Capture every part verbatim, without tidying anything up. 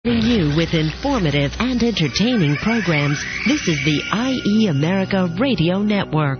You with informative and entertaining programs. This is the I E America Radio Network.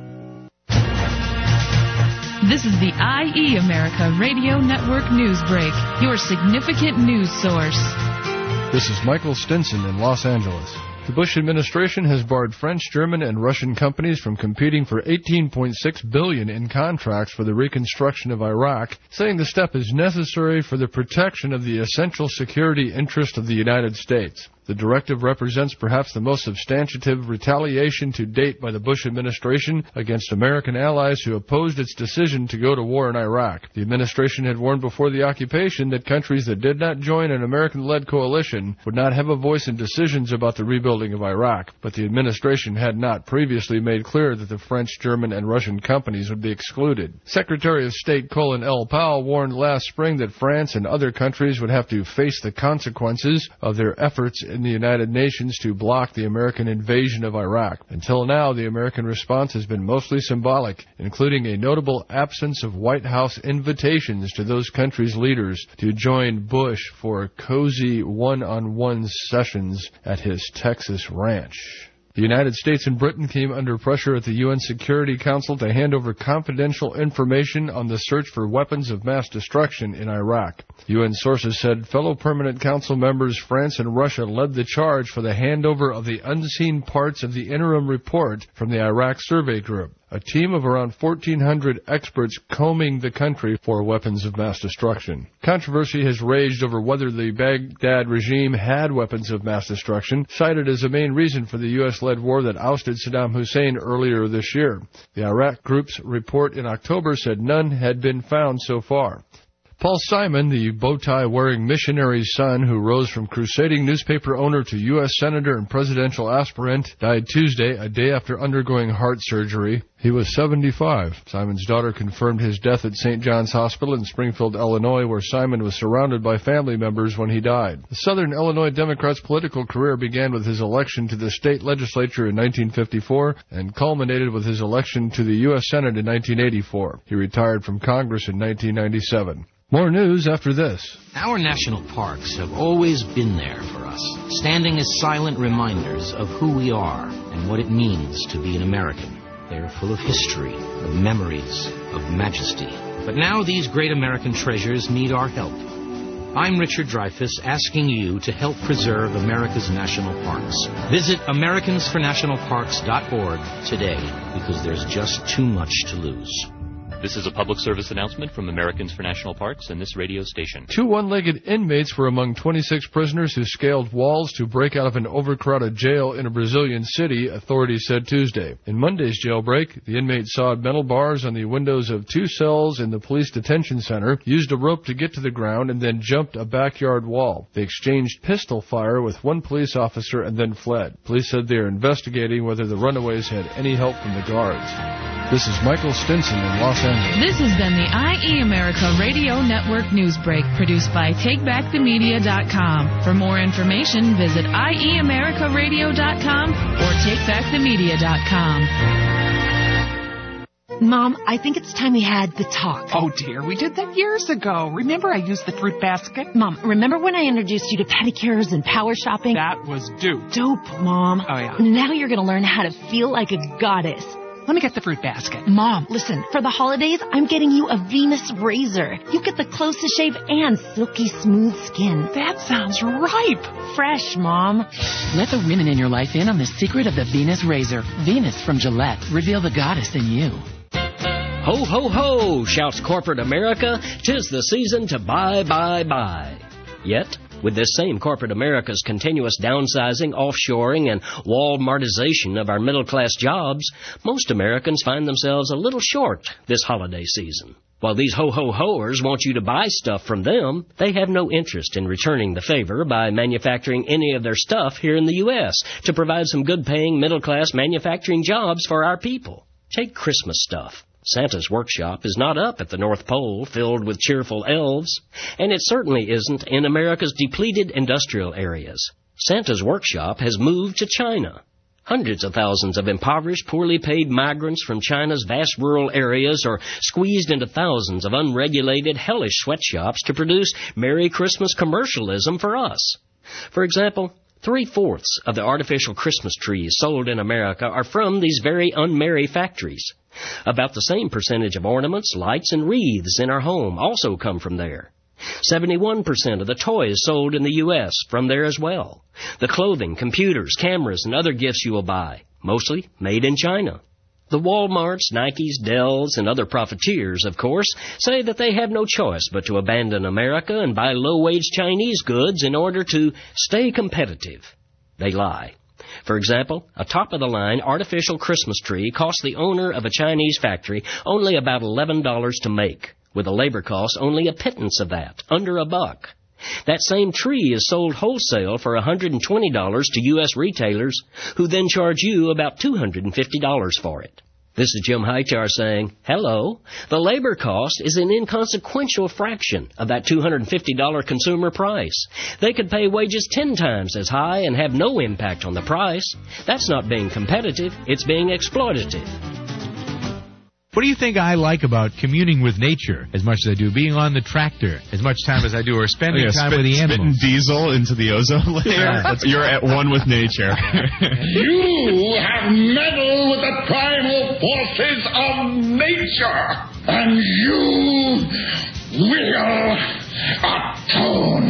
This is the I E America Radio Network News Break, your significant news source. This is Michael Stinson in Los Angeles. The Bush administration has barred French, German, and Russian companies from competing for eighteen point six billion dollars in contracts for the reconstruction of Iraq, saying the step is necessary for the protection of the essential security interest of the United States. The directive represents perhaps the most substantive retaliation to date by the Bush administration against American allies who opposed its decision to go to war in Iraq. The administration had warned before the occupation that countries that did not join an American-led coalition would not have a voice in decisions about the rebuilding of Iraq, but the administration had not previously made clear that the French, German, and Russian companies would be excluded. Secretary of State Colin L. Powell warned last spring that France and other countries would have to face the consequences of their efforts in the United Nations to block the American invasion of Iraq. Until now, the American response has been mostly symbolic, including a notable absence of White House invitations to those countries' leaders to join Bush for cozy one-on-one sessions at his Texas ranch. The United States and Britain came under pressure at the U N Security Council to hand over confidential information on the search for weapons of mass destruction in Iraq. U N sources said fellow Permanent Council members France and Russia led the charge for the handover of the unseen parts of the interim report from the Iraq Survey Group, a team of around fourteen hundred experts combing the country for weapons of mass destruction. Controversy has raged over whether the Baghdad regime had weapons of mass destruction, cited as a main reason for the U S-led war that ousted Saddam Hussein earlier this year. The Iraq group's report in October said none had been found so far. Paul Simon, the bow-tie-wearing missionary's son who rose from crusading newspaper owner to U S senator and presidential aspirant, died Tuesday, a day after undergoing heart surgery. He was seventy-five. Simon's daughter confirmed his death at Saint John's Hospital in Springfield, Illinois, where Simon was surrounded by family members when he died. The Southern Illinois Democrat's political career began with his election to the state legislature in nineteen fifty-four and culminated with his election to the U S Senate in nineteen eighty-four. He retired from Congress in nineteen ninety-seven. More news after this. Our national parks have always been there for us, standing as silent reminders of who we are and what it means to be an American. They are full of history, of memories, of majesty. But now these great American treasures need our help. I'm Richard Dreyfuss, asking you to help preserve America's national parks. Visit Americans for National Parks dot org today, because there's just too much to lose. This is a public service announcement from Americans for National Parks and this radio station. Two one-legged inmates were among twenty-six prisoners who scaled walls to break out of an overcrowded jail in a Brazilian city, authorities said Tuesday. In Monday's jailbreak, the inmates sawed metal bars on the windows of two cells in the police detention center, used a rope to get to the ground, and then jumped a backyard wall. They exchanged pistol fire with one police officer and then fled. Police said they are investigating whether the runaways had any help from the guards. This is Michael Stinson in Los Angeles. This has been the I E America Radio Network News Break, produced by take back the media dot com. For more information, visit I E America Radio dot com or take back the media dot com. Mom, I think it's time we had the talk. Oh, dear, we did that years ago. Remember I used the fruit basket? Mom, remember when I introduced you to pedicures and power shopping? That was dope. Dope, Mom. Oh, yeah. Now you're going to learn how to feel like a goddess. Let me get the fruit basket. Mom, listen, for the holidays, I'm getting you a Venus razor. You get the closest shave and silky smooth skin. That sounds ripe. Fresh, Mom. Let the women in your life in on the secret of the Venus razor. Venus from Gillette. Reveal the goddess in you. Ho, ho, ho, shouts corporate America. 'Tis the season to buy, buy, buy. Yet, with this same corporate America's continuous downsizing, offshoring, and Walmartization of our middle-class jobs, most Americans find themselves a little short this holiday season. While these ho-ho-hoers want you to buy stuff from them, they have no interest in returning the favor by manufacturing any of their stuff here in the U S to provide some good-paying middle-class manufacturing jobs for our people. Take Christmas stuff. Santa's workshop is not up at the North Pole filled with cheerful elves, and it certainly isn't in America's depleted industrial areas. Santa's workshop has moved to China. Hundreds of thousands of impoverished, poorly paid migrants from China's vast rural areas are squeezed into thousands of unregulated, hellish sweatshops to produce Merry Christmas commercialism for us. For example, three-fourths of the artificial Christmas trees sold in America are from these very unmerry factories. About the same percentage of ornaments, lights, and wreaths in our home also come from there. seventy-one percent of the toys sold in the U S from there as well. The clothing, computers, cameras, and other gifts you will buy, mostly made in China. The Walmarts, Nikes, Dells, and other profiteers, of course, say that they have no choice but to abandon America and buy low-wage Chinese goods in order to stay competitive. They lie. For example, a top-of-the-line artificial Christmas tree costs the owner of a Chinese factory only about eleven dollars to make, with a labor cost only a pittance of that, under a buck. That same tree is sold wholesale for one hundred twenty dollars to U S retailers, who then charge you about two hundred fifty dollars for it. This is Jim Hightower saying, hello, the labor cost is an inconsequential fraction of that two hundred fifty dollars consumer price. They could pay wages ten times as high and have no impact on the price. That's not being competitive, it's being exploitative. What do you think I like about communing with nature as much as I do being on the tractor as much time as I do, or spending oh, yeah, time spit, with the animals? Spitting diesel into the ozone layer. Yeah, You're at one with nature. You have meddled with the primal forces of nature, and you will atone.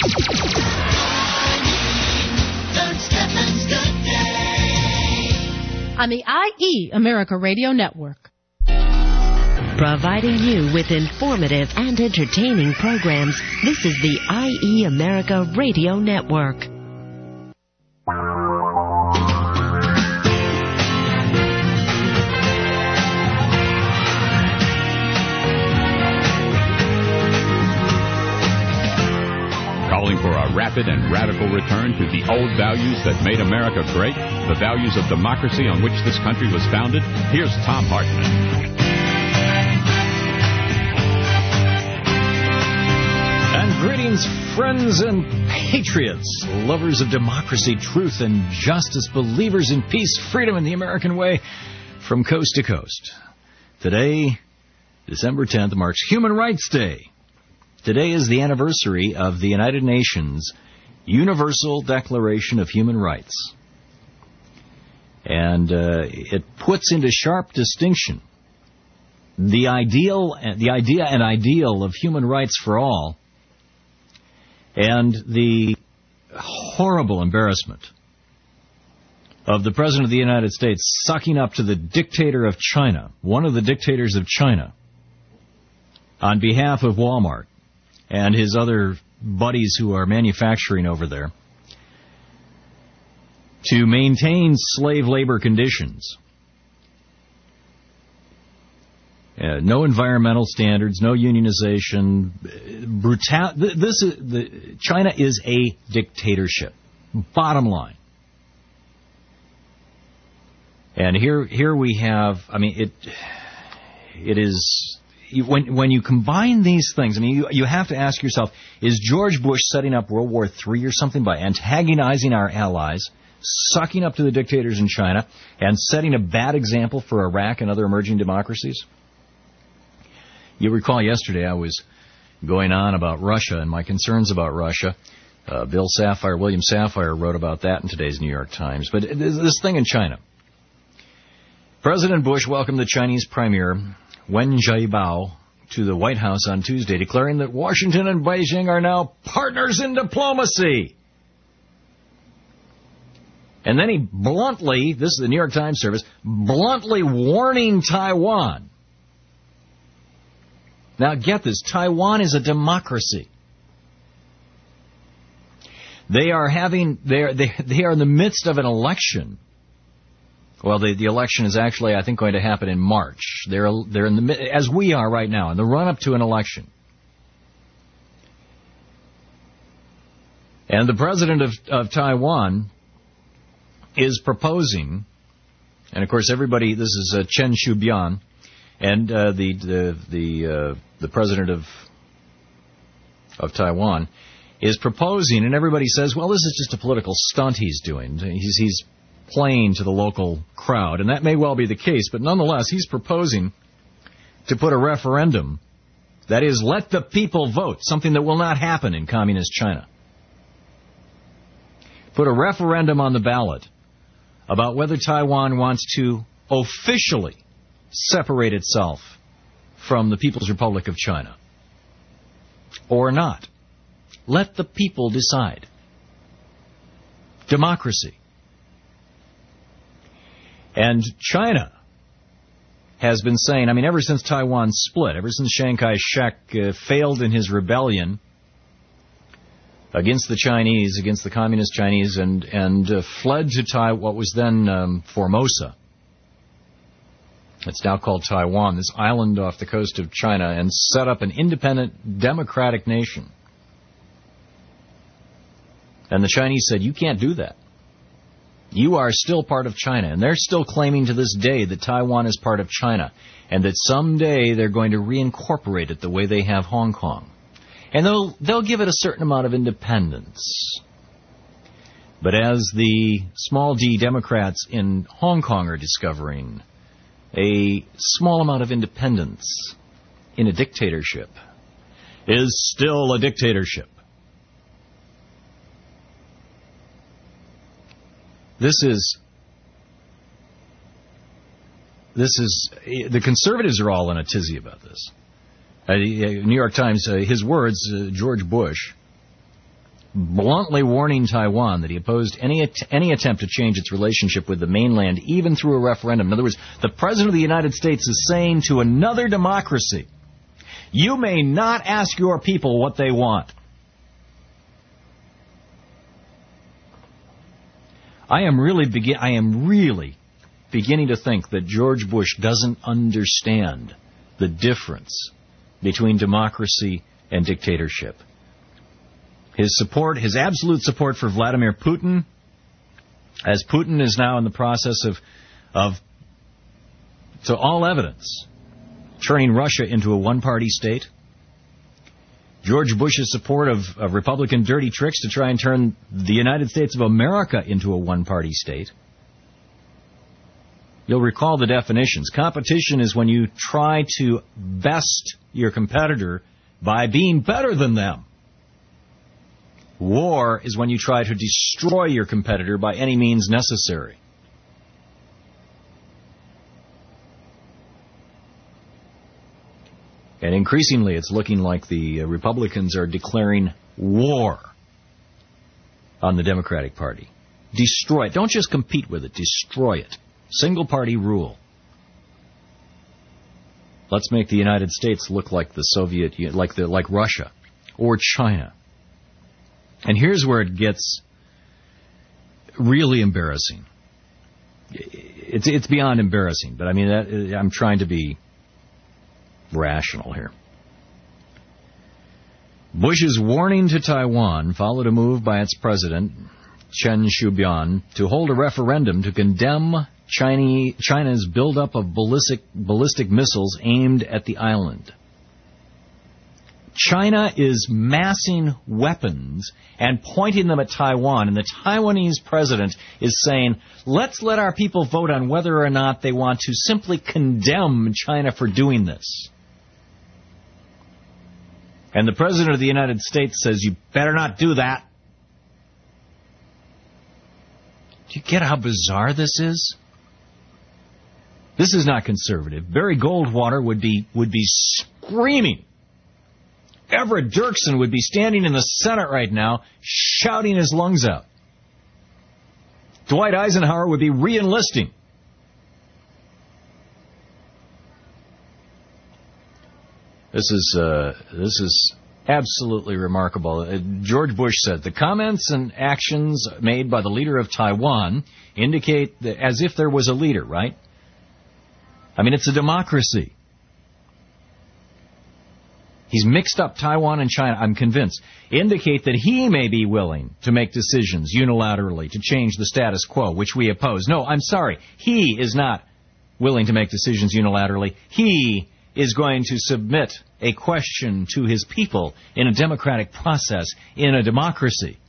On the I E America Radio Network. Providing you with informative and entertaining programs, this is the I E America Radio Network. Calling for a rapid and radical return to the old values that made America great, the values of democracy on which this country was founded, here's Thom Hartmann. Greetings, friends and patriots, lovers of democracy, truth, and justice, believers in peace, freedom, and the American way, from coast to coast. Today, December tenth, marks Human Rights Day. Today is the anniversary of the United Nations Universal Declaration of Human Rights. And uh, it puts into sharp distinction the ideal, the idea and ideal of human rights for all, and the horrible embarrassment of the President of the United States sucking up to the dictator of China, one of the dictators of China, on behalf of Walmart and his other buddies who are manufacturing over there, to maintain slave labor conditions. Uh, no environmental standards, no unionization, brutal. This is the China is a dictatorship. Bottom line. And here, here we have. I mean, it. It is when when you combine these things. I mean, you you have to ask yourself: is George Bush setting up World War Three or something by antagonizing our allies, sucking up to the dictators in China, and setting a bad example for Iraq and other emerging democracies? You recall yesterday I was going on about Russia and my concerns about Russia. Uh, Bill Sapphire, William Sapphire wrote about that in today's New York Times. But this thing in China. President Bush welcomed the Chinese Premier Wen Jiabao to the White House on Tuesday, declaring that Washington and Beijing are now partners in diplomacy. And then he bluntly, this is the New York Times service, bluntly warning Taiwan. Now get this, Taiwan is a democracy. They are having, they are, they, they are in the midst of an election. Well, the, the election is actually, I think, going to happen in March. They're, they're in the, as we are right now, in the run-up to an election. And the president of, of Taiwan is proposing, and of course everybody, this is uh, Chen Shui-bian, and uh, the the the, uh, the president of of Taiwan is proposing, and everybody says, well, this is just a political stunt he's doing. He's he's playing to the local crowd, and that may well be the case, but nonetheless, he's proposing to put a referendum, that is, let the people vote, something that will not happen in communist China. put a referendum on the ballot about whether Taiwan wants to officially separate itself from the People's Republic of China or not. Let the people decide. Democracy. And China has been saying, I mean, ever since Taiwan split, ever since Chiang Kai-shek uh, failed in his rebellion against the Chinese, against the communist Chinese, and, and uh, fled to Tai- what was then um, Formosa. It's now called Taiwan, this island off the coast of China, and set up an independent, democratic nation. And the Chinese said, you can't do that. You are still part of China. And they're still claiming to this day that Taiwan is part of China, and that someday they're going to reincorporate it the way they have Hong Kong. And they'll, they'll give it a certain amount of independence. But as the small d Democrats in Hong Kong are discovering, a small amount of independence in a dictatorship is still a dictatorship. This is, this is, the conservatives are all in a tizzy about this. Uh, New York Times, uh, his words, uh, George Bush, bluntly warning Taiwan that he opposed any att- any attempt to change its relationship with the mainland, even through a referendum. In other words, the President of the United States is saying to another democracy, you may not ask your people what they want. I am really begin. I am really beginning to think that George Bush doesn't understand the difference between democracy and dictatorship. His support, his absolute support for Vladimir Putin, as Putin is now in the process of, of, to all evidence, turning Russia into a one-party state. George Bush's support of, of Republican dirty tricks to try and turn the United States of America into a one-party state. You'll recall the definitions. Competition is when you try to best your competitor by being better than them. War is when you try to destroy your competitor by any means necessary. And increasingly, it's looking like the Republicans are declaring war on the Democratic Party. Destroy it. Don't just compete with it. Destroy it. Single-party rule. Let's make the United States look like the Soviet, like the like Russia or China. And here's where it gets really embarrassing. It's it's beyond embarrassing, but I mean, that, I'm trying to be rational here. Bush's warning to Taiwan followed a move by its president, Chen Shui-bian, to hold a referendum to condemn China, China's buildup of ballistic, ballistic missiles aimed at the island. China is massing weapons and pointing them at Taiwan, and the Taiwanese president is saying, let's let our people vote on whether or not they want to simply condemn China for doing this. And the President of the United States says, you better not do that. Do you get how bizarre this is? This is not conservative. Barry Goldwater would be would be screaming. Everett Dirksen would be standing in the Senate right now, shouting his lungs out. Dwight Eisenhower would be re-enlisting. This is uh, this is absolutely remarkable. Uh, George Bush said, the comments and actions made by the leader of Taiwan indicate that as if there was a leader, right? I mean, it's a democracy. He's mixed up Taiwan and China, I'm convinced. Indicate that he may be willing to make decisions unilaterally to change the status quo, which we oppose. No, I'm sorry. He is not willing to make decisions unilaterally. He is going to submit a question to his people in a democratic process, in a democracy.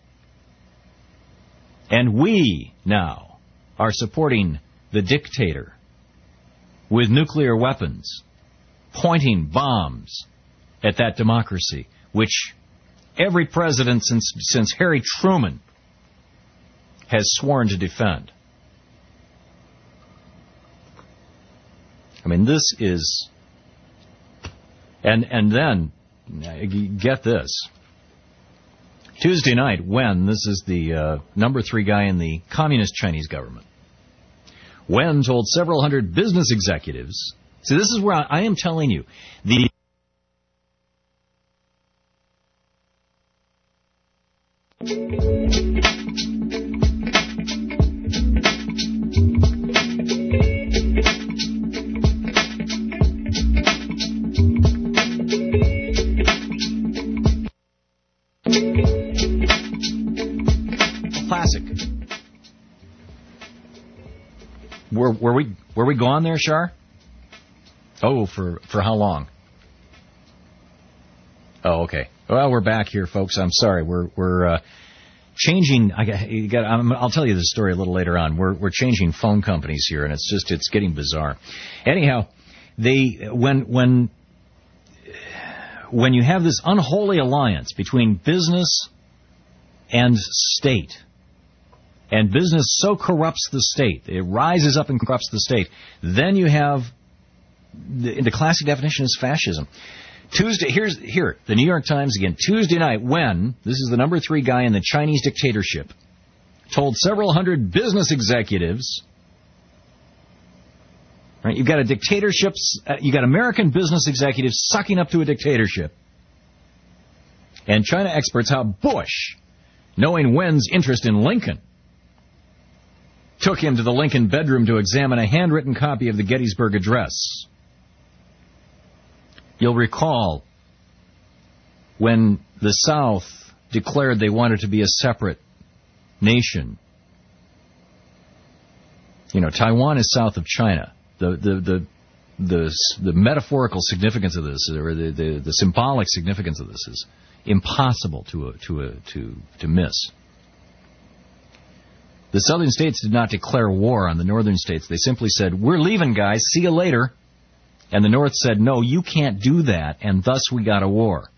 And we now are supporting the dictator with nuclear weapons, pointing bombs at that democracy, which every president since since Harry Truman has sworn to defend. I mean, this is... And, and then, get this. Tuesday night, Wen, this is the uh, number three guy in the communist Chinese government, Wen told several hundred business executives... See, this is where I, I am telling you, the... Classic. Were, were we were we gone there, Shar? Oh, for for how long? Oh, okay. Well, we're back here, folks. I'm sorry. We're we're uh, changing. I got, you got, I'm, I'll tell you the story a little later on. We're we're changing phone companies here, and it's just it's getting bizarre. Anyhow, they when when when you have this unholy alliance between business and state, and business so corrupts the state, it rises up and corrupts the state, then you have the, the classic definition is fascism. Tuesday, here's here, the New York Times again. Tuesday night, when, this is the number three guy in the Chinese dictatorship, told several hundred business executives, right, you've got a dictatorship, uh, you've got American business executives sucking up to a dictatorship, and China experts how Bush, knowing Wen's interest in Lincoln, took him to the Lincoln bedroom to examine a handwritten copy of the Gettysburg Address. You'll recall when the South declared they wanted to be a separate nation. You know, Taiwan is south of China. The the the the, the metaphorical significance of this, or the, the, the symbolic significance of this, is impossible to to to to miss. The southern states did not declare war on the northern states. They simply said, "We're leaving, guys. See you later." And the North said, "No, you can't do that," and thus we got a war.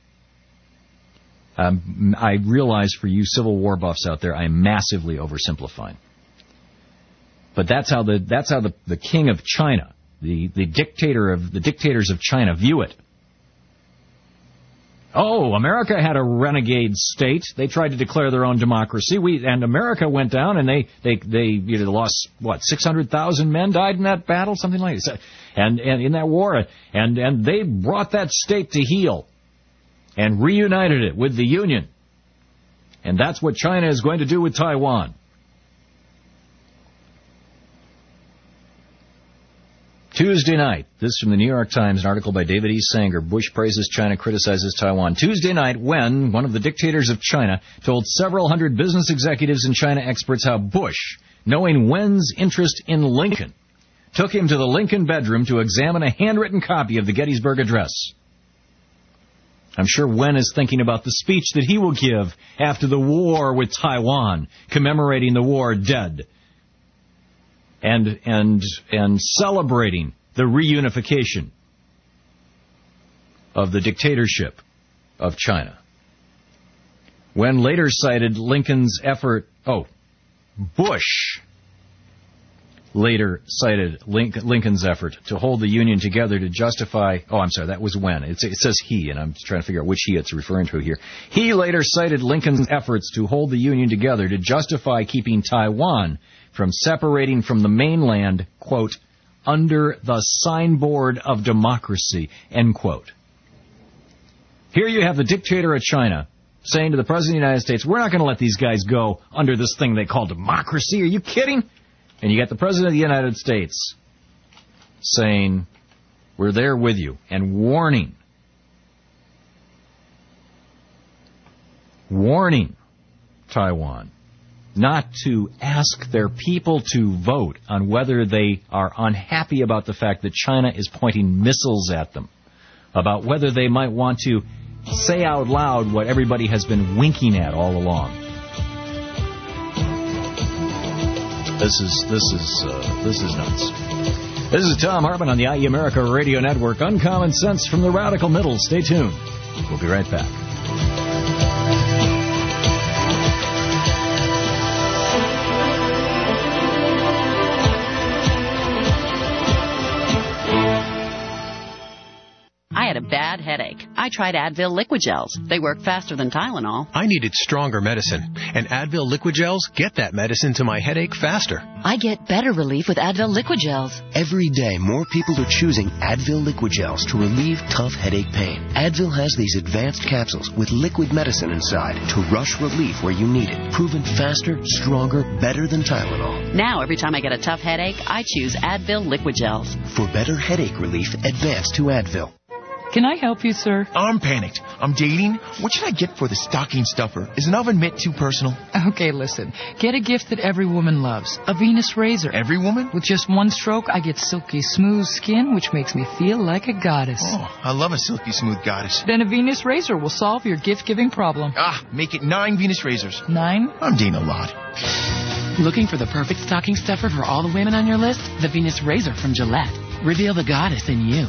Um, I realize for you Civil War buffs out there, I'm massively oversimplifying. But that's how the that's how the, the king of China, the, the dictator of the dictators of China view it. Oh, America had a renegade state. They tried to declare their own democracy. We and America went down, and they they they you know, lost what six hundred thousand men died in that battle, something like that, and and in that war, and and they brought that state to heel, and reunited it with the Union, and that's what China is going to do with Taiwan. Tuesday night, this from the New York Times, an article by David E. Sanger. Bush praises China, criticizes Taiwan. Tuesday night, when one of the dictators of China told several hundred business executives and China experts how Bush, knowing Wen's interest in Lincoln, took him to the Lincoln bedroom to examine a handwritten copy of the Gettysburg Address. I'm sure Wen is thinking about the speech that he will give after the war with Taiwan, commemorating the war dead. And and and celebrating the reunification of the dictatorship of China. Wen later cited Lincoln's effort. Oh, Bush later cited Lincoln's effort to hold the Union together to justify. Oh, I'm sorry, that was Wen. It's, it says he, and I'm trying to figure out which he it's referring to here. He later cited Lincoln's efforts to hold the Union together to justify keeping Taiwan from separating from the mainland, quote, under the signboard of democracy, end quote. Here you have the dictator of China saying to the President of the United States, we're not going to let these guys go under this thing they call democracy. Are you kidding? And you got the President of the United States saying, we're there with you, and warning, warning Taiwan not to ask their people to vote on whether they are unhappy about the fact that China is pointing missiles at them, about whether they might want to say out loud what everybody has been winking at all along. This is this is uh, this is nuts. This is Tom Hartman on the I E America Radio Network. Uncommon sense from the radical middle. Stay tuned. We'll be right back. had a bad headache. I tried Advil Liquid Gels. They work faster than Tylenol. I needed stronger medicine, and Advil Liquid Gels get that medicine to my headache faster. I get better relief with Advil Liquid Gels. Every day, more people are choosing Advil Liquid Gels to relieve tough headache pain. Advil has these advanced capsules with liquid medicine inside to rush relief where you need it. Proven faster, stronger, better than Tylenol. Now, every time I get a tough headache, I choose Advil Liquid Gels. For better headache relief, advance to Advil. Can I help you, sir? I'm panicked. I'm dating. What should I get for the stocking stuffer? Is an oven mitt too personal? Okay, listen. Get a gift that every woman loves. A Venus razor. Every woman? With just one stroke, I get silky smooth skin, which makes me feel like a goddess. Oh, I love a silky smooth goddess. Then a Venus razor will solve your gift-giving problem. Ah, make it nine Venus razors. Nine? I'm dating a lot. Looking for the perfect stocking stuffer for all the women on your list? The Venus razor from Gillette. Reveal the goddess in you.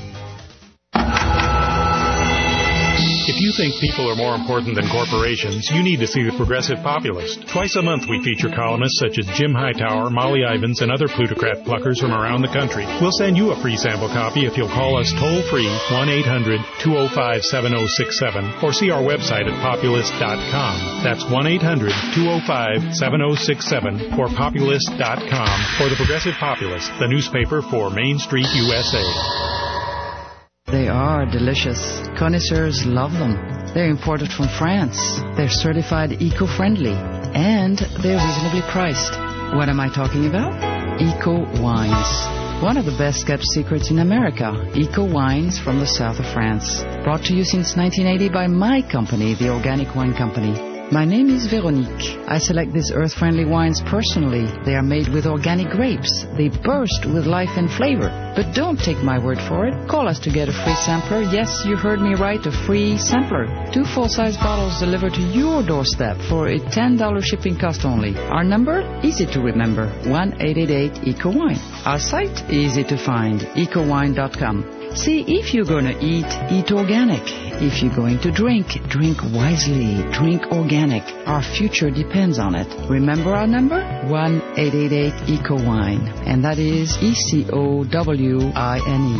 If you think people are more important than corporations, you need to see The Progressive Populist. Twice a month we feature columnists such as Jim Hightower, Molly Ivins, and other plutocrat pluckers from around the country. We'll send you a free sample copy if you'll call us toll-free one eight hundred two oh five seven oh six seven or see our website at populist dot com. That's one eight hundred two oh five seven oh six seven or populist dot com for The Progressive Populist, the newspaper for Main Street, U S A. They are delicious. Connoisseurs love them. They're imported from France. They're certified eco-friendly. And they're reasonably priced. What am I talking about? Eco Wines. One of the best kept secrets in America. Eco Wines from the south of France. Brought to you since nineteen eighty by my company, the Organic Wine Company. My name is Veronique. I select these earth-friendly wines personally. They are made with organic grapes. They burst with life and flavor. But don't take my word for it. Call us to get a free sampler. Yes, you heard me right, a free sampler. Two full-size bottles delivered to your doorstep for a ten dollars shipping cost only. Our number? Easy to remember. one eight eight eight eco wine. Our site? Easy to find. eco wine dot com. See, if you're going to eat, eat organic. If you're going to drink, drink wisely. Drink organic. Our future depends on it. Remember our number? one eight eight eight eco wine. And that is E C O W I N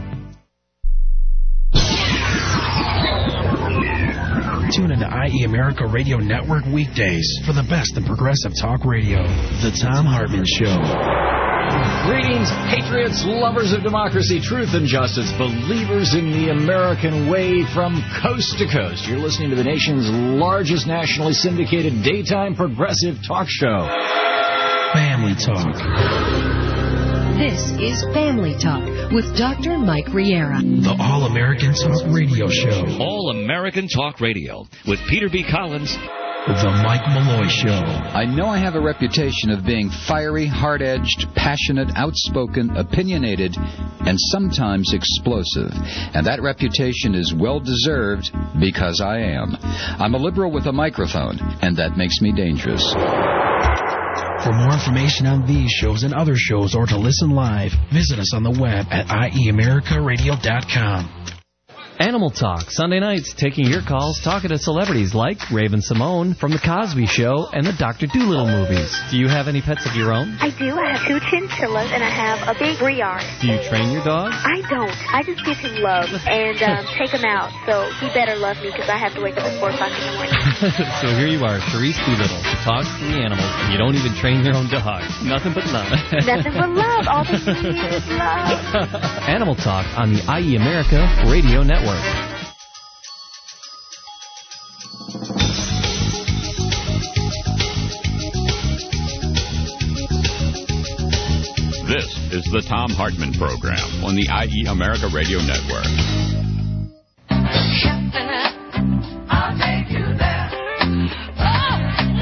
E. Tune into I E America Radio Network weekdays for the best in progressive talk radio. The Thom Hartmann Show. Greetings, patriots, lovers of democracy, truth, and justice, believers in the American way from coast to coast. You're listening to the nation's largest nationally syndicated daytime progressive talk show. Family Talk. This is Family Talk with Doctor Mike Riera. The All-American Talk Radio Show. All-American Talk Radio with Peter B. Collins. The Mike Malloy Show. I know I have a reputation of being fiery, hard-edged, passionate, outspoken, opinionated, and sometimes explosive. And that reputation is well-deserved because I am. I'm a liberal with a microphone, and that makes me dangerous. For more information on these shows and other shows or to listen live, visit us on the web at I E America Radio dot com. Animal Talk, Sunday nights, taking your calls, talking to celebrities like Raven Simone from The Cosby Show and the Doctor Dolittle movies. Do you have any pets of your own? I do. I have two chinchillas, and I have a big Briard. Do you train your dog? I don't. I just give him love and um, take him out, so he better love me because I have to wake up at four o'clock in the morning. So here you are, Therese Doolittle, who talks to the animals, and you don't even train your own dog. Nothing but love. Nothing but love. All they need is love. Animal Talk on the I E America Radio Network. This is the Thom Hartmann Program on the I E America Radio Network. I'll take you there. Oh.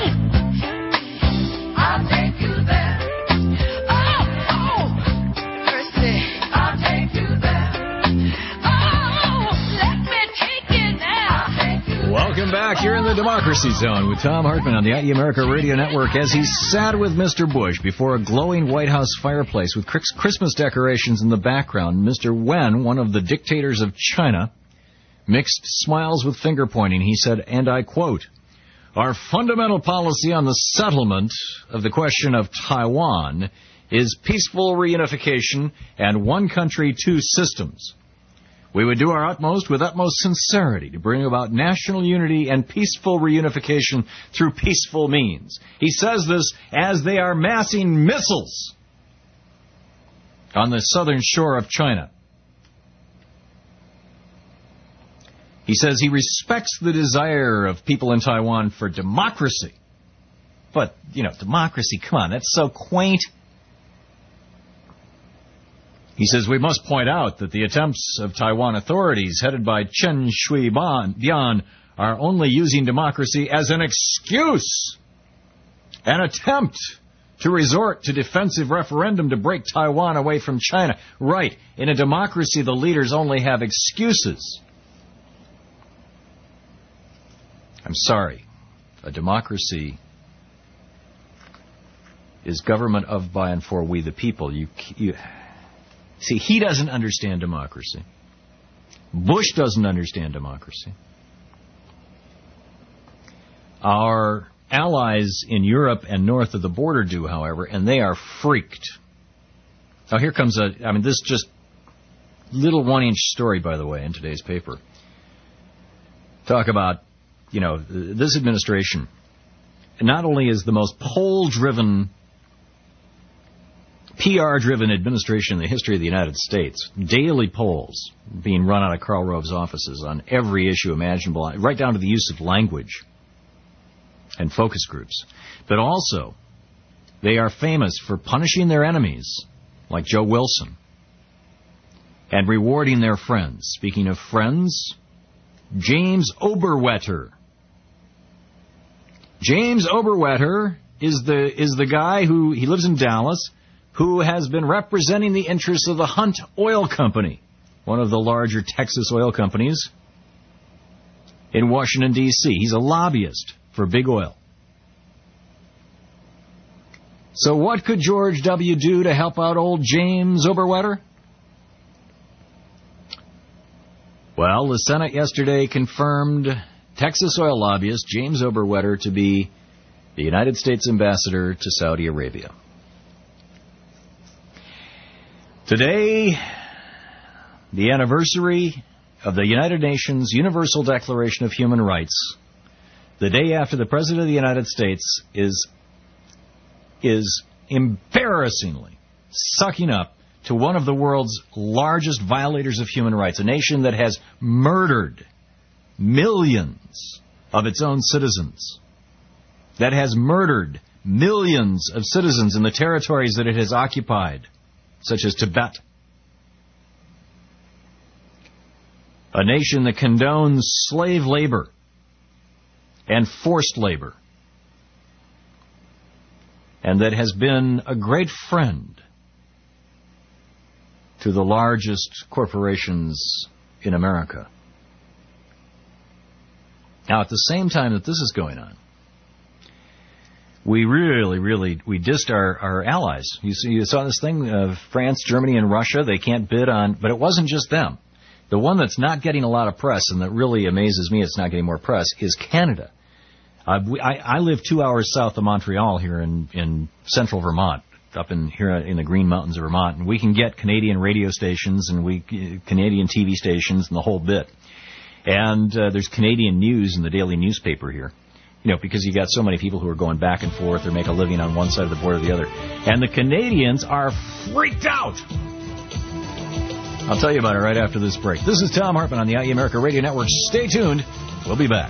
I'll take you there. Oh, oh. Mercy. I'll take you there. Oh, let me take you now. Welcome back. You're in the Democracy Zone with Thom Hartmann on the I E America Radio Network as he sat with Mister Bush before a glowing White House fireplace with Christmas decorations in the background. Mister Wen, one of the dictators of China, mixed smiles with finger-pointing. He said, and I quote, "Our fundamental policy on the settlement of the question of Taiwan is peaceful reunification and one country, two systems. We would do our utmost with utmost sincerity to bring about national unity and peaceful reunification through peaceful means. He says this as they are massing missiles on the southern shore of China. He says he respects the desire of people in Taiwan for democracy. But, you know, democracy, come on, that's so quaint. He says we must point out that the attempts of Taiwan authorities headed by Chen Shui-bian are only using democracy as an excuse, an attempt to resort to defensive referendum to break Taiwan away from China. Right, in a democracy the leaders only have excuses. I'm sorry, a democracy is government of, by, and for we the people. You, you see, he doesn't understand democracy. Bush doesn't understand democracy. Our allies in Europe and north of the border do, however, and they are freaked. Now here comes a, I mean, this just little one-inch story, by the way, in today's paper. Talk about, you know, this administration not only is the most poll-driven, P R-driven administration in the history of the United States, daily polls being run out of Karl Rove's offices on every issue imaginable, right down to the use of language and focus groups. But also, they are famous for punishing their enemies, like Joe Wilson, and rewarding their friends. Speaking of friends, James Oberwetter. James Oberwetter is the is the guy who, he lives in Dallas, who has been representing the interests of the Hunt Oil Company, one of the larger Texas oil companies in Washington, D C He's a lobbyist for big oil. So what could George W. do to help out old James Oberwetter? Well, the Senate yesterday confirmed Texas oil lobbyist James Oberwetter to be the United States ambassador to Saudi Arabia. Today, the anniversary of the United Nations Universal Declaration of Human Rights, the day after the President of the United States is, is embarrassingly sucking up to one of the world's largest violators of human rights, a nation that has murdered millions of its own citizens, that has murdered millions of citizens in the territories that it has occupied, such as Tibet. A nation that condones slave labor and forced labor, and that has been a great friend to the largest corporations in America. Now, at the same time that this is going on, we really, really, we dissed our, our allies. You see, you saw this thing of France, Germany, and Russia. They can't bid on, but it wasn't just them. The one that's not getting a lot of press, and that really amazes me it's not getting more press, is Canada. Uh, we, I, I live two hours south of Montreal here in, in central Vermont, up in here in the Green Mountains of Vermont, and we can get Canadian radio stations and we Canadian T V stations and the whole bit. And uh, there's Canadian news in the daily newspaper here. You know, because you got so many people who are going back and forth or make a living on one side of the border or the other. And the Canadians are freaked out. I'll tell you about it right after this break. This is Tom Hartman on the I E America Radio Network. Stay tuned. We'll be back.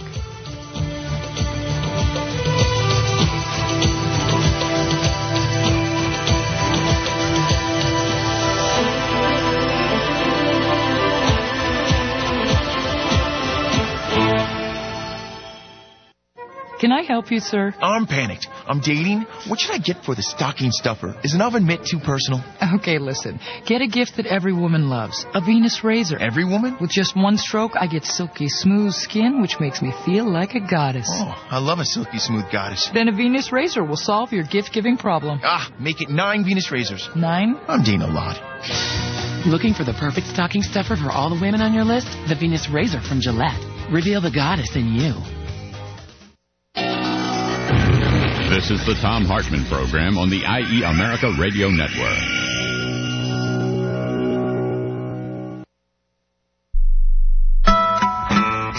Can I help you, sir? I'm panicked. I'm dating. What should I get for the stocking stuffer? Is an oven mitt too personal? Okay, listen. Get a gift that every woman loves. A Venus razor. Every woman? With just one stroke, I get silky smooth skin, which makes me feel like a goddess. Oh, I love a silky smooth goddess. Then a Venus razor will solve your gift-giving problem. Ah, make it nine Venus razors. Nine? I'm dating a lot. Looking for the perfect stocking stuffer for all the women on your list? The Venus razor from Gillette. Reveal the goddess in you. This is the Tom Hartman Program on the I E America Radio Network.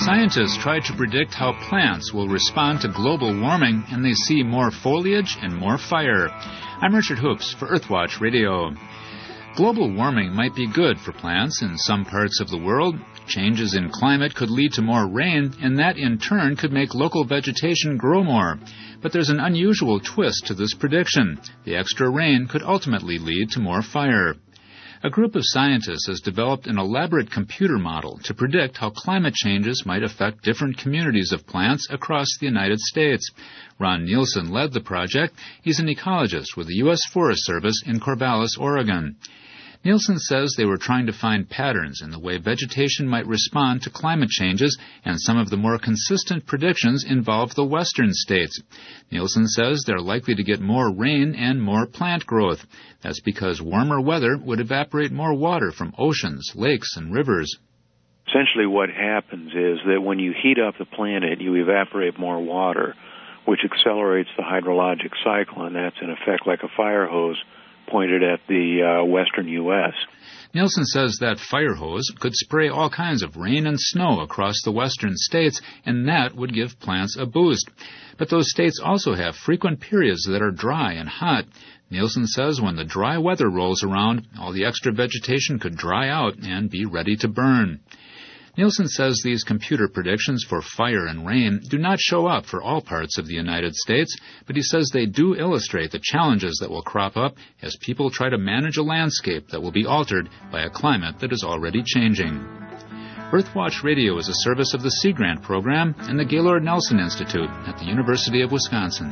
Scientists try to predict how plants will respond to global warming, and they see more foliage and more fire. I'm Richard Hoops for Earthwatch Radio. Global warming might be good for plants in some parts of the world. Changes in climate could lead to more rain, and that in turn could make local vegetation grow more. But there's an unusual twist to this prediction. The extra rain could ultimately lead to more fire. A group of scientists has developed an elaborate computer model to predict how climate changes might affect different communities of plants across the United States. Ron Nielsen led the project. He's an ecologist with the U S Forest Service in Corvallis, Oregon. Nielsen says they were trying to find patterns in the way vegetation might respond to climate changes, and some of the more consistent predictions involve the western states. Nielsen says they're likely to get more rain and more plant growth. That's because warmer weather would evaporate more water from oceans, lakes, and rivers. Essentially what happens is that when you heat up the planet, you evaporate more water, which accelerates the hydrologic cycle, and that's in effect like a fire hose pointed at the uh, western U S Nielsen says that fire hose could spray all kinds of rain and snow across the western states, and that would give plants a boost. But those states also have frequent periods that are dry and hot. Nielsen says when the dry weather rolls around, all the extra vegetation could dry out and be ready to burn. Nielsen says these computer predictions for fire and rain do not show up for all parts of the United States, but he says they do illustrate the challenges that will crop up as people try to manage a landscape that will be altered by a climate that is already changing. Earthwatch Radio is a service of the Sea Grant Program and the Gaylord Nelson Institute at the University of Wisconsin.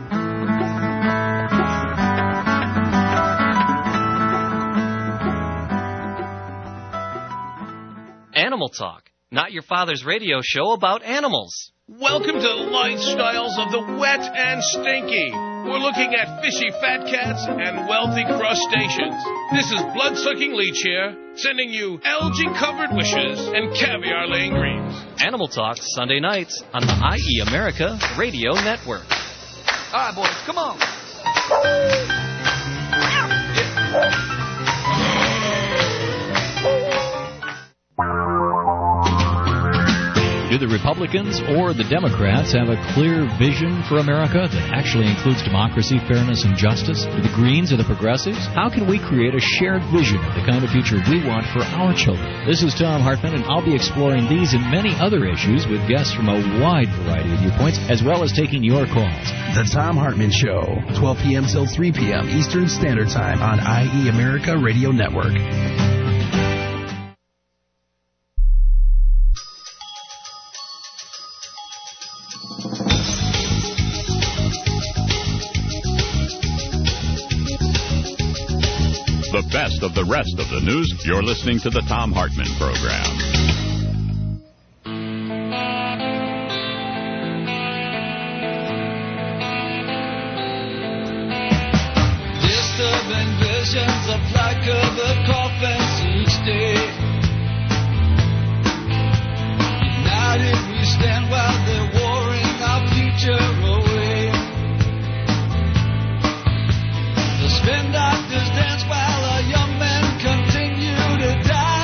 Animal Talk, not your father's radio show about animals. Welcome to Lifestyles of the Wet and Stinky. We're looking at fishy fat cats and wealthy crustaceans. This is blood-sucking leech here, sending you algae-covered wishes and caviar-laying dreams. Animal Talk, Sunday nights on the I E America Radio Network. All right, boys, come on. Do the Republicans or the Democrats have a clear vision for America that actually includes democracy, fairness, and justice? Do the Greens or the Progressives? How can we create a shared vision of the kind of future we want for our children? This is Tom Hartman, and I'll be exploring these and many other issues with guests from a wide variety of viewpoints, as well as taking your calls. The Tom Hartman Show, twelve p.m. till three p.m. Eastern Standard Time on I E America Radio Network. The best of the rest of the news. You're listening to the Tom Hartman Program. Disturbing visions of black-covered coffins each day. United we stand while they're warring our future away. The spin doctors dance while our young men continue to die.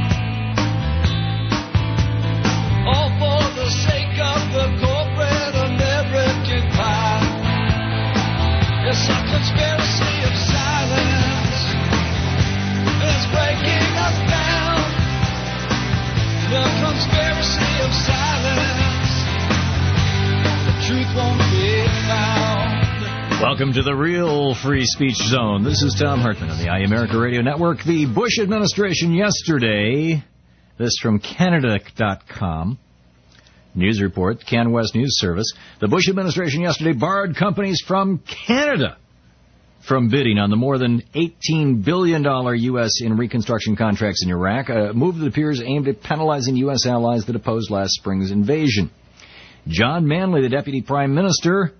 All for the sake of the corporate American pie. It's a conspiracy of silence. It's breaking us down. The conspiracy of silence. The truth won't be found. Welcome to the Real Free Speech Zone. This is Tom Hartman on the I E America Radio Network. The Bush administration yesterday, this from Canada dot com, news report, CanWest News Service. The Bush administration yesterday barred companies from Canada from bidding on the more than eighteen billion dollars U S in reconstruction contracts in Iraq, a move that appears aimed at penalizing U S allies that opposed last spring's invasion. John Manley, the Deputy Prime Minister,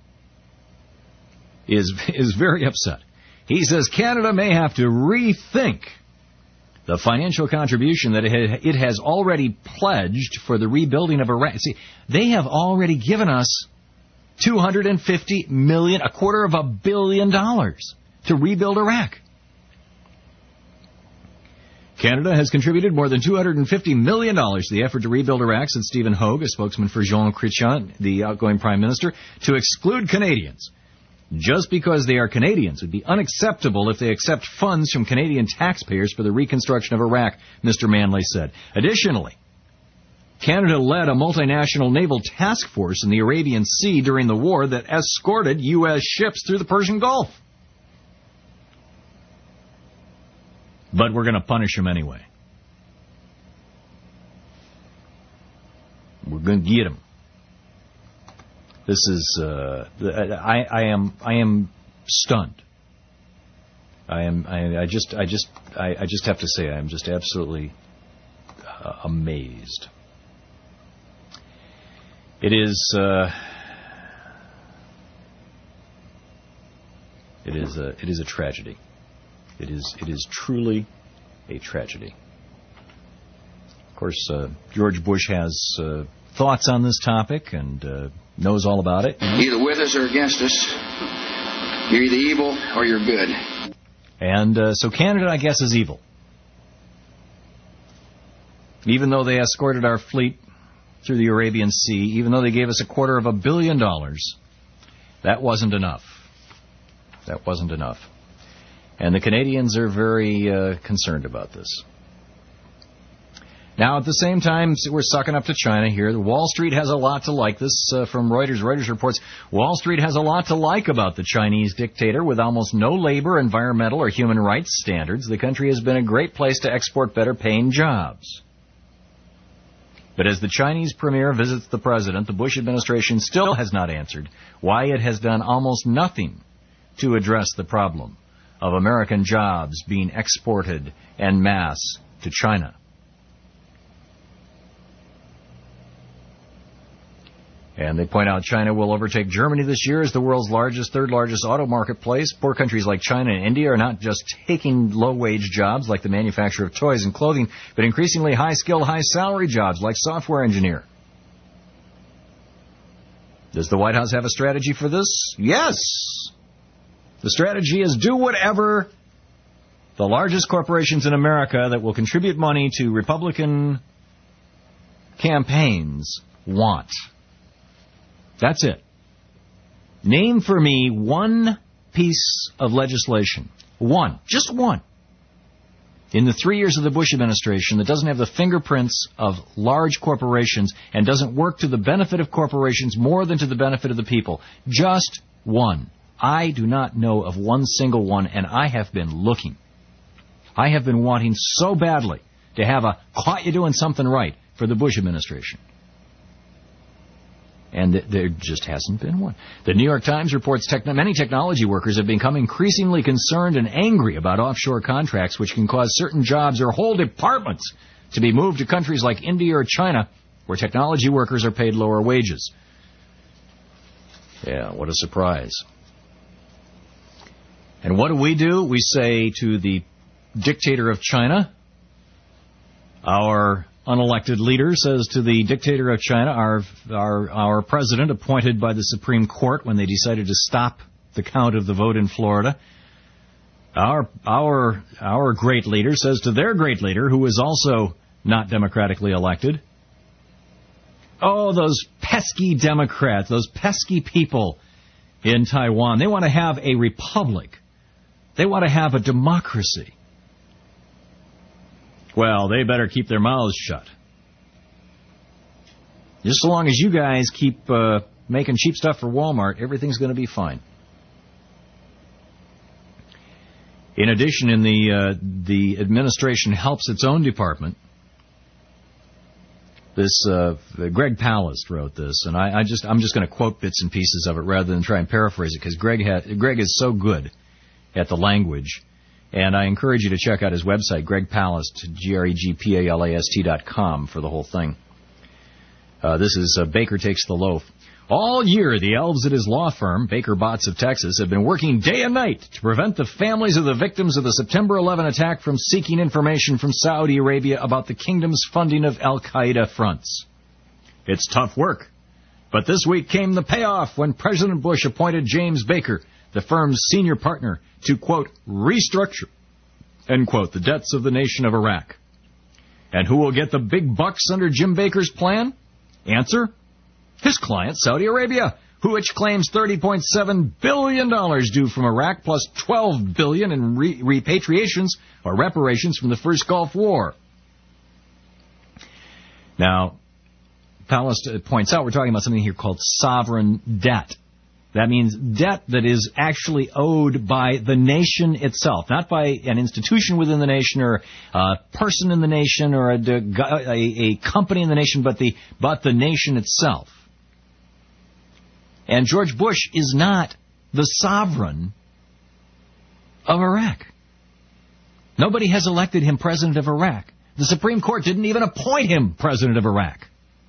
is is very upset. He says Canada may have to rethink the financial contribution that it has already pledged for the rebuilding of Iraq. See, they have already given us two hundred fifty million dollars, a quarter of a billion dollars, to rebuild Iraq. Canada has contributed more than two hundred fifty million dollars to the effort to rebuild Iraq, said Stephen Hogue, a spokesman for Jean Chrétien, the outgoing prime minister. To exclude Canadians just because they are Canadians would be unacceptable if they accept funds from Canadian taxpayers for the reconstruction of Iraq, Mister Manley said. Additionally, Canada led a multinational naval task force in the Arabian Sea during the war that escorted U S ships through the Persian Gulf. But we're going to punish them anyway. We're going to get them. This is, uh, I, I am, I am stunned. I am, I, I just, I just, I, I just have to say, I am just absolutely uh, amazed. It is, uh, it is a, it is a tragedy. It is, it is truly a tragedy. Of course, uh, George Bush has uh, thoughts on this topic and uh, knows all about it. Either with us or against us. You're either evil or you're good. And uh, so Canada, I guess, is evil. Even though they escorted our fleet through the Arabian Sea, even though they gave us a quarter of a billion dollars, that wasn't enough. That wasn't enough. And the Canadians are very uh, concerned about this. Now, at the same time, we're sucking up to China here. The Wall Street has a lot to like. This uh, from Reuters. Reuters reports Wall Street has a lot to like about the Chinese dictator. With almost no labor, environmental, or human rights standards, the country has been a great place to export better-paying jobs. But as the Chinese premier visits the president, the Bush administration still has not answered why it has done almost nothing to address the problem of American jobs being exported en masse to China. And they point out China will overtake Germany this year as the world's largest, third largest auto marketplace. Poor countries like China and India are not just taking low-wage jobs like the manufacture of toys and clothing, but increasingly high-skilled, high-salary jobs like software engineer. Does the White House have a strategy for this? Yes! The strategy is do whatever the largest corporations in America that will contribute money to Republican campaigns want. That's it. Name for me one piece of legislation. One. Just one. In the three years of the Bush administration that doesn't have the fingerprints of large corporations and doesn't work to the benefit of corporations more than to the benefit of the people. Just one. I do not know of one single one, and I have been looking. I have been wanting so badly to have a caught you doing something right for the Bush administration. And there just hasn't been one. The New York Times reports techn- many technology workers have become increasingly concerned and angry about offshore contracts which can cause certain jobs or whole departments to be moved to countries like India or China where technology workers are paid lower wages. Yeah, what a surprise. And what do we do? We say to the dictator of China, our unelected leader says to the dictator of China, our, our our president appointed by the Supreme Court when they decided to stop the count of the vote in Florida, our our our great leader says to their great leader, who is also not democratically elected, oh, those pesky Democrats, those pesky people in Taiwan, they want to have a republic. They want to have a democracy. Well, they better keep their mouths shut. Just so long as you guys keep uh, making cheap stuff for Walmart, everything's going to be fine. In addition, in the uh, the administration helps its own department. This uh, Greg Palast wrote this, and I, I just I'm just going to quote bits and pieces of it rather than try and paraphrase it because Greg had, Greg is so good at the language. And I encourage you to check out his website, Greg Palast, G R E G P A L A S T dot com, for the whole thing. Uh, this is uh, Baker Takes the Loaf. All year, the elves at his law firm, Baker Botts of Texas, have been working day and night to prevent the families of the victims of the September eleventh attack from seeking information from Saudi Arabia about the kingdom's funding of al-Qaeda fronts. It's tough work. But this week came the payoff when President Bush appointed James Baker, the firm's senior partner, to, quote, restructure end quote, the debts of the nation of Iraq. And who will get the big bucks under Jim Baker's plan? Answer, his client, Saudi Arabia, who which claims thirty point seven billion dollars due from Iraq plus twelve billion dollars in re- repatriations or reparations from the first Gulf War. Now, Pallas points out we're talking about something here called sovereign debt. That means debt that is actually owed by the nation itself, not by an institution within the nation or a person in the nation or a, a, a company in the nation, but the but the nation itself. And George Bush is not the sovereign of Iraq. Nobody has elected him president of Iraq. The Supreme Court didn't even appoint him president of Iraq.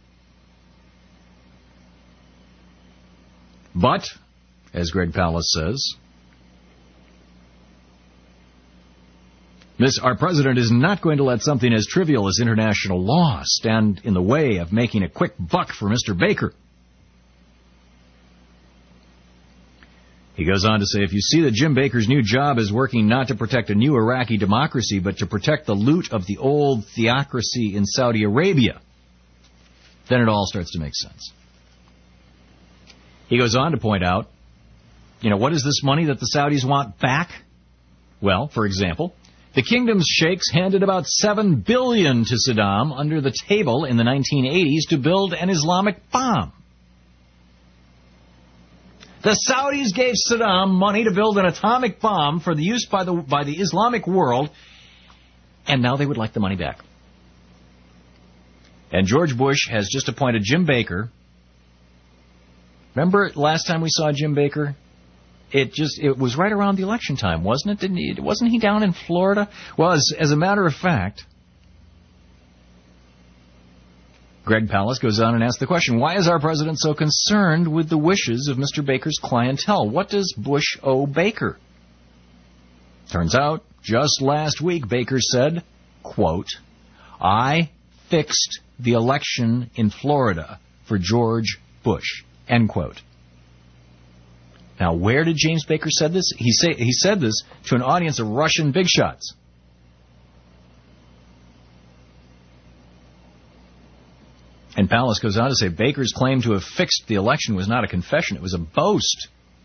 But, as Greg Pallas says, this, our president is not going to let something as trivial as international law stand in the way of making a quick buck for Mister Baker. He goes on to say, if you see that Jim Baker's new job is working not to protect a new Iraqi democracy, but to protect the loot of the old theocracy in Saudi Arabia, then it all starts to make sense. He goes on to point out, you know, what is this money that the Saudis want back? Well, for example, the kingdom's sheikhs handed about seven billion dollars to Saddam under the table in the nineteen eighties to build an Islamic bomb. The Saudis gave Saddam money to build an atomic bomb for the use by the by the Islamic world, and now they would like the money back. And George Bush has just appointed Jim Baker. Remember last time we saw Jim Baker? It just it was right around the election time, wasn't it? Didn't he, wasn't he down in Florida? Well, as, as a matter of fact, Greg Pallas goes on and asks the question, why is our president so concerned with the wishes of Mister Baker's clientele? What does Bush owe Baker? Turns out, just last week, Baker said, quote, I fixed the election in Florida for George Bush, end quote. Now, where did James Baker said this? He, say, he said this to an audience of Russian big shots. And Pallas goes on to say, Baker's claim to have fixed the election was not a confession, it was a boast.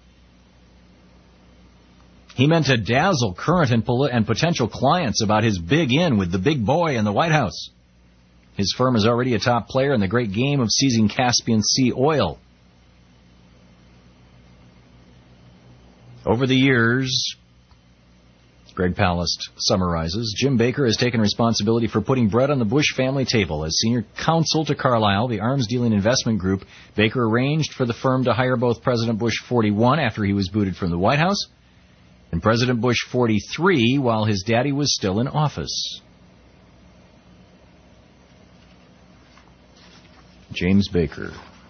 He meant to dazzle current and, poli- and potential clients about his big in with the big boy in the White House. His firm is already a top player in the great game of seizing Caspian Sea oil. Over the years, Greg Pallas summarizes, Jim Baker has taken responsibility for putting bread on the Bush family table. As senior counsel to Carlyle, the arms-dealing investment group, Baker arranged for the firm to hire both President Bush forty-one after he was booted from the White House and President Bush forty-three while his daddy was still in office. James Baker.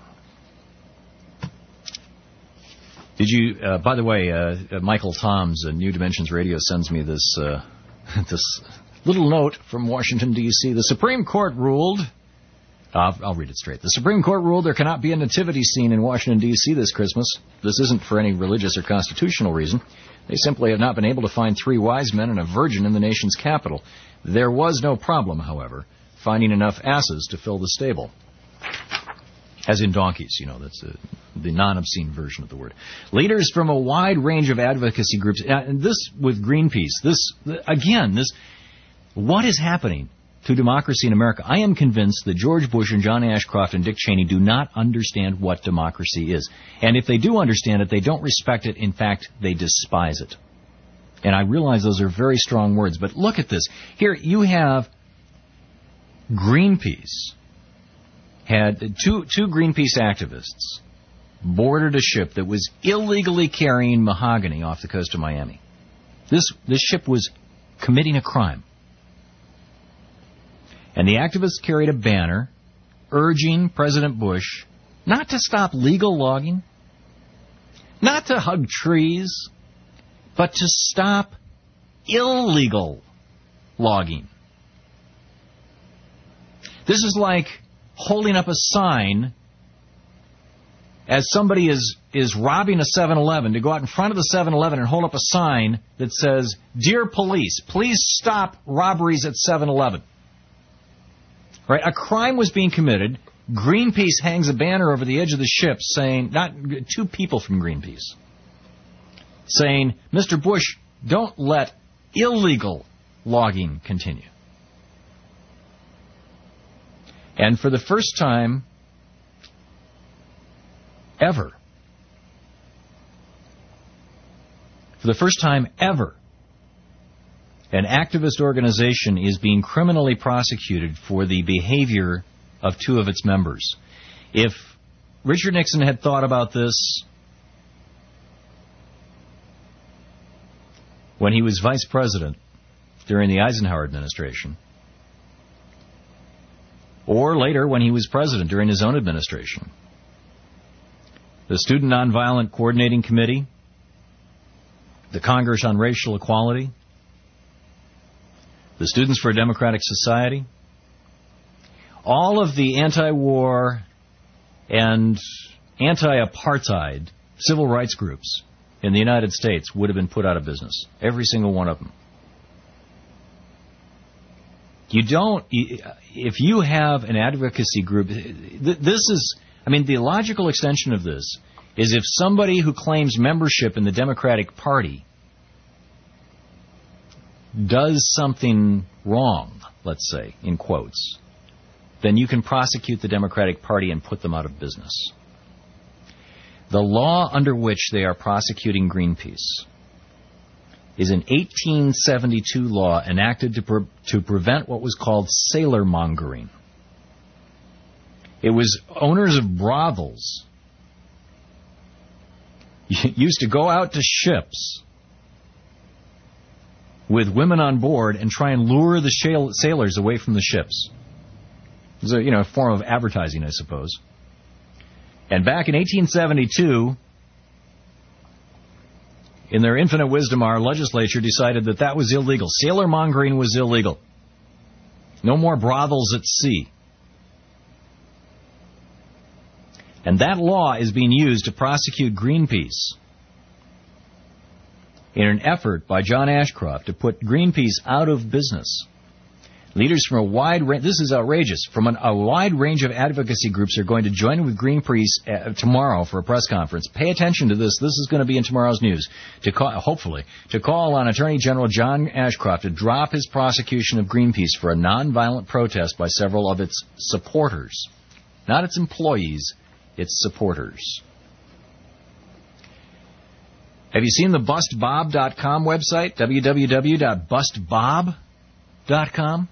Did you, uh, by the way, uh, uh, Michael Toms, uh, New Dimensions Radio, sends me this uh, this little note from Washington, D C The Supreme Court ruled, uh, I'll read it straight. The Supreme Court ruled there cannot be a nativity scene in Washington, D C this Christmas. This isn't for any religious or constitutional reason. They simply have not been able to find three wise men and a virgin in the nation's capital. There was no problem, however, finding enough asses to fill the stable. As in donkeys, you know, that's a, the non-obscene version of the word. Leaders from a wide range of advocacy groups, and this with Greenpeace, this, again, this, what is happening to democracy in America? I am convinced that George Bush and John Ashcroft and Dick Cheney do not understand what democracy is. And if they do understand it, they don't respect it. In fact, they despise it. And I realize those are very strong words, but look at this. Here you have Greenpeace. Had two two Greenpeace activists boarded a ship that was illegally carrying mahogany off the coast of Miami. This this ship was committing a crime. And the activists carried a banner urging President Bush not to stop legal logging, not to hug trees, but to stop illegal logging. This is like holding up a sign as somebody is, is robbing a seven eleven, to go out in front of the seven eleven and hold up a sign that says, "Dear police, please stop robberies at seven eleven. Right? A crime was being committed. Greenpeace hangs a banner over the edge of the ship saying, not two people from Greenpeace, saying, "Mister Bush, don't let illegal logging continue." And for the first time ever, for the first time ever, an activist organization is being criminally prosecuted for the behavior of two of its members. If Richard Nixon had thought about this when he was vice president during the Eisenhower administration, or later when he was president during his own administration, the Student Nonviolent Coordinating Committee, the Congress on Racial Equality, the Students for a Democratic Society, all of the anti-war and anti-apartheid civil rights groups in the United States would have been put out of business. Every single one of them. You don't, if you have an advocacy group, this is, I mean, the logical extension of this is if somebody who claims membership in the Democratic Party does something wrong, let's say, in quotes, then you can prosecute the Democratic Party and put them out of business. The law under which they are prosecuting Greenpeace is an eighteen seventy-two law enacted to, pre- to prevent what was called sailor mongering. It was owners of brothels used to go out to ships with women on board and try and lure the shale- sailors away from the ships. It was a, you know, a form of advertising, I suppose. And back in eighteen seventy-two, in their infinite wisdom, our legislature decided that that was illegal. Sailor mongering was illegal. No more brothels at sea. And that law is being used to prosecute Greenpeace in an effort by John Ashcroft to put Greenpeace out of business. Leaders from a wide range, this is outrageous, from an, a wide range of advocacy groups are going to join with Greenpeace uh, tomorrow for a press conference. Pay attention to this. This is going to be in tomorrow's news. To call, hopefully, to call on Attorney General John Ashcroft to drop his prosecution of Greenpeace for a nonviolent protest by several of its supporters. Not its employees, its supporters. Have you seen the bust bob dot com website? w w w dot bust bob dot com?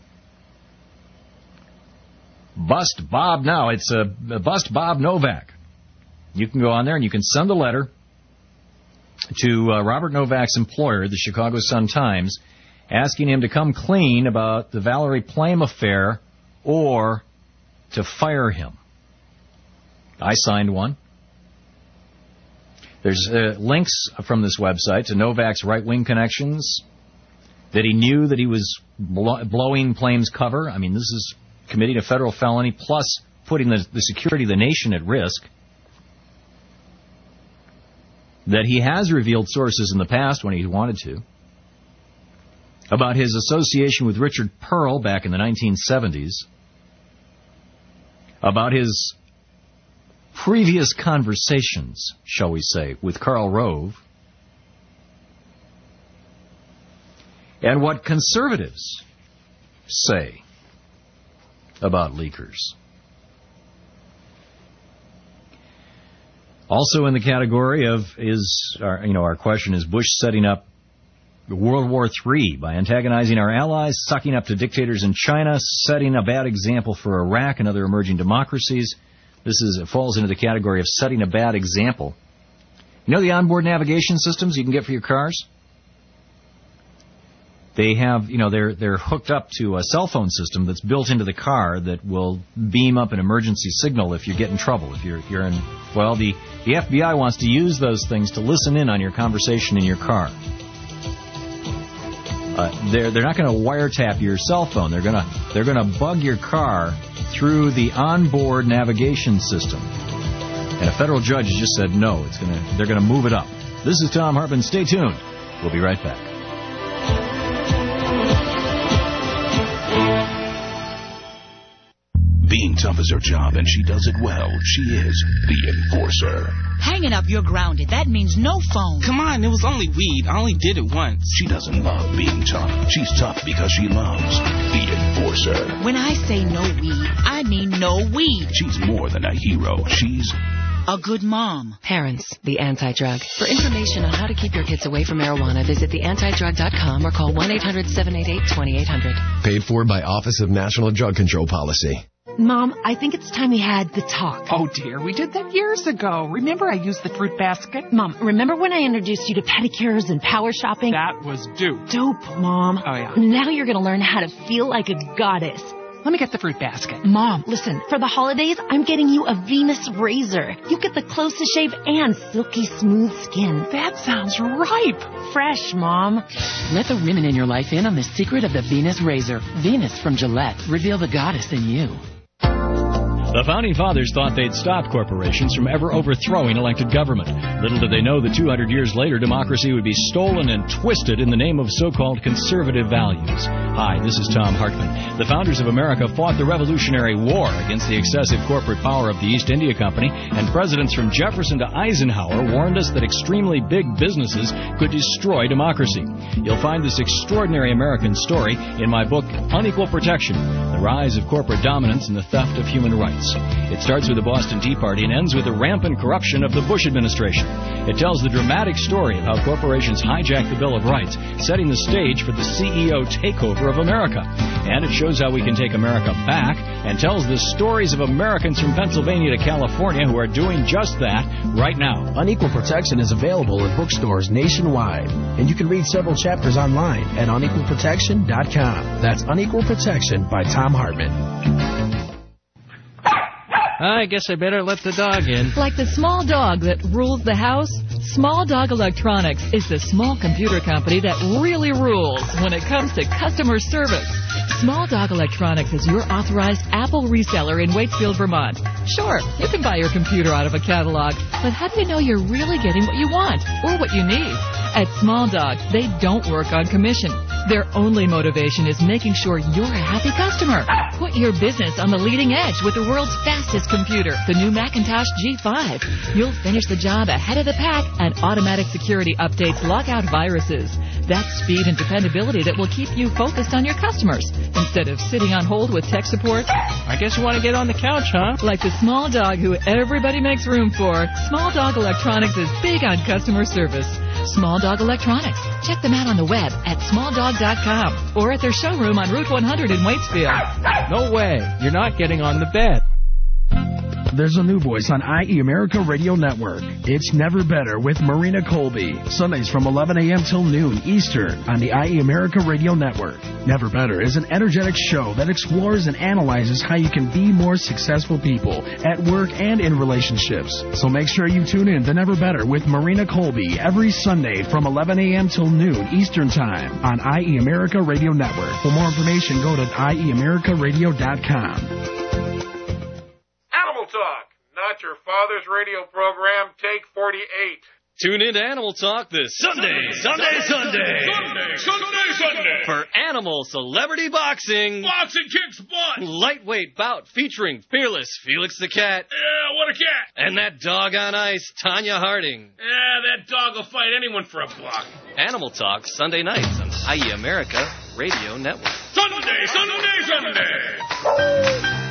Bust Bob now. It's a uh, Bust Bob Novak. You can go on there and you can send a letter to uh, Robert Novak's employer, the Chicago Sun-Times, asking him to come clean about the Valerie Plame affair or to fire him. I signed one. There's uh, links from this website to Novak's right-wing connections, that he knew that he was blo- blowing Plame's cover. I mean, this is committing a federal felony, plus putting the, the security of the nation at risk. That he has revealed sources in the past when he wanted to. About his association with Richard Pearl back in the nineteen seventies. About his previous conversations, shall we say, with Karl Rove. And what conservatives say about leakers. Also in the category of is, our, you know, our question is Bush setting up World War Three by antagonizing our allies, sucking up to dictators in China, setting a bad example for Iraq and other emerging democracies. This is it falls into the category of setting a bad example. You know the onboard navigation systems you can get for your cars? They have, you know, they're they're hooked up to a cell phone system that's built into the car that will beam up an emergency signal if you get in trouble. If you're you're in, well, the the F B I wants to use those things to listen in on your conversation in your car. Uh, they're they're not going to wiretap your cell phone. They're gonna they're gonna bug your car through the onboard navigation system. And a federal judge has just said no. It's gonna, they're going to move it up. This is Tom Hartman. Stay tuned. We'll be right back. Being tough is her job, and she does it well. She is the Enforcer. Hanging up, you're grounded. That means no phone. Come on, it was only weed. I only did it once. She doesn't love being tough. She's tough because she loves the Enforcer. When I say no weed, I mean no weed. She's more than a hero. She's a good mom. Parents, the Anti-Drug. For information on how to keep your kids away from marijuana, visit the anti drug dot com or call one eight hundred seven eight eight two eight zero zero. Paid for by Office of National Drug Control Policy. Mom, I think it's time we had the talk. Oh, dear, we did that years ago. Remember I used the fruit basket? Mom, remember when I introduced you to pedicures and power shopping? That was dope. Dope, Mom. Oh, yeah. Now you're going to learn how to feel like a goddess. Let me get the fruit basket. Mom, listen, for the holidays, I'm getting you a Venus razor. You get the closest shave and silky smooth skin. That sounds ripe. Fresh, Mom. Let the women in your life in on the secret of the Venus razor. Venus from Gillette. Reveal the goddess in you. The Founding Fathers thought they'd stop corporations from ever overthrowing elected government. Little did they know that two hundred years later, democracy would be stolen and twisted in the name of so-called conservative values. Hi, this is Tom Hartman. The founders of America fought the Revolutionary War against the excessive corporate power of the East India Company, and presidents from Jefferson to Eisenhower warned us that extremely big businesses could destroy democracy. You'll find this extraordinary American story in my book, Unequal Protection, The Rise of Corporate Dominance and the Theft of Human Rights. It starts with the Boston Tea Party and ends with the rampant corruption of the Bush administration. It tells the dramatic story of how corporations hijacked the Bill of Rights, setting the stage for the C E O takeover of America. And it shows how we can take America back and tells the stories of Americans from Pennsylvania to California who are doing just that right now. Unequal Protection is available in bookstores nationwide, and you can read several chapters online at unequal protection dot com. That's Unequal Protection by Tom Hartman. I guess I better let the dog in. Like the small dog that rules the house, Small Dog Electronics is the small computer company that really rules when it comes to customer service. Small Dog Electronics is your authorized Apple reseller in Waitsfield, Vermont. Sure, you can buy your computer out of a catalog, but how do you know you're really getting what you want or what you need? At Small Dog, they don't work on commission. Their only motivation is making sure you're a happy customer. Put your business on the leading edge with the world's fastest computer, the new Macintosh G five. You'll finish the job ahead of the pack, and automatic security updates lock out viruses. That's speed and dependability that will keep you focused on your customers instead of sitting on hold with tech support. I guess you want to get on the couch, huh? Like the small dog who everybody makes room for, Small Dog Electronics is big on customer service. Small Dog Electronics. Check them out on the web at small dog dot com or at their showroom on Route one hundred in Waitsfield. No way. You're not getting on the bed. There's a new voice on I E America Radio Network. It's Never Better with Marina Colby. Sundays from eleven a.m. till noon Eastern on the I E America Radio Network. Never Better is an energetic show that explores and analyzes how you can be more successful people at work and in relationships. So make sure you tune in to Never Better with Marina Colby every Sunday from eleven a.m. till noon Eastern Time on I E America Radio Network. For more information, go to I E America Radio dot com. Talk, not your father's radio program. Take forty-eight. Tune in to Animal Talk this Sunday, Sunday, Sunday, Sunday, Sunday, Sunday, for Animal Celebrity Boxing. Boxing kicks butt. Lightweight bout featuring fearless Felix the Cat. Yeah, what a cat. And that dog on ice, Tanya Harding. Yeah, that dog will fight anyone for a buck. Animal Talk Sunday nights on I E America Radio Network. Sunday, Sunday, Sunday.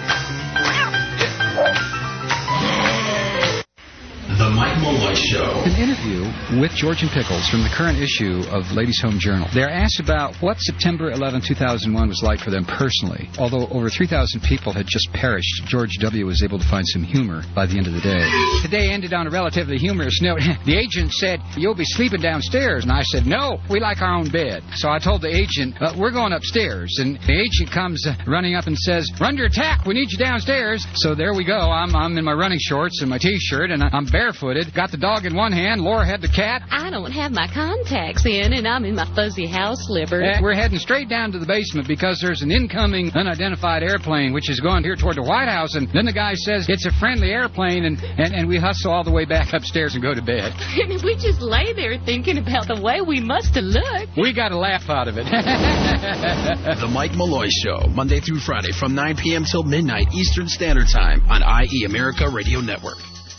The Mike Malloy Show. An interview with George and Pickles from the current issue of Ladies' Home Journal. They're asked about what September eleventh, two thousand one was like for them personally. Although over three thousand people had just perished, George W. was able to find some humor by the end of the day. The day ended on a relatively humorous note. The agent said, "You'll be sleeping downstairs." And I said, "No, we like our own bed." So I told the agent, uh, "We're going upstairs." And the agent comes uh, running up and says, "Run your tack, we need you downstairs." So there we go. I'm, I'm in my running shorts and my T-shirt, and I'm barefoot. barefooted, got the dog in one hand, Laura had the cat. I don't have my contacts in, and I'm in my fuzzy house slippers. Uh, we're heading straight down to the basement because there's an incoming unidentified airplane which is going here toward the White House, and then the guy says it's a friendly airplane, and, and, and we hustle all the way back upstairs and go to bed. We just lay there thinking about the way we must have looked. We got a laugh out of it. The Mike Malloy Show, Monday through Friday from nine p.m. till midnight Eastern Standard Time on I E America Radio Network.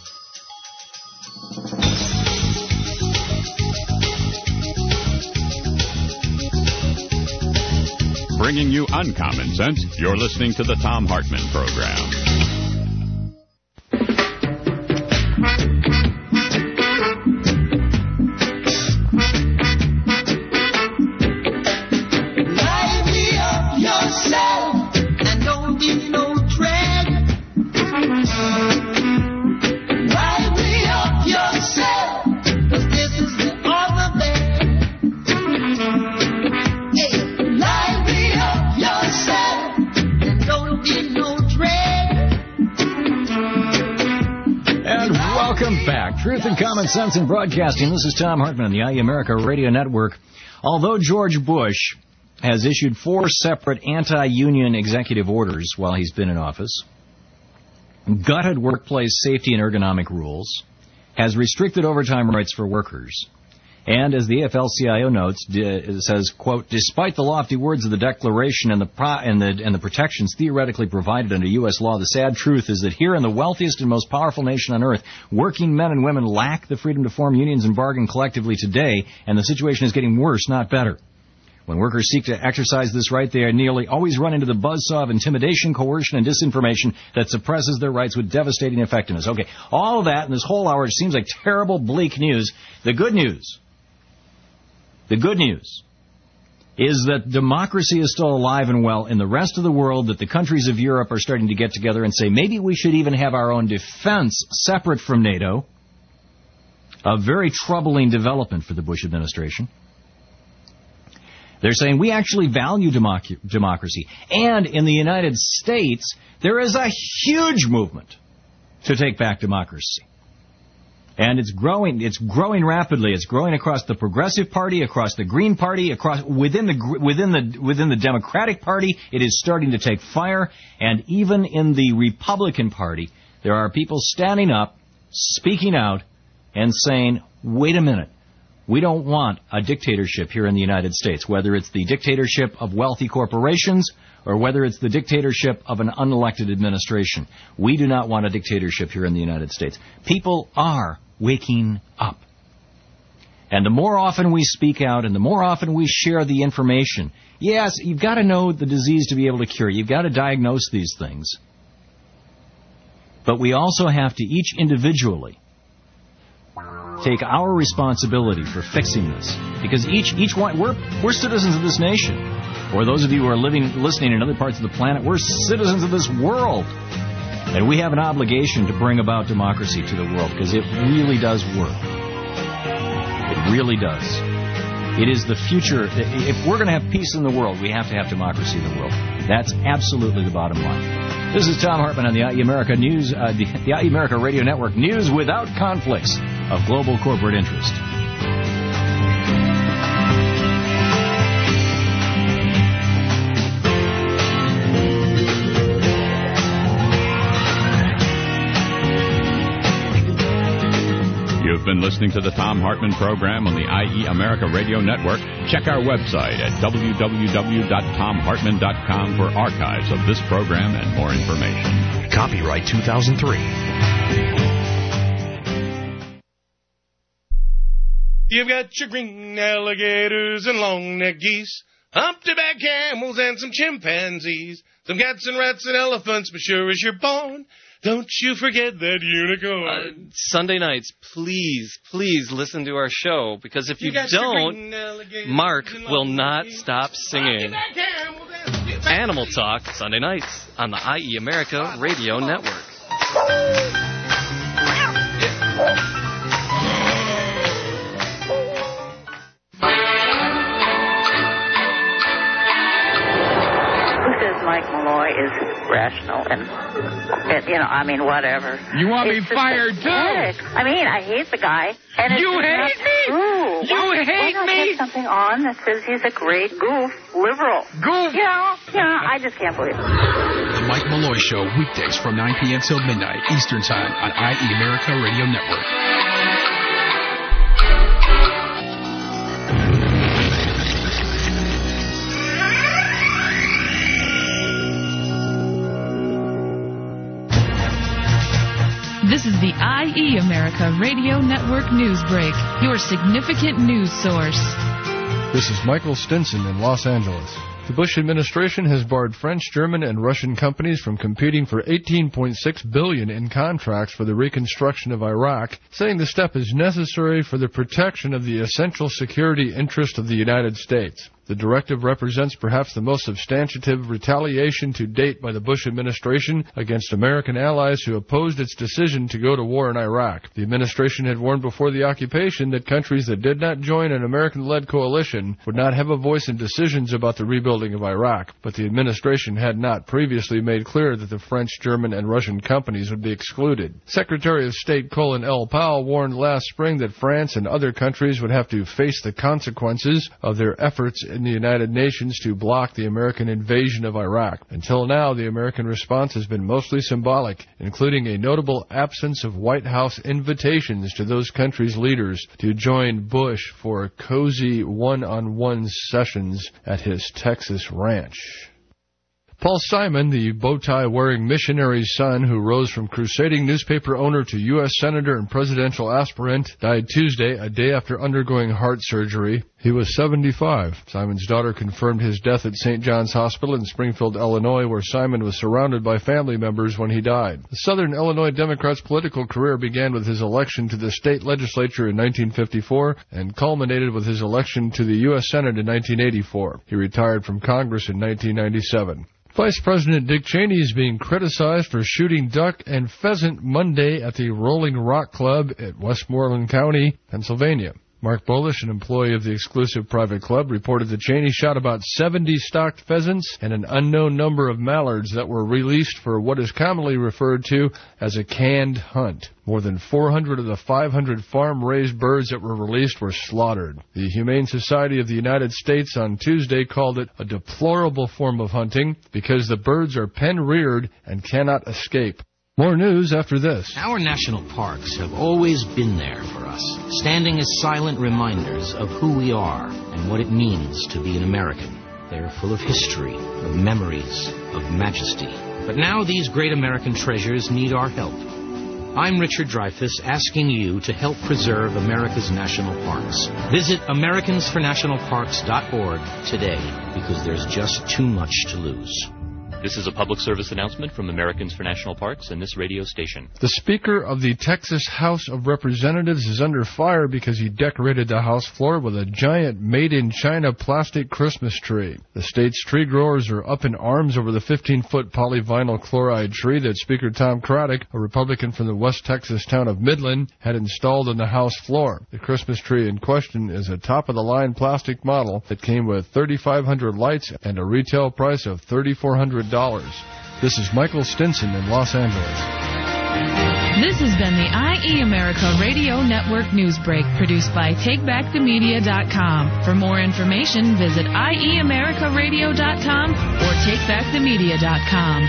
Bringing you uncommon sense, you're listening to the Thom Hartmann Program. Back. Truth and Common Sense in Broadcasting. This is Thom Hartmann on the I E America Radio Network. Although George Bush has issued four separate anti-union executive orders while he's been in office, gutted workplace safety and ergonomic rules, has restricted overtime rights for workers, and as the A F L C I O notes, it says, quote, despite the lofty words of the Declaration and the, pro- and, the, and the protections theoretically provided under U S law, the sad truth is that here in the wealthiest and most powerful nation on earth, working men and women lack the freedom to form unions and bargain collectively today, and the situation is getting worse, not better. When workers seek to exercise this right, they are nearly always run into the buzzsaw of intimidation, coercion, and disinformation that suppresses their rights with devastating effectiveness. Okay, all of that in this whole hour, it seems like terrible, bleak news. The good news... The good news is that democracy is still alive and well in the rest of the world, that the countries of Europe are starting to get together and say maybe we should even have our own defense separate from NATO. A very troubling development for the Bush administration. They're saying we actually value democ- democracy. And in the United States, there is a huge movement to take back democracy. And it's growing. It's growing rapidly. It's growing across the Progressive Party, across the Green Party, across within the within the within the Democratic Party. It is starting to take fire, and even in the Republican Party, there are people standing up, speaking out, and saying, "Wait a minute, we don't want a dictatorship here in the United States. Whether it's the dictatorship of wealthy corporations or whether it's the dictatorship of an unelected administration, we do not want a dictatorship here in the United States." People are waking up. And the more often we speak out and the more often we share the information, yes, you've got to know the disease to be able to cure. You've got to diagnose these things. But we also have to each individually take our responsibility for fixing this. Because each each one, we're, we're citizens of this nation. Or those of you who are living, listening in other parts of the planet, we're citizens of this world. And we have an obligation to bring about democracy to the world, because it really does work. It really does. It is the future. If we're going to have peace in the world, we have to have democracy in the world. That's absolutely the bottom line. This is Thom Hartmann on the I E America News, uh, the, the I E America Radio Network. News without conflicts of global corporate interest. You've been listening to the Thom Hartmann Program on the I E America Radio Network. Check our website at w w w dot tom hartmann dot com for archives of this program and more information. Copyright two thousand three. You've got your green alligators and long-necked geese, humpty-back camels and some chimpanzees, some cats and rats and elephants, but sure as you're born, don't you forget that unicorn. Uh, Sunday nights, please, please listen to our show, because if you, you don't, Mark will not stop singing. Animal Talk, Sunday nights on the I E America Radio Network. Mike Malloy is rational and, and you know, I mean, whatever. You want it's me fired pathetic. too? I mean, I hate the guy. And you it's hate not me? True. You why, hate why not me? Get something on that says he's a great goof, liberal. Goof? You know, you know, I just can't believe it. The Mike Malloy Show, weekdays from nine p.m. till midnight Eastern Time on I E America Radio Network. This is the I E America Radio Network News Break, your significant news source. This is Michael Stinson in Los Angeles. The Bush administration has barred French, German, and Russian companies from competing for eighteen point six billion dollars in contracts for the reconstruction of Iraq, saying the step is necessary for the protection of the essential security interest of the United States. The directive represents perhaps the most substantive retaliation to date by the Bush administration against American allies who opposed its decision to go to war in Iraq. The administration had warned before the occupation that countries that did not join an American-led coalition would not have a voice in decisions about the rebuilding of Iraq, but the administration had not previously made clear that the French, German, and Russian companies would be excluded. Secretary of State Colin L. Powell warned last spring that France and other countries would have to face the consequences of their efforts in the United Nations to block the American invasion of Iraq. Until now, the American response has been mostly symbolic, including a notable absence of White House invitations to those countries' leaders to join Bush for cozy one-on-one sessions at his Texas ranch. Paul Simon, the bow-tie-wearing missionary son who rose from crusading newspaper owner to U S Senator and presidential aspirant, died Tuesday, a day after undergoing heart surgery. He was seventy-five. Simon's daughter confirmed his death at Saint John's Hospital in Springfield, Illinois, where Simon was surrounded by family members when he died. The Southern Illinois Democrat's political career began with his election to the state legislature in nineteen fifty-four and culminated with his election to the U S Senate in nineteen eighty-four. He retired from Congress in nineteen ninety-seven. Vice President Dick Cheney is being criticized for shooting duck and pheasant Monday at the Rolling Rock Club at Westmoreland County, Pennsylvania. Mark Bolish, an employee of the exclusive private club, reported that Cheney shot about seventy stocked pheasants and an unknown number of mallards that were released for what is commonly referred to as a canned hunt. More than four hundred of the five hundred farm-raised birds that were released were slaughtered. The Humane Society of the United States on Tuesday called it a deplorable form of hunting because the birds are pen-reared and cannot escape. More news after this. Our national parks have always been there for us, standing as silent reminders of who we are and what it means to be an American. They're full of history, of memories, of majesty. But now these great American treasures need our help. I'm Richard Dreyfuss, asking you to help preserve America's national parks. Visit Americans for National Parks dot org today, because there's just too much to lose. This is a public service announcement from Americans for National Parks and this radio station. The Speaker of the Texas House of Representatives is under fire because he decorated the House floor with a giant made-in-China plastic Christmas tree. The state's tree growers are up in arms over the fifteen-foot polyvinyl chloride tree that Speaker Tom Craddick, a Republican from the West Texas town of Midland, had installed on the House floor. The Christmas tree in question is a top-of-the-line plastic model that came with thirty-five hundred lights and a retail price of thirty-four hundred dollars. This is Michael Stinson in Los Angeles. This has been the I E America Radio Network News Break, produced by take back the media dot com. For more information, visit I E America Radio dot com or take back the media dot com.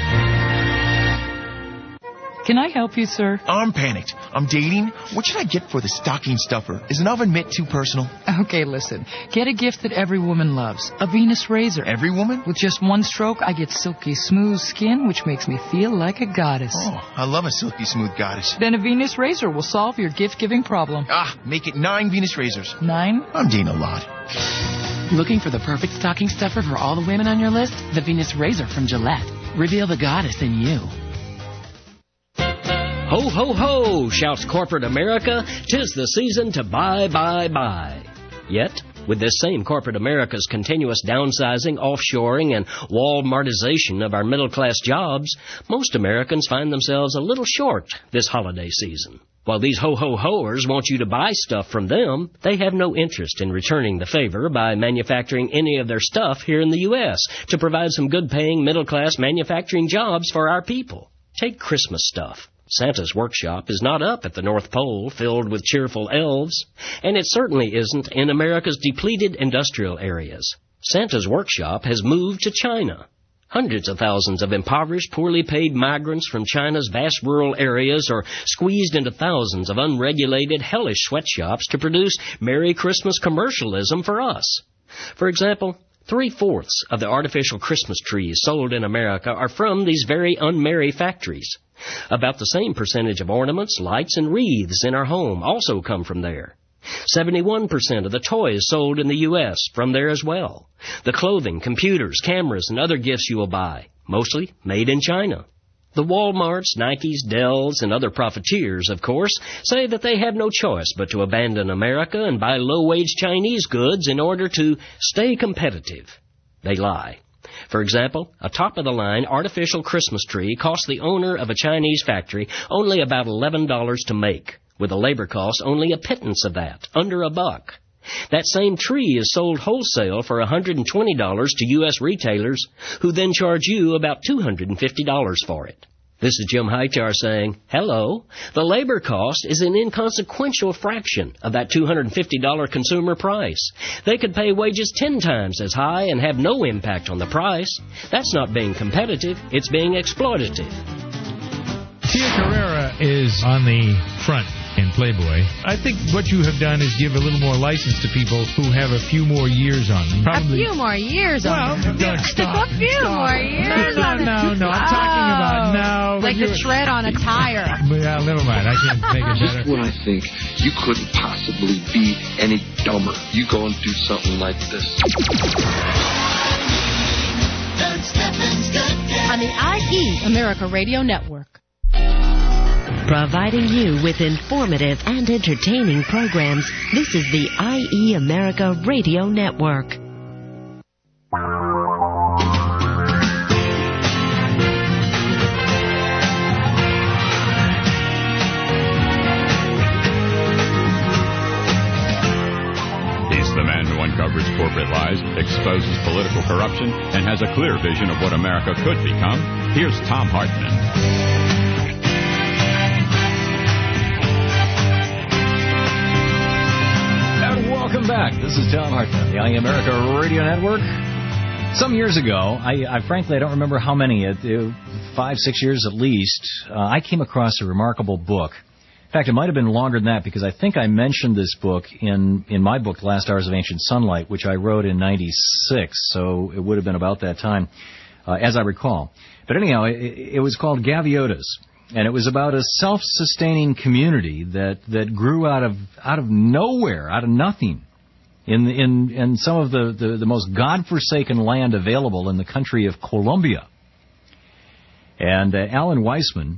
Can I help you, sir? I'm panicked. I'm dating. What should I get for the stocking stuffer? Is an oven mitt too personal? Okay, listen. Get a gift that every woman loves. A Venus razor. Every woman? With just one stroke, I get silky smooth skin, which makes me feel like a goddess. Oh, I love a silky smooth goddess. Then a Venus razor will solve your gift-giving problem. Ah, make it nine Venus razors. Nine? I'm dating a lot. Looking for the perfect stocking stuffer for all the women on your list? The Venus razor from Gillette. Reveal the goddess in you. Ho, ho, ho, shouts corporate America, 'tis the season to buy, buy, buy. Yet, with this same corporate America's continuous downsizing, offshoring, and Walmartization of our middle-class jobs, most Americans find themselves a little short this holiday season. While these ho-ho-hoers want you to buy stuff from them, they have no interest in returning the favor by manufacturing any of their stuff here in the U S to provide some good-paying, middle-class manufacturing jobs for our people. Take Christmas stuff. Santa's workshop is not up at the North Pole filled with cheerful elves, and it certainly isn't in America's depleted industrial areas. Santa's workshop has moved to China. Hundreds of thousands of impoverished, poorly paid migrants from China's vast rural areas are squeezed into thousands of unregulated, hellish sweatshops to produce Merry Christmas commercialism for us. For example, three-fourths of the artificial Christmas trees sold in America are from these very unmerry factories. About the same percentage of ornaments, lights, and wreaths in our home also come from there. seventy-one percent of the toys sold in the U S from there as well. The clothing, computers, cameras, and other gifts you will buy, mostly made in China. The Walmarts, Nikes, Dells, and other profiteers, of course, say that they have no choice but to abandon America and buy low-wage Chinese goods in order to stay competitive. They lie. For example, a top-of-the-line artificial Christmas tree costs the owner of a Chinese factory only about eleven dollars to make, with a labor cost only a pittance of that, under a buck. That same tree is sold wholesale for one hundred twenty dollars to U S retailers, who then charge you about two hundred fifty dollars for it. This is Jim Hightower saying, hello, the labor cost is an inconsequential fraction of that two hundred fifty dollars consumer price. They could pay wages ten times as high and have no impact on the price. That's not being competitive, it's being exploitative. Tia Carrera is on the front in Playboy. I think what you have done is give a little more license to people who have a few more years on them. Probably. A few more years on them? Well, stop. A few stop. more years No, no, no, no. I'm talking about now. Like the tread on a tire. Yeah, never mind. I can't make it better. Just when I think you couldn't possibly be any dumber, you go and do something like this. On the I E America Radio Network. Providing you with informative and entertaining programs, this is the I E America Radio Network. He's the man who uncovers corporate lies, exposes political corruption, and has a clear vision of what America could become. Here's Thom Hartmann. Welcome back. This is Thom Hartmann, the I E America Radio Network. Some years ago, I, I frankly I don't remember how many, uh, five, six years at least, uh, I came across a remarkable book. In fact, it might have been longer than that because I think I mentioned this book in, in my book, Last Hours of Ancient Sunlight, which I wrote in ninety-six, so it would have been about that time, uh, as I recall. But anyhow, it, it was called Gaviotas. And it was about a self-sustaining community that, that grew out of out of nowhere, out of nothing, in in in some of the, the, the most godforsaken land available in the country of Colombia. And uh, Alan Weissman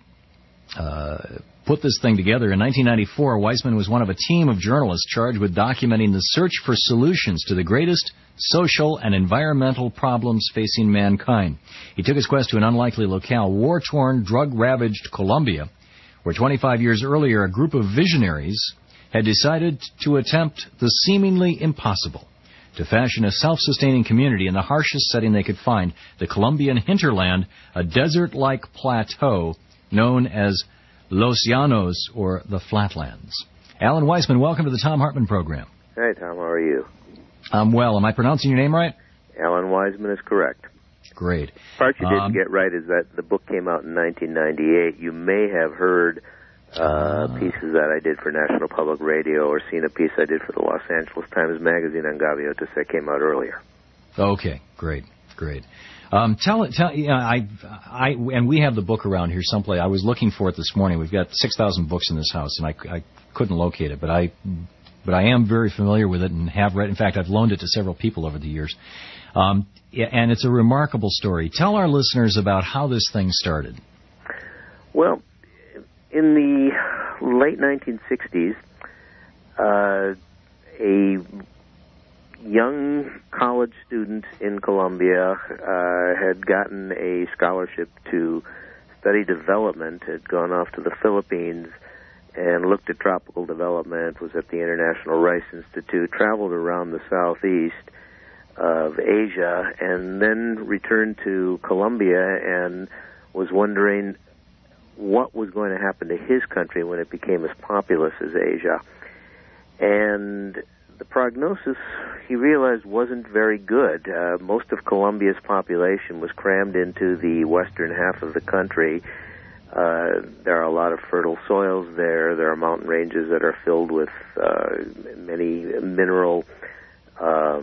uh, put this thing together in nineteen ninety-four. Weissman was one of a team of journalists charged with documenting the search for solutions to the greatest social and environmental problems facing mankind. He took his quest to an unlikely locale, war-torn, drug-ravaged Colombia, where twenty-five years earlier a group of visionaries had decided to attempt the seemingly impossible, to fashion a self-sustaining community in the harshest setting they could find, the Colombian hinterland, a desert-like plateau known as Los Llanos, or the Flatlands. Alan Weissman, welcome to the Thom Hartmann program. Hi, Tom. How are you? I'm well. Am I pronouncing your name right? Alan Weissman is correct. Great. The part you didn't um, get right is that the book came out in nineteen ninety-eight. You may have heard uh, uh, pieces that I did for National Public Radio or seen a piece I did for the Los Angeles Times Magazine on Gaviotas that came out earlier. Okay, great, great. Um, tell it, tell, you know, I, I, and we have the book around here someplace. I was looking for it this morning. We've got six thousand books in this house, and I, I couldn't locate it, but I, but I am very familiar with it and have read. In fact, I've loaned it to several people over the years. Um, and it's a remarkable story. Tell our listeners about how this thing started. Well, in the late nineteen sixties, uh, a young college student in Colombia uh, had gotten a scholarship to study development, had gone off to the Philippines, and looked at tropical development, was at the International Rice Institute, traveled around the southeast of Asia, and then returned to Colombia and was wondering what was going to happen to his country when it became as populous as Asia. And the prognosis, he realized, wasn't very good. Uh, most of Colombia's population was crammed into the western half of the country. Uh, there are a lot of fertile soils there. There are mountain ranges that are filled with uh, many mineral uh,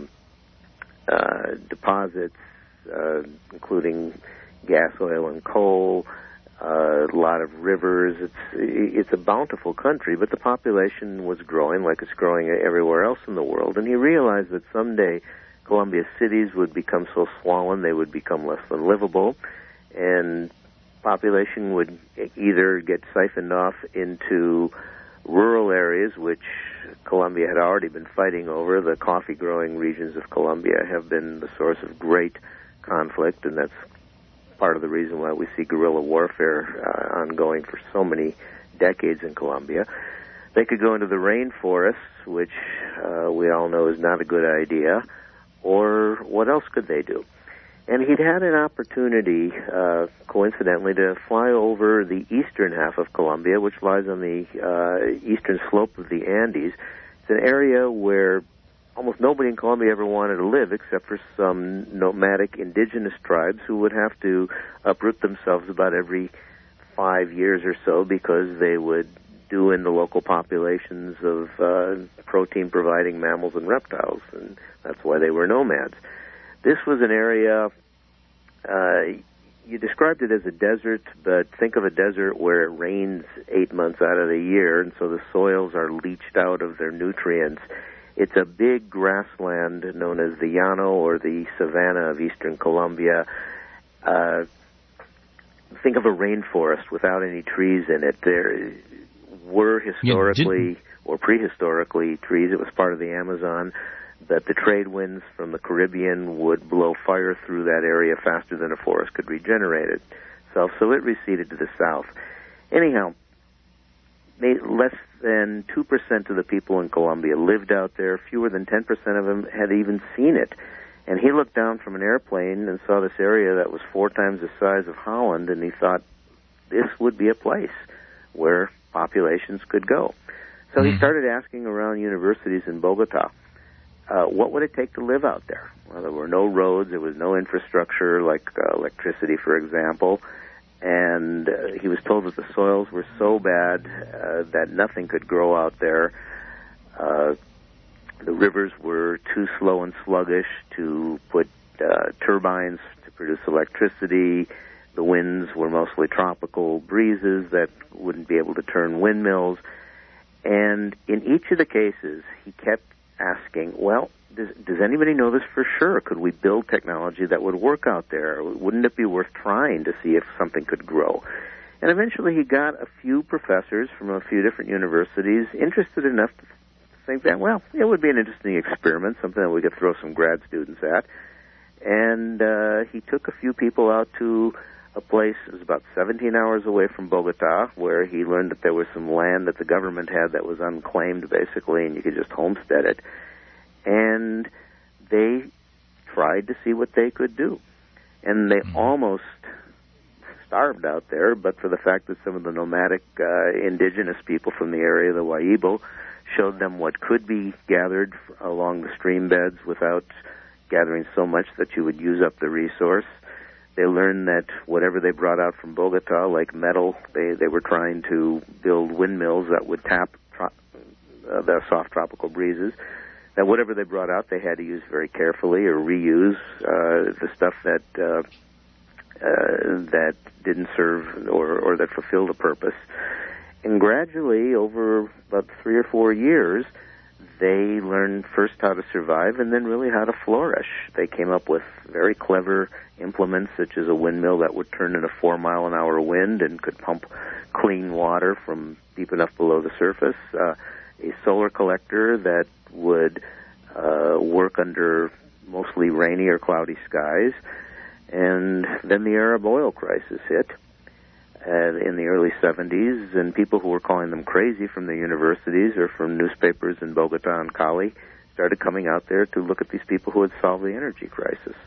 uh, deposits, uh, including gas, oil, and coal. Uh, a lot of rivers. It's it's a bountiful country, but the population was growing like it's growing everywhere else in the world. And he realized that someday Colombia's cities would become so swollen they would become less than livable, and population would either get siphoned off into rural areas, which Colombia had already been fighting over. The coffee-growing regions of Colombia have been the source of great conflict, and that's part of the reason why we see guerrilla warfare uh, ongoing for so many decades in Colombia. They could go into the rainforests, which uh, we all know is not a good idea, or what else could they do? And he'd had an opportunity, uh, coincidentally, to fly over the eastern half of Colombia, which lies on the uh, eastern slope of the Andes. It's an area where almost nobody in Colombia ever wanted to live except for some nomadic indigenous tribes who would have to uproot themselves about every five years or so because they would do in the local populations of uh, protein-providing mammals and reptiles, and that's why they were nomads. This was an area, uh, you described it as a desert, but think of a desert where it rains eight months out of the year, and so the soils are leached out of their nutrients. It's a big grassland known as the Llano or the savanna of eastern Colombia. Uh, think of a rainforest without any trees in it. There were historically or prehistorically trees. It was part of the Amazon, but the trade winds from the Caribbean would blow fire through that area faster than a forest could regenerate itself, so it receded to the south. Anyhow, less than two percent of the people in Colombia lived out there. Fewer than ten percent of them had even seen it. And he looked down from an airplane and saw this area that was four times the size of Holland, and he thought this would be a place where populations could go. So he started asking around universities in Bogota, uh, what would it take to live out there? Well, there were no roads. There was no infrastructure like uh, electricity, for example. And uh, he was told that the soils were so bad uh, that nothing could grow out there. Uh, the rivers were too slow and sluggish to put uh, turbines to produce electricity. The winds were mostly tropical breezes that wouldn't be able to turn windmills. And in each of the cases, he kept asking, well, Does, does anybody know this for sure? Could we build technology that would work out there? Wouldn't it be worth trying to see if something could grow? And eventually he got a few professors from a few different universities interested enough to think that, well, it would be an interesting experiment, something that we could throw some grad students at. And uh, he took a few people out to a place that was about seventeen hours away from Bogota, where he learned that there was some land that the government had that was unclaimed, basically, and you could just homestead it. And they tried to see what they could do. And they mm-hmm. almost starved out there, but for the fact that some of the nomadic uh, indigenous people from the area, the Waibo, showed them what could be gathered along the stream beds without gathering so much that you would use up the resource. They learned that whatever they brought out from Bogota, like metal, they, they were trying to build windmills that would tap tro- uh, the soft tropical breezes. That whatever they brought out, they had to use very carefully or reuse uh, the stuff that uh, uh, that didn't serve or, or that fulfilled a purpose. And gradually, over about three or four years, they learned first how to survive and then really how to flourish. They came up with very clever implements, such as a windmill that would turn in a four-mile-an-hour wind and could pump clean water from deep enough below the surface. Uh, a solar collector that would uh, work under mostly rainy or cloudy skies. And then the Arab oil crisis hit. uh, in the early seventies, and people who were calling them crazy from the universities or from newspapers in Bogota and Cali started coming out there to look at these people who had solved the energy crisis.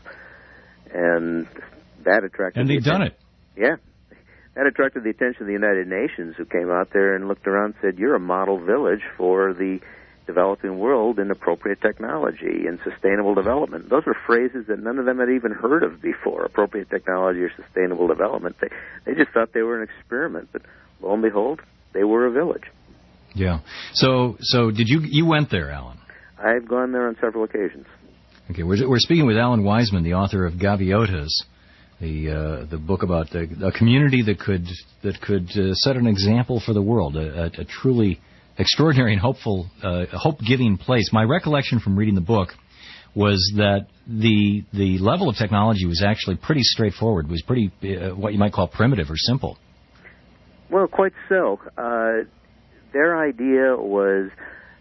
And that attracted... And they've done it. Yeah. That attracted the attention of the United Nations, who came out there and looked around and said, you're a model village for the developing world in appropriate technology and sustainable development. Those were phrases that none of them had even heard of before, appropriate technology or sustainable development. They, they just thought they were an experiment, but lo and behold, they were a village. Yeah. So, so did you, you went there, Alan? I've gone there on several occasions. Okay, we're, we're speaking with Alan Wiseman, the author of Gaviotas, the uh, the book about the, a community that could that could uh, set an example for the world, a, a, a truly extraordinary and hopeful, uh, hope-giving place. My recollection from reading the book was that the the level of technology was actually pretty straightforward, was pretty uh, what you might call primitive or simple. Well, quite so. Uh, their idea was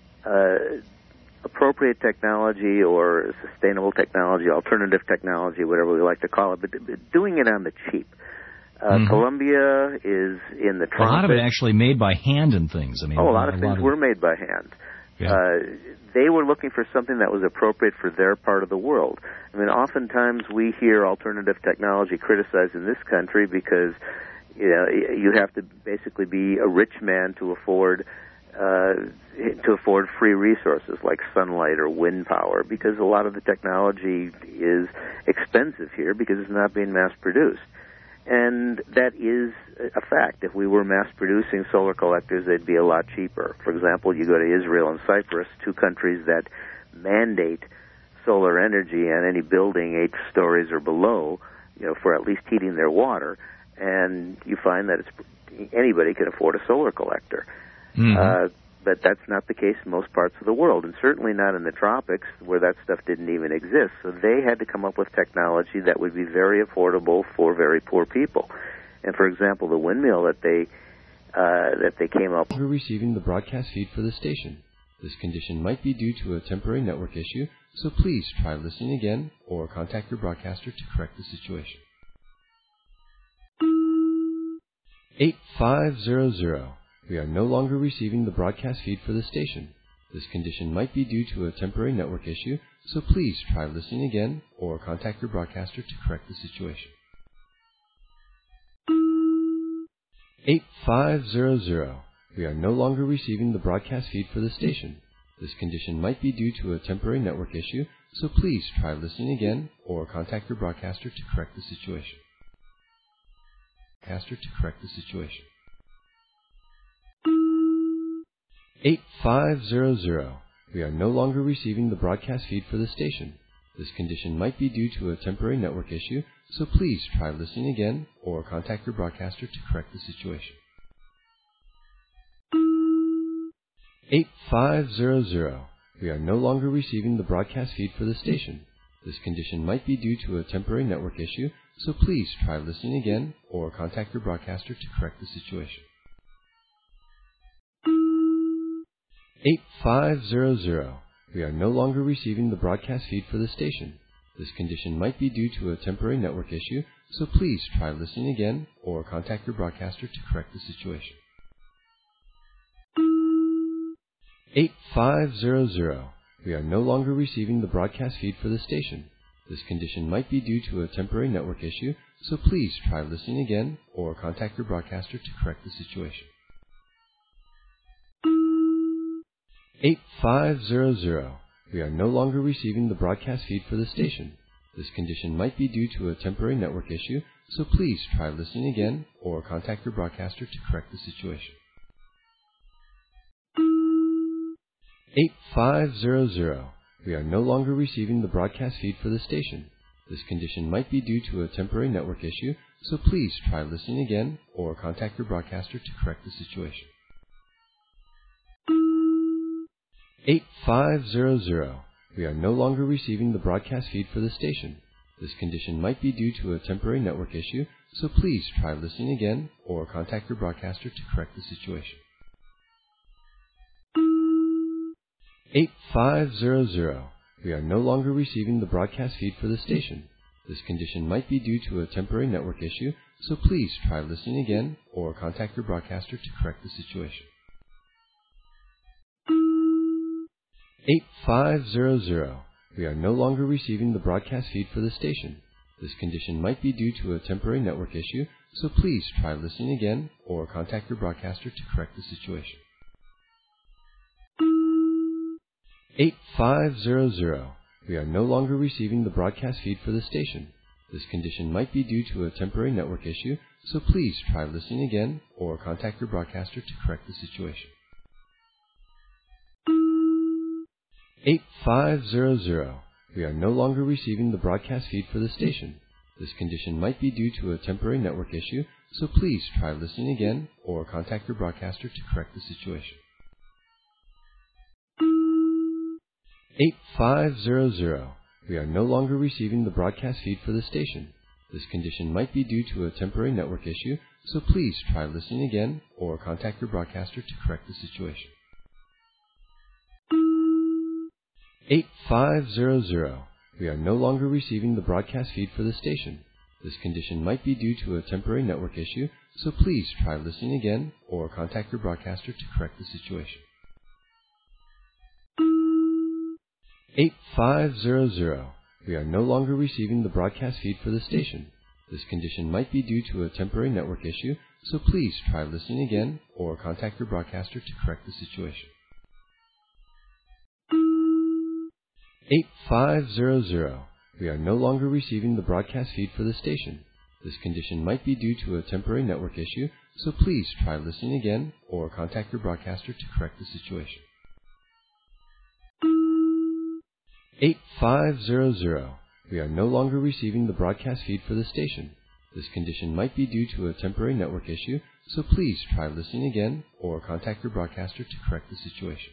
uh, appropriate technology or sustainable technology, alternative technology, whatever we like to call it, but doing it on the cheap. Uh, mm-hmm. Colombia is in the tropics. A lot of it actually made by hand and things. I mean, oh, a lot of a things lot of were made by hand. Yeah. Uh, they were looking for something that was appropriate for their part of the world. I mean, oftentimes we hear alternative technology criticized in this country because, you know, you have to basically be a rich man to afford uh, to afford free resources like sunlight or wind power, because a lot of the technology is expensive here because it's not being mass-produced. And that is a fact. If we were mass-producing solar collectors, they'd be a lot cheaper. For example, you go to Israel and Cyprus, two countries that mandate solar energy on any building eight stories or below, you know, for at least heating their water, and you find that it's, anybody can afford a solar collector. Mm-hmm. Uh, but that's not the case in most parts of the world, and certainly not in the tropics where that stuff didn't even exist. So they had to come up with technology that would be very affordable for very poor people. And for example, the windmill that they uh, that they came up with. We're receiving the broadcast feed for the station. This condition might be due to a temporary network issue, so please try listening again or contact your broadcaster to correct the situation. eight five zero zero. We are no longer receiving the broadcast feed for the station. This condition might be due to a temporary network issue, so please try listening again or contact your broadcaster to correct the situation. eight five zero zero. We are no longer receiving the broadcast feed for the station. This condition might be due to a temporary network issue, so please try listening again or contact your broadcaster to correct the situation. Broadcaster to correct the situation. eight five zero zero. We are no longer receiving the broadcast feed for the station. This condition might be due to a temporary network issue, so please try listening again or contact your broadcaster to correct the situation. eight five zero zero. We are no longer receiving the broadcast feed for the station. This condition might be due to a temporary network issue, so please try listening again or contact your broadcaster to correct the situation. eight five zero zero. We are no longer receiving the broadcast feed for the station. This condition might be due to a temporary network issue, so please try listening again or contact your broadcaster to correct the situation. eight five zero zero. We are no longer receiving the broadcast feed for the station. This condition might be due to a temporary network issue, so please try listening again or contact your broadcaster to correct the situation. eight five zero zero. We are no longer receiving the broadcast feed for the station. This condition might be due to a temporary network issue, so please try listening again or contact your broadcaster to correct the situation. eight five zero zero. We are no longer receiving the broadcast feed for the station. This condition might be due to a temporary network issue, so please try listening again or contact your broadcaster to correct the situation. eight five zero zero. We are no longer receiving the broadcast feed for the station. This condition might be due to a temporary network issue, so please try listening again or contact your broadcaster to correct the situation. eight five zero zero. We are no longer receiving the broadcast feed for the station. This condition might be due to a temporary network issue, so please try listening again or contact your broadcaster to correct the situation. eight five zero zero. We are no longer receiving the broadcast feed for the station. This condition might be due to a temporary network issue, so please try listening again or contact your broadcaster to correct the situation. eight five zero zero. We are no longer receiving the broadcast feed for the station. This condition might be due to a temporary network issue, so please try listening again or contact your broadcaster to correct the situation. eight five zero zero. We are no longer receiving the broadcast feed for the station. This condition might be due to a temporary network issue, so please try listening again or contact your broadcaster to correct the situation. eight five zero zero. We are no longer receiving the broadcast feed for the station. This condition might be due to a temporary network issue, so please try listening again or contact your broadcaster to correct the situation. eight five zero zero. We are no longer receiving the broadcast feed for the station. This condition might be due to a temporary network issue, so please try listening again or contact your broadcaster to correct the situation. eight five zero zero. We are no longer receiving the broadcast feed for the station. This condition might be due to a temporary network issue, so please try listening again or contact your broadcaster to correct the situation. eight five zero zero. We are no longer receiving the broadcast feed for the station. This condition might be due to a temporary network issue, so please try listening again or contact your broadcaster to correct the situation. eight five zero zero. We are no longer receiving the broadcast feed for the station. This condition might be due to a temporary network issue, so please try listening again or contact your broadcaster to correct the situation.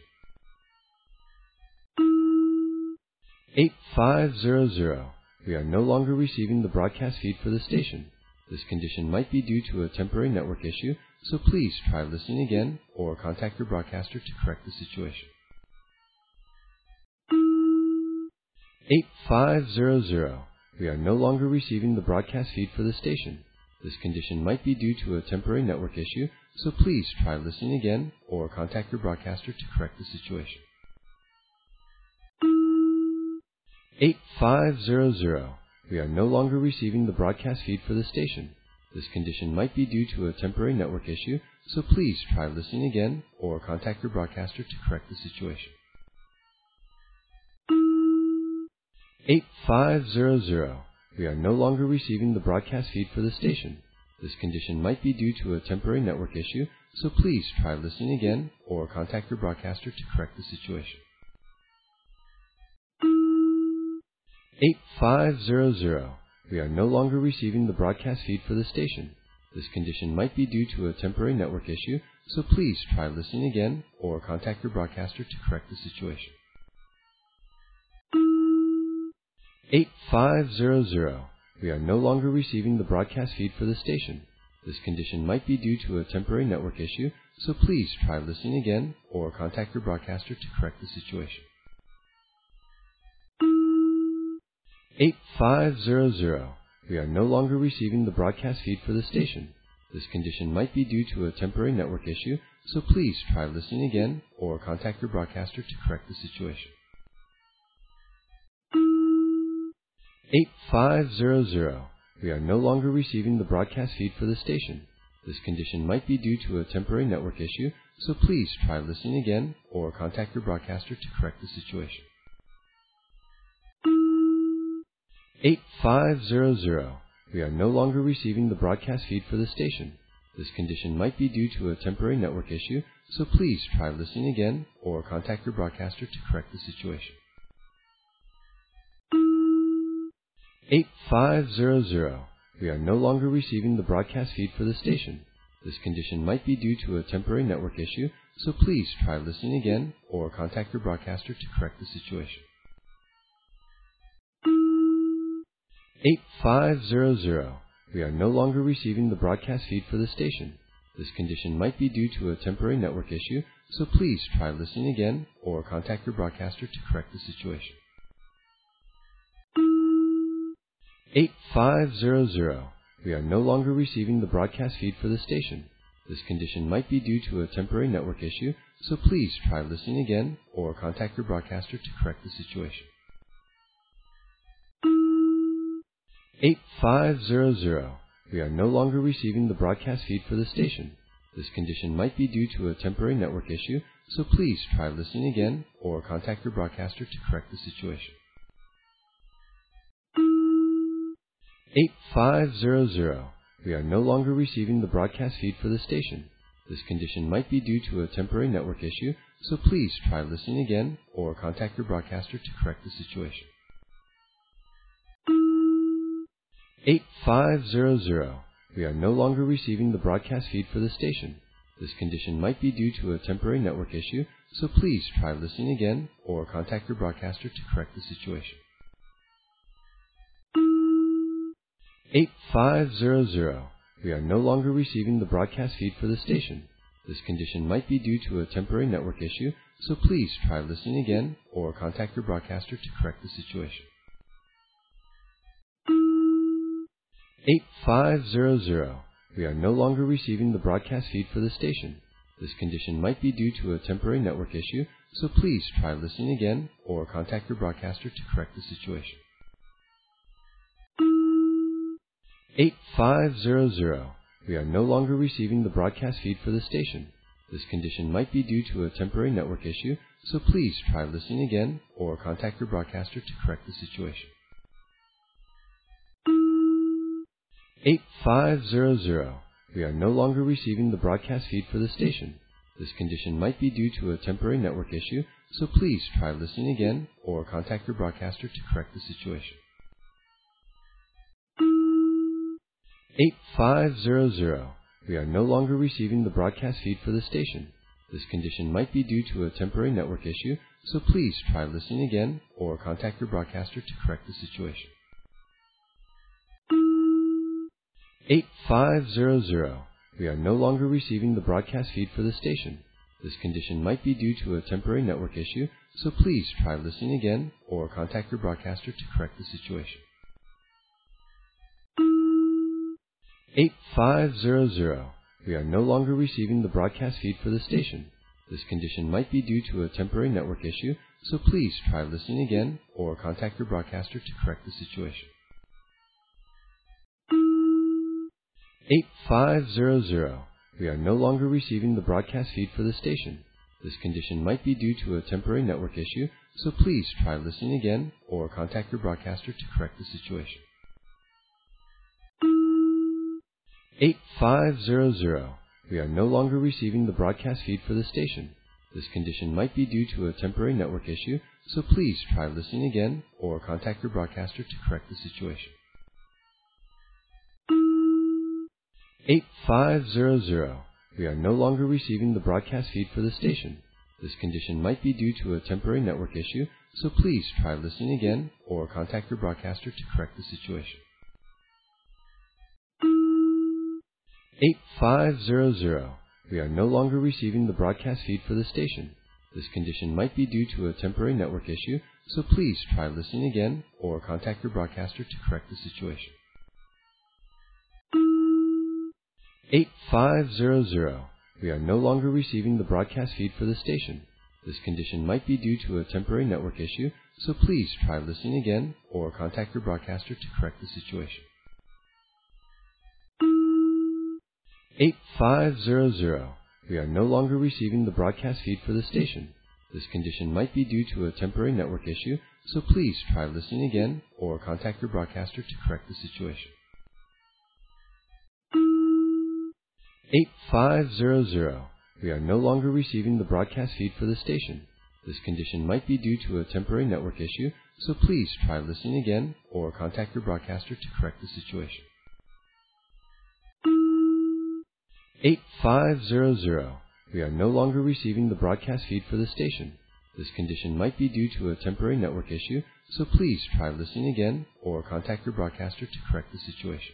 eight five zero zero. We are no longer receiving the broadcast feed for the station. This condition might be due to a temporary network issue, so please try listening again or contact your broadcaster to correct the situation. eight five zero zero. We are no longer receiving the broadcast feed for the station. This condition might be due to a temporary network issue, so please try listening again or contact your broadcaster to correct the situation. eight five zero zero. We are no longer receiving the broadcast feed for the station. This condition might be due to a temporary network issue, so please try listening again or contact your broadcaster to correct the situation. eight five zero zero. We are no longer receiving the broadcast feed for the station. This condition might be due to a temporary network issue, so please try listening again or contact your broadcaster to correct the situation. eight five zero zero. We are no longer receiving the broadcast feed for the station. This condition might be due to a temporary network issue, so please try listening again or contact your broadcaster to correct the situation. eight five zero zero. We are no longer receiving the broadcast feed for the station. This condition might be due to a temporary network issue, so please try listening again or contact your broadcaster to correct the situation. eight five zero zero. We are no longer receiving the broadcast feed for the station. This condition might be due to a temporary network issue, so please try listening again or contact your broadcaster to correct the situation. eight five zero zero. We are no longer receiving the broadcast feed for the station. This condition might be due to a temporary network issue, so please try listening again or contact your broadcaster to correct the situation. eight five zero zero. We are no longer receiving the broadcast feed for the station. This condition might be due to a temporary network issue, so please try listening again or contact your broadcaster to correct the situation. eight five zero zero. We are no longer receiving the broadcast feed for the station. This condition might be due to a temporary network issue, so please try listening again or contact your broadcaster to correct the situation. eight five zero zero. We are no longer receiving the broadcast feed for the station. This condition might be due to a temporary network issue, so please try listening again or contact your broadcaster to correct the situation. eight five zero zero. We are no longer receiving the broadcast feed for the station. This condition might be due to a temporary network issue, so please try listening again or contact your broadcaster to correct the situation. eight five zero zero. We are no longer receiving the broadcast feed for the station. This condition might be due to a temporary network issue, so please try listening again or contact your broadcaster to correct the situation. eight five zero zero. We are no longer receiving the broadcast feed for the station. This condition might be due to a temporary network issue, so please try listening again or contact your broadcaster to correct the situation. eight five zero zero. We are no longer receiving the broadcast feed for the station. This condition might be due to a temporary network issue, so please try listening again or contact your broadcaster to correct the situation. eight five zero zero. We are no longer receiving the broadcast feed for the station. This condition might be due to a temporary network issue, so please try listening again or contact your broadcaster to correct the situation. eight five zero zero. We are no longer receiving the broadcast feed for the station. This condition might be due to a temporary network issue, so please try listening again or contact your broadcaster to correct the situation. eight five zero zero. We are no longer receiving the broadcast feed for the station. This condition might be due to a temporary network issue, so please try listening again or contact your broadcaster to correct the situation. eight five zero zero. We are no longer receiving the broadcast feed for the station. This condition might be due to a temporary network issue, so please try listening again or contact your broadcaster to correct the situation. eight five zero zero. We are no longer receiving the broadcast feed for the station. This condition might be due to a temporary network issue, so please try listening again or contact your broadcaster to correct the situation. eight five zero zero. We are no longer receiving the broadcast feed for the station. This condition might be due to a temporary network issue, so please try listening again or contact your broadcaster to correct the situation. eight five zero zero. We are no longer receiving the broadcast feed for the station. This condition might be due to a temporary network issue, so please try listening again or contact your broadcaster to correct the situation. eight five zero zero. We are no longer receiving the broadcast feed for the station. This condition might be due to a temporary network issue, so please try listening again or contact your broadcaster to correct the situation. eight five zero zero. We are no longer receiving the broadcast feed for the station. This condition might be due to a temporary network issue, so please try listening again or contact your broadcaster to correct the situation. eight five zero zero. We are no longer receiving the broadcast feed for the station. This condition might be due to a temporary network issue, so please try listening again or contact your broadcaster to correct the situation. eight five zero zero. We are no longer receiving the broadcast feed for the station. This condition might be due to a temporary network issue, so please try listening again or contact your broadcaster to correct the situation. eight five zero zero. We are no longer receiving the broadcast feed for the station. This condition might be due to a temporary network issue, so please try listening again or contact your broadcaster to correct the situation. eight five zero zero. We are no longer receiving the broadcast feed for the station. This condition might be due to a temporary network issue, so please try listening again or contact your broadcaster to correct the situation. eight five zero zero. We are no longer receiving the broadcast feed for the station. This condition might be due to a temporary network issue, so please try listening again or contact your broadcaster to correct the situation. eight five zero zero. We are no longer receiving the broadcast feed for the station. This condition might be due to a temporary network issue, so please try listening again or contact your broadcaster to correct the situation.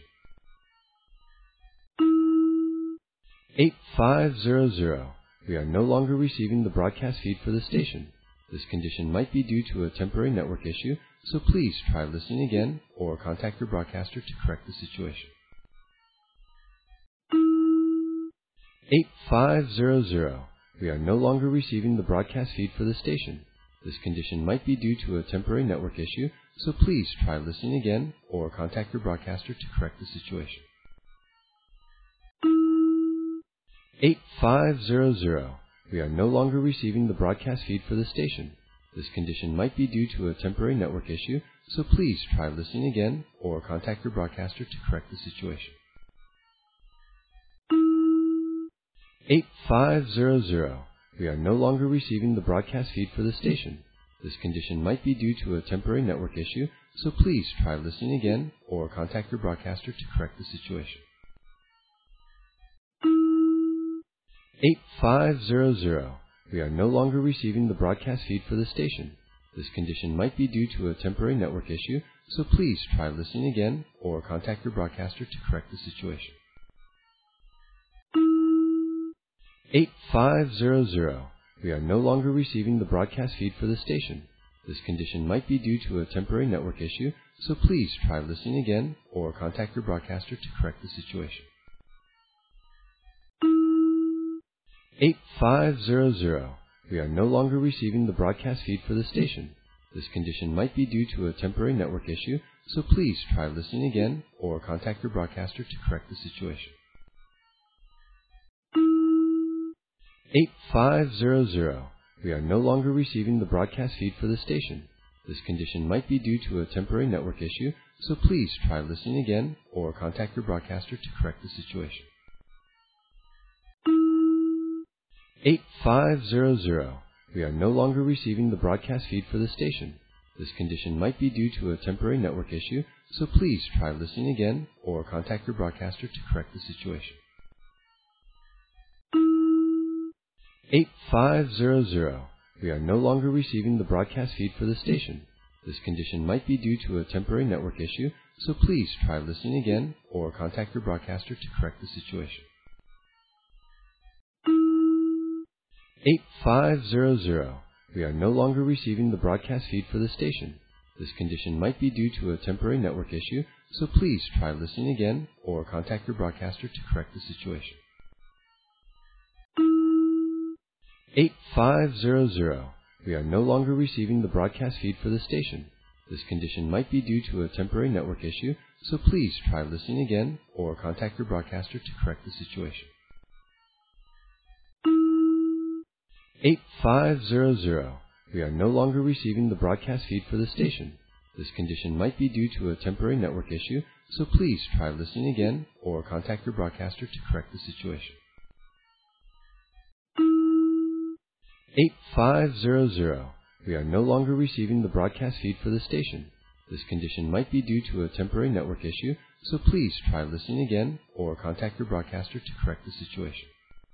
eight five zero zero. We are no longer receiving the broadcast feed for the station. This condition might be due to a temporary network issue, so please try listening again or contact your broadcaster to correct the situation. eight five zero zero. We are no longer receiving the broadcast feed for the station. This condition might be due to a temporary network issue, so please try listening again or contact your broadcaster to correct the situation. eight five zero zero. We are no longer receiving the broadcast feed for the station. This condition might be due to a temporary network issue, so please try listening again or contact your broadcaster to correct the situation. eight five zero zero. We are no longer receiving the broadcast feed for the station. This condition might be due to a temporary network issue, so please try listening again or contact your broadcaster to correct the situation. eight five zero zero. We are no longer receiving the broadcast feed for the station. This condition might be due to a temporary network issue, so please try listening again or contact your broadcaster to correct the situation. eight five zero zero. We are no longer receiving the broadcast feed for the station. This condition might be due to a temporary network issue, so please try listening again or contact your broadcaster to correct the situation. eight five zero zero. We are no longer receiving the broadcast feed for the station. This condition might be due to a temporary network issue, so please try listening again or contact your broadcaster to correct the situation. eight five zero zero. We are no longer receiving the broadcast feed for the station. This condition might be due to a temporary network issue, so please try listening again or contact your broadcaster to correct the situation. eight five zero zero. We are no longer receiving the broadcast feed for the station. This condition might be due to a temporary network issue, so please try listening again or contact your broadcaster to correct the situation. eight five zero zero. We are no longer receiving the broadcast feed for the station. This condition might be due to a temporary network issue, so please try listening again or contact your broadcaster to correct the situation. eight five zero zero. We are no longer receiving the broadcast feed for the station. This condition might be due to a temporary network issue, so please try listening again or contact your broadcaster to correct the situation. eight five zero zero. We are no longer receiving the broadcast feed for the station. This condition might be due to a temporary network issue, so please try listening again or contact your broadcaster to correct the situation. eight five zero zero. We are no longer receiving the broadcast feed for the station. This condition might be due to a temporary network issue, so please try listening again or contact your broadcaster to correct the situation. eight five zero zero. We are no longer receiving the broadcast feed for the station. This condition might be due to a temporary network issue, so please try listening again or contact your broadcaster to correct the situation.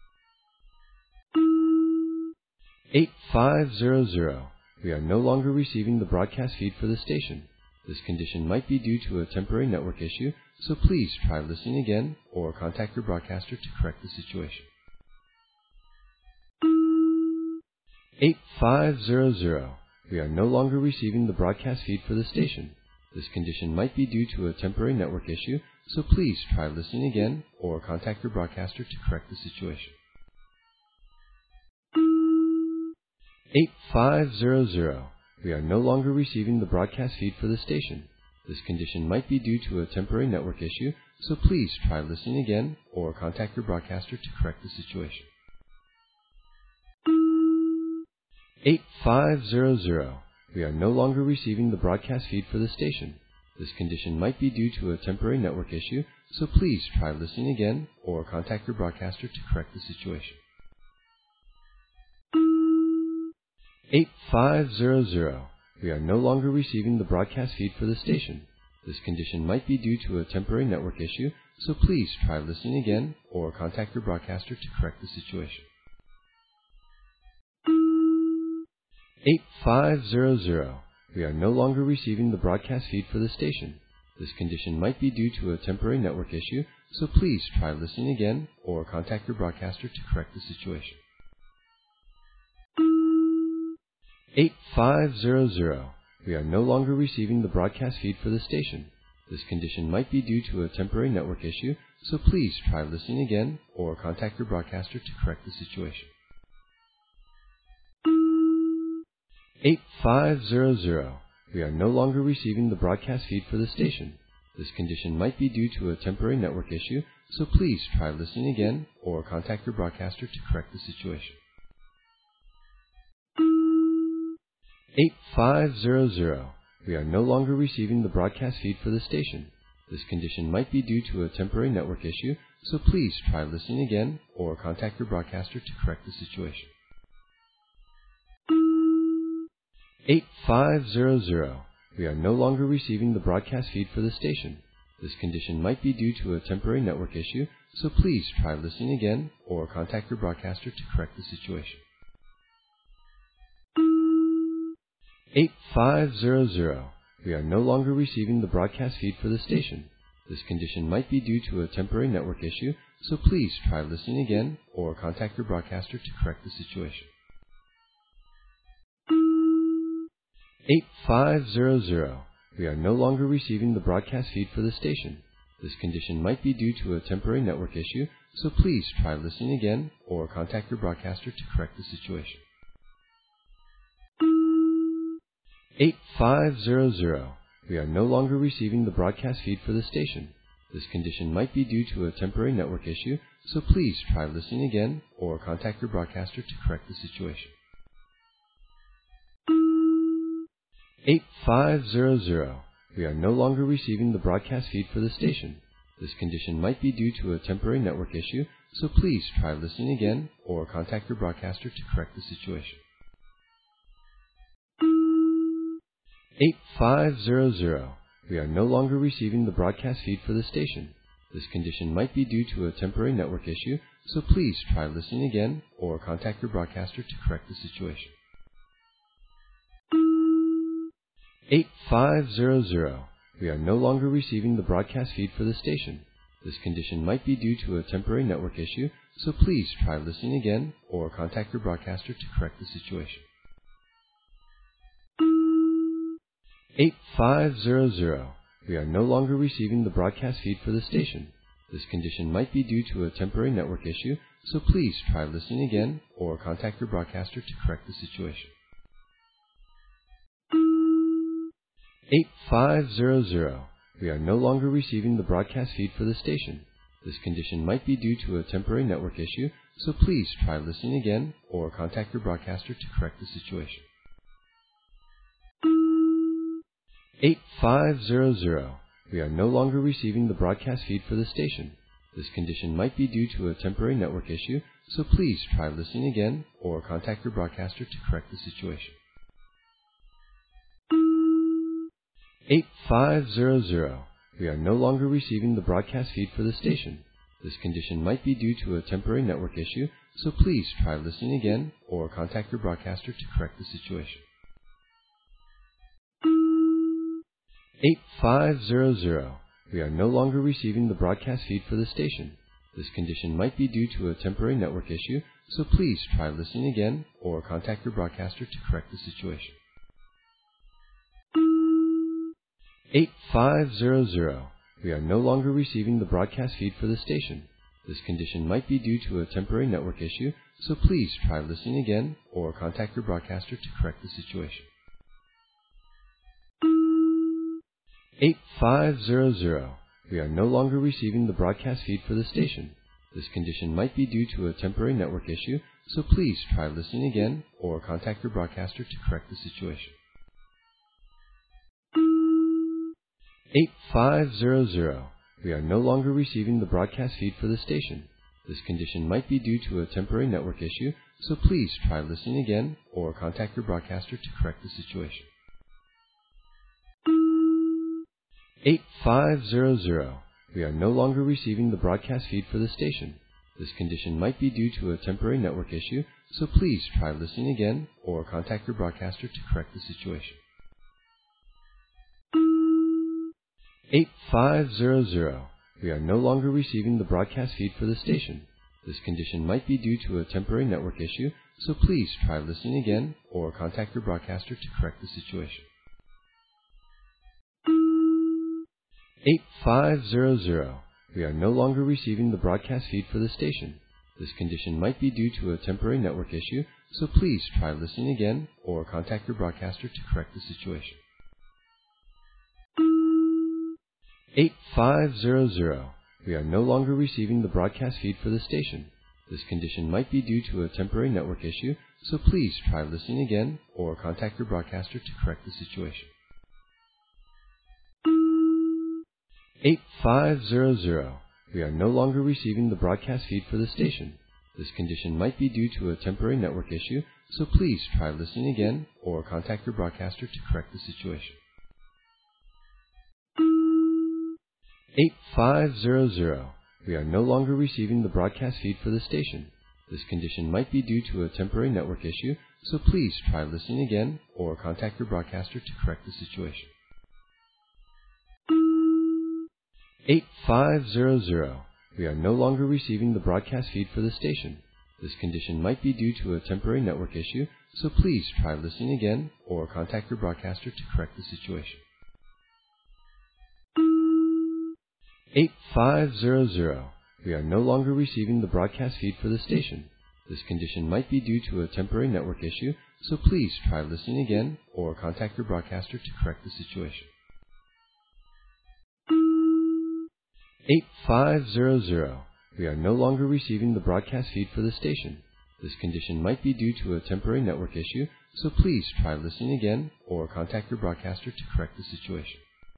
eight five zero zero. We are no longer receiving the broadcast feed for the station. This condition might be due to a temporary network issue, so please try listening again or contact your broadcaster to correct the situation. eight five zero zero. We are no longer receiving the broadcast feed for the station. This condition might be due to a temporary network issue, so please try listening again or contact your broadcaster to correct the situation. eight five zero zero. We are no longer receiving the broadcast feed for the station. This condition might be due to a temporary network issue, so please try listening again or contact your broadcaster to correct the situation. eight five zero zero. We are no longer receiving the broadcast feed for the station. This condition might be due to a temporary network issue, so please try listening again or contact your broadcaster to correct the situation. eight five zero zero. We are no longer receiving the broadcast feed for the station. This condition might be due to a temporary network issue, so please try listening again or contact your broadcaster to correct the situation. eight five zero zero. We are no longer receiving the broadcast feed for the station. This condition might be due to a temporary network issue, so please try listening again or contact your broadcaster to correct the situation. eight five zero zero. We are no longer receiving the broadcast feed for the station. This condition might be due to a temporary network issue, so please try listening again or contact your broadcaster to correct the situation. eight five zero zero. We are no longer receiving the broadcast feed for the station. This condition might be due to a temporary network issue, so please try listening again or contact your broadcaster to correct the situation. eight five zero zero. We are no longer receiving the broadcast feed for the station. This condition might be due to a temporary network issue, so please try listening again or contact your broadcaster to correct the situation. eight five zero zero. We are no longer receiving the broadcast feed for the station. This condition might be due to a temporary network issue, so please try listening again or contact your broadcaster to correct the situation. eight five zero zero. We are no longer receiving the broadcast feed for the station. This condition might be due to a temporary network issue, so please try listening again or contact your broadcaster to correct the situation. eight five zero zero. We are no longer receiving the broadcast feed for the station. This condition might be due to a temporary network issue, so please try listening again or contact your broadcaster to correct the situation. eight five zero zero. We are no longer receiving the broadcast feed for the station. This condition might be due to a temporary network issue, so please try listening again or contact your broadcaster to correct the situation. eight five zero zero. We are no longer receiving the broadcast feed for the station. This condition might be due to a temporary network issue, so please try listening again or contact your broadcaster to correct the situation. eight five zero zero. We are no longer receiving the broadcast feed for the station. This condition might be due to a temporary network issue, so please try listening again or contact your broadcaster to correct the situation. eight five zero zero. We are no longer receiving the broadcast feed for the station. This condition might be due to a temporary network issue, so please try listening again or contact your broadcaster to correct the situation. eight five zero zero. We are no longer receiving the broadcast feed for the station. This condition might be due to a temporary network issue, so please try listening again or contact your broadcaster to correct the situation. eight five zero zero. We are no longer receiving the broadcast feed for the station. This condition might be due to a temporary network issue, so please try listening again or contact your broadcaster to correct the situation. eight five zero zero. We are no longer receiving the broadcast feed for the station. This condition might be due to a temporary network issue, so please try listening again or contact your broadcaster to correct the situation. eight five zero zero. We are no longer receiving the broadcast feed for the station. This condition might be due to a temporary network issue, so please try listening again or contact your broadcaster to correct the situation. eight five zero zero. We are no longer receiving the broadcast feed for the station. This condition might be due to a temporary network issue, so please try listening again or contact your broadcaster to correct the situation. eight five zero zero. We are no longer receiving the broadcast feed for the station. This condition might be due to a temporary network issue, so please try listening again or contact your broadcaster to correct the situation. eight five zero zero. We are no longer receiving the broadcast feed for the station. This condition might be due to a temporary network issue, so please try listening again or contact your broadcaster to correct the situation. eight five zero zero. We are no longer receiving the broadcast feed for the station. This condition might be due to a temporary network issue, so please try listening again or contact your broadcaster to correct the situation. eight five zero zero. We are no longer receiving the broadcast feed for the station. This condition might be due to a temporary network issue, so please try listening again or contact your broadcaster to correct the situation. eight five zero zero. We are no longer receiving the broadcast feed for the station. This condition might be due to a temporary network issue, so please try listening again or contact your broadcaster to correct the situation. eight five zero zero. We are no longer receiving the broadcast feed for the station. This condition might be due to a temporary network issue, so please try listening again or contact your broadcaster to correct the situation. eight five zero zero. We are no longer receiving the broadcast feed for the station. This condition might be due to a temporary network issue, so please try listening again or contact your broadcaster to correct the situation. eight five zero zero. We are no longer receiving the broadcast feed for the station. This condition might be due to a temporary network issue, so please try listening again or contact your broadcaster to correct the situation. eight five zero zero. We are no longer receiving the broadcast feed for the station. This condition might be due to a temporary network issue, so please try listening again or contact your broadcaster to correct the situation. eight five zero zero. We are no longer receiving the broadcast feed for the station. This condition might be due to a temporary network issue, so please try listening again or contact your broadcaster to correct the situation. eight five zero zero. We are no longer receiving the broadcast feed for the station. This condition might be due to a temporary network issue, so please try listening again or contact your broadcaster to correct the situation. eight five zero zero. We are no longer receiving the broadcast feed for the station. This condition might be due to a temporary network issue, so please try listening again or contact your broadcaster to correct the situation.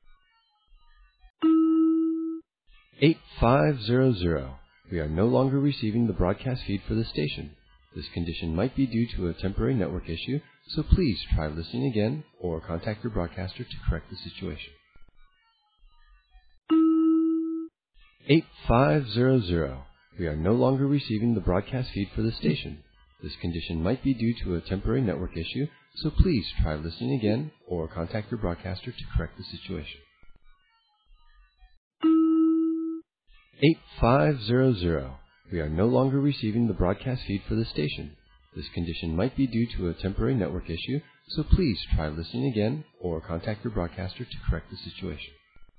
eight five zero zero. We are no longer receiving the broadcast feed for the station. This condition might be due to a temporary network issue, so please try listening again or contact your broadcaster to correct the situation. eight five zero zero. We are no longer receiving the broadcast feed for the station. This condition might be due to a temporary network issue, so please try listening again or contact your broadcaster to correct the situation. eight five zero zero. We are no longer receiving the broadcast feed for the station. This condition might be due to a temporary network issue, so please try listening again or contact your broadcaster to correct the situation.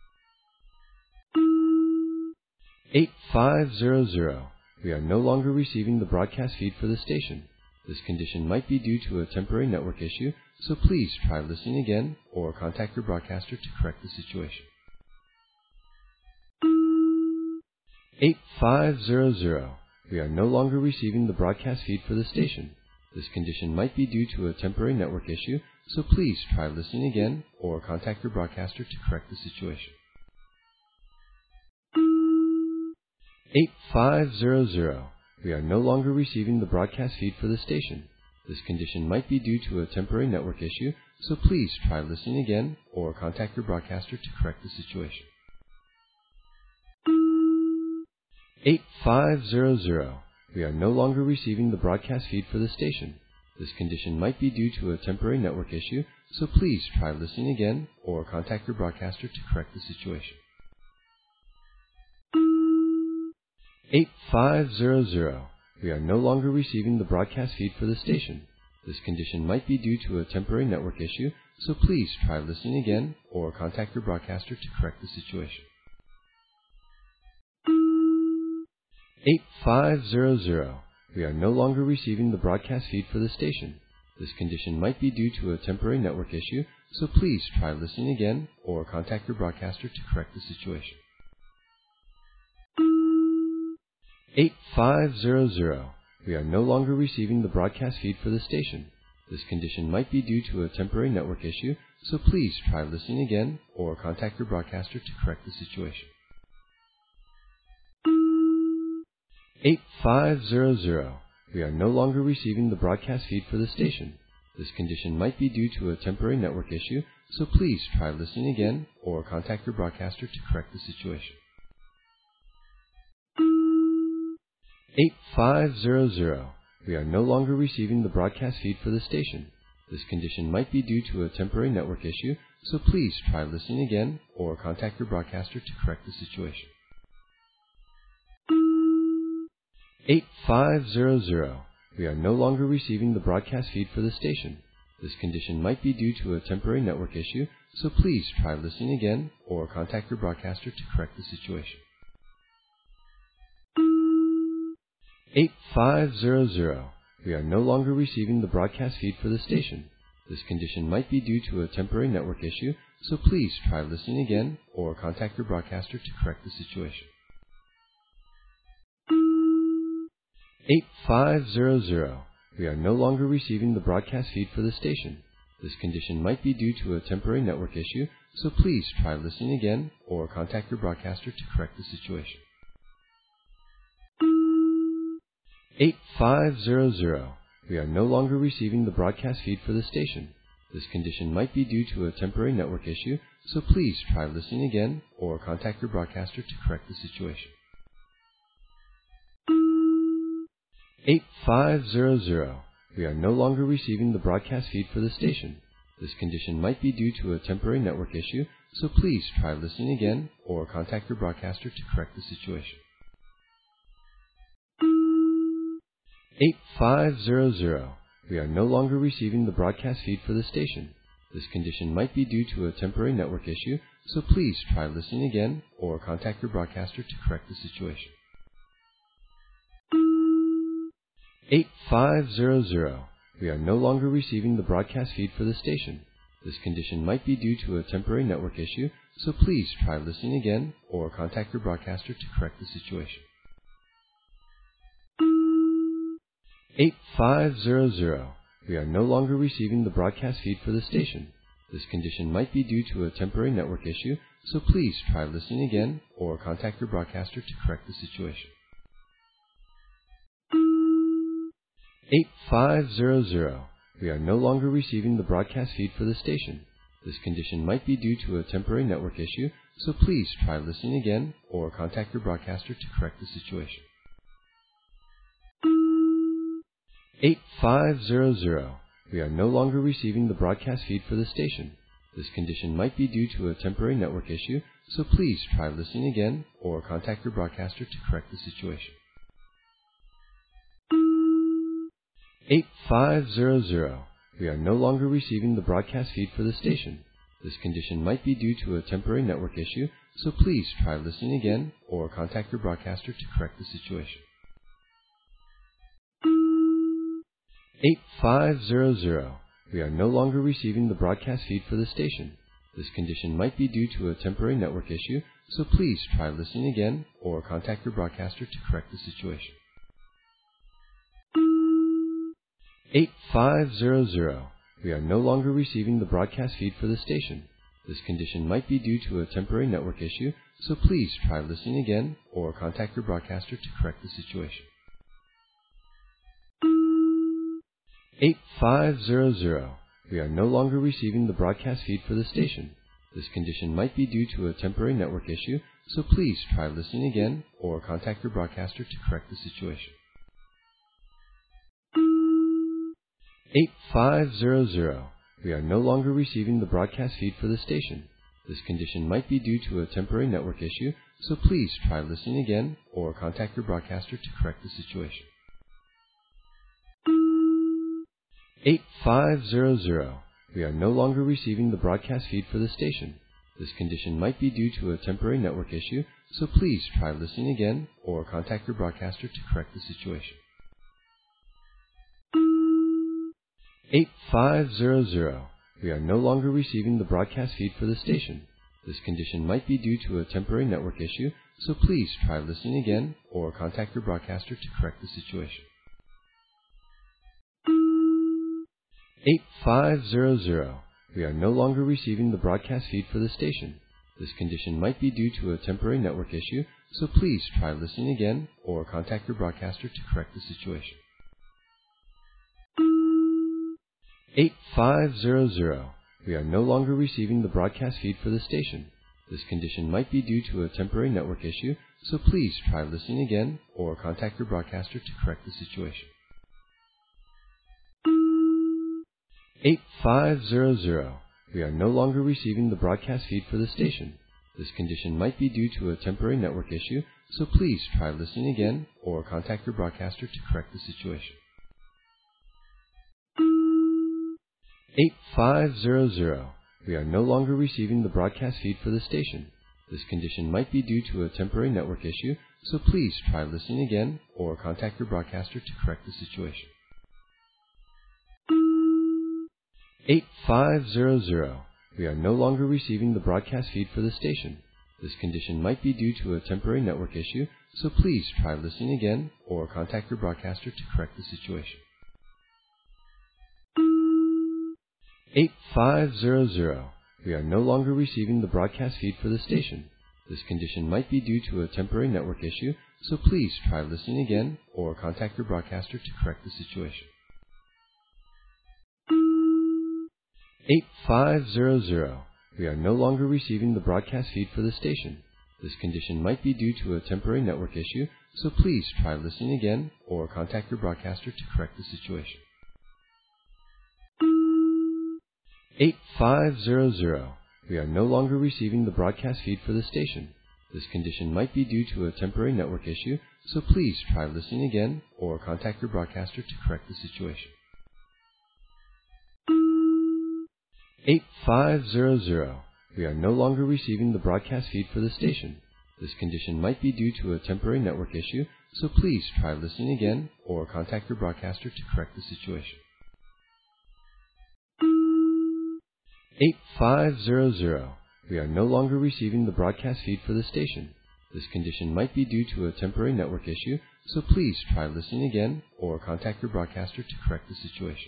eight five zero zero. We are no longer receiving the broadcast feed for the station. This condition might be due to a temporary network issue, so please try listening again or contact your broadcaster to correct the situation. eight five zero zero. We are no longer receiving the broadcast feed for the station. This condition might be due to a temporary network issue, so please try listening again or contact your broadcaster to correct the situation. eight five zero zero. We are no longer receiving the broadcast feed for the station. This condition might be due to a temporary network issue, so please try listening again or contact your broadcaster to correct the situation. eight five zero zero. We are no longer receiving the broadcast feed for the station. This condition might be due to a temporary network issue, so please try listening again or contact your broadcaster to correct the situation. eight five zero zero. We are no longer receiving the broadcast feed for the station. This condition might be due to a temporary network issue, so please try listening again or contact your broadcaster to correct the situation. eight five zero zero. We are no longer receiving the broadcast feed for the station. This condition might be due to a temporary network issue, so please try listening again or contact your broadcaster to correct the situation. eight five zero zero. We are no longer receiving the broadcast feed for the station. This condition might be due to a temporary network issue, so please try listening again or contact your broadcaster to correct the situation. eight five zero zero. We are no longer receiving the broadcast feed for the station. This condition might be due to a temporary network issue, so please try listening again or contact your broadcaster to correct the situation. eight five zero zero. We are no longer receiving the broadcast feed for the station. This condition might be due to a temporary network issue, so please try listening again or contact your broadcaster to correct the situation. eight five zero zero. We are no longer receiving the broadcast feed for the station. This condition might be due to a temporary network issue, so please try listening again or contact your broadcaster to correct the situation. eight five zero zero. We are no longer receiving the broadcast feed for the station. This condition might be due to a temporary network issue, so please try listening again or contact your broadcaster to correct the situation. eight five zero zero. We are no longer receiving the broadcast feed for the station. This condition might be due to a temporary network issue, so please try listening again or contact your broadcaster to correct the situation. eight five zero zero. We are no longer receiving the broadcast feed for the station. This condition might be due to a temporary network issue, so please try listening again or contact your broadcaster to correct the situation. eight five zero zero. We are no longer receiving the broadcast feed for the station. This condition might be due to a temporary network issue, so please try listening again or contact your broadcaster to correct the situation. eight five zero zero. We are no longer receiving the broadcast feed for the station. This condition might be due to a temporary network issue, so please try listening again or contact your broadcaster to correct the situation. eight five zero zero. We are no longer receiving the broadcast feed for the station. This condition might be due to a temporary network issue, so please try listening again or contact your broadcaster to correct the situation. eight five zero zero. We are no longer receiving the broadcast feed for the station. This condition might be due to a temporary network issue, so please try listening again or contact your broadcaster to correct the situation. eight five zero zero. We are no longer receiving the broadcast feed for the station. This condition might be due to a temporary network issue, so please try listening again or contact your broadcaster to correct the situation. eight five zero zero. We are no longer receiving the broadcast feed for the station. This condition might be due to a temporary network issue, so please try listening again or contact your broadcaster to correct the situation. eight five zero zero. We are no longer receiving the broadcast feed for the station. This condition might be due to a temporary network issue, so please try listening again or contact your broadcaster to correct the situation. eight five zero zero. We are no longer receiving the broadcast feed for the station. This condition might be due to a temporary network issue, so please try listening again or contact your broadcaster to correct the situation. eight five zero zero. We are no longer receiving the broadcast feed for the station. This condition might be due to a temporary network issue, so please try listening again or contact your broadcaster to correct the situation. eight five zero zero. We are no longer receiving the broadcast feed for the station. This condition might be due to a temporary network issue, so please try listening again or contact your broadcaster to correct the situation. eight five zero zero. We are no longer receiving the broadcast feed for the station. This condition might be due to a temporary network issue, so please try listening again or contact your broadcaster to correct the situation. eight five zero zero. We are no longer receiving the broadcast feed for the station. This condition might be due to a temporary network issue, so please try listening again or contact your broadcaster to correct the situation. eight five zero zero. We are no longer receiving the broadcast feed for the station. This condition might be due to a temporary network issue, so please try listening again or contact your broadcaster to correct the situation. eight five zero zero. We are no longer receiving the broadcast feed for the station. This condition might be due to a temporary network issue, so please try listening again or contact your broadcaster to correct the situation. eight five zero zero. We are no longer receiving the broadcast feed for the station. This condition might be due to a temporary network issue, so please try listening again or contact your broadcaster to correct the situation. eight five zero zero. We are no longer receiving the broadcast feed for the station. This condition might be due to a temporary network issue, so please try listening again or contact your broadcaster to correct the situation. eight five zero zero. We are no longer receiving the broadcast feed for the station. This condition might be due to a temporary network issue, so please try listening again or contact your broadcaster to correct the situation. eight five zero zero. We are no longer receiving the broadcast feed for the station. This condition might be due to a temporary network issue, so please try listening again or contact your broadcaster to correct the situation. eight five zero zero. We are no longer receiving the broadcast feed for the station. This condition might be due to a temporary network issue, so please try listening again or contact your broadcaster to correct the situation. eight five zero zero. We are no longer receiving the broadcast feed for the station. This condition might be due to a temporary network issue, so please try listening again or contact your broadcaster to correct the situation. eight five zero zero. We are no longer receiving the broadcast feed for the station. This condition might be due to a temporary network issue, so please try listening again or contact your broadcaster to correct the situation. eight five zero zero. We are no longer receiving the broadcast feed for the station. This condition might be due to a temporary network issue, so please try listening again or contact your broadcaster to correct the situation. eight five zero zero. We are no longer receiving the broadcast feed for the station. This condition might be due to a temporary network issue, so please try listening again or contact your broadcaster to correct the situation.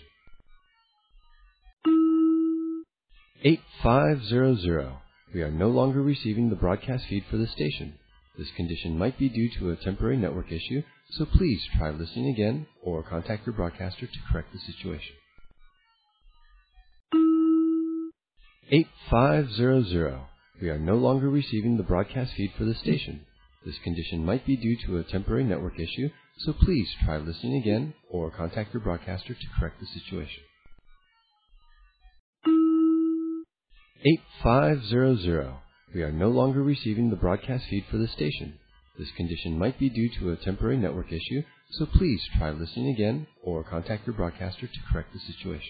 eight five zero zero. We are no longer receiving the broadcast feed for the station. This condition might be due to a temporary network issue, so please try listening again or contact your broadcaster to correct the situation. eight five zero zero. We are no longer receiving the broadcast feed for the station. This condition might be due to a temporary network issue, so please try listening again or contact your broadcaster to correct the situation. eight five zero zero. We are no longer receiving the broadcast feed for the station. This condition might be due to a temporary network issue, so please try listening again or contact your broadcaster to correct the situation.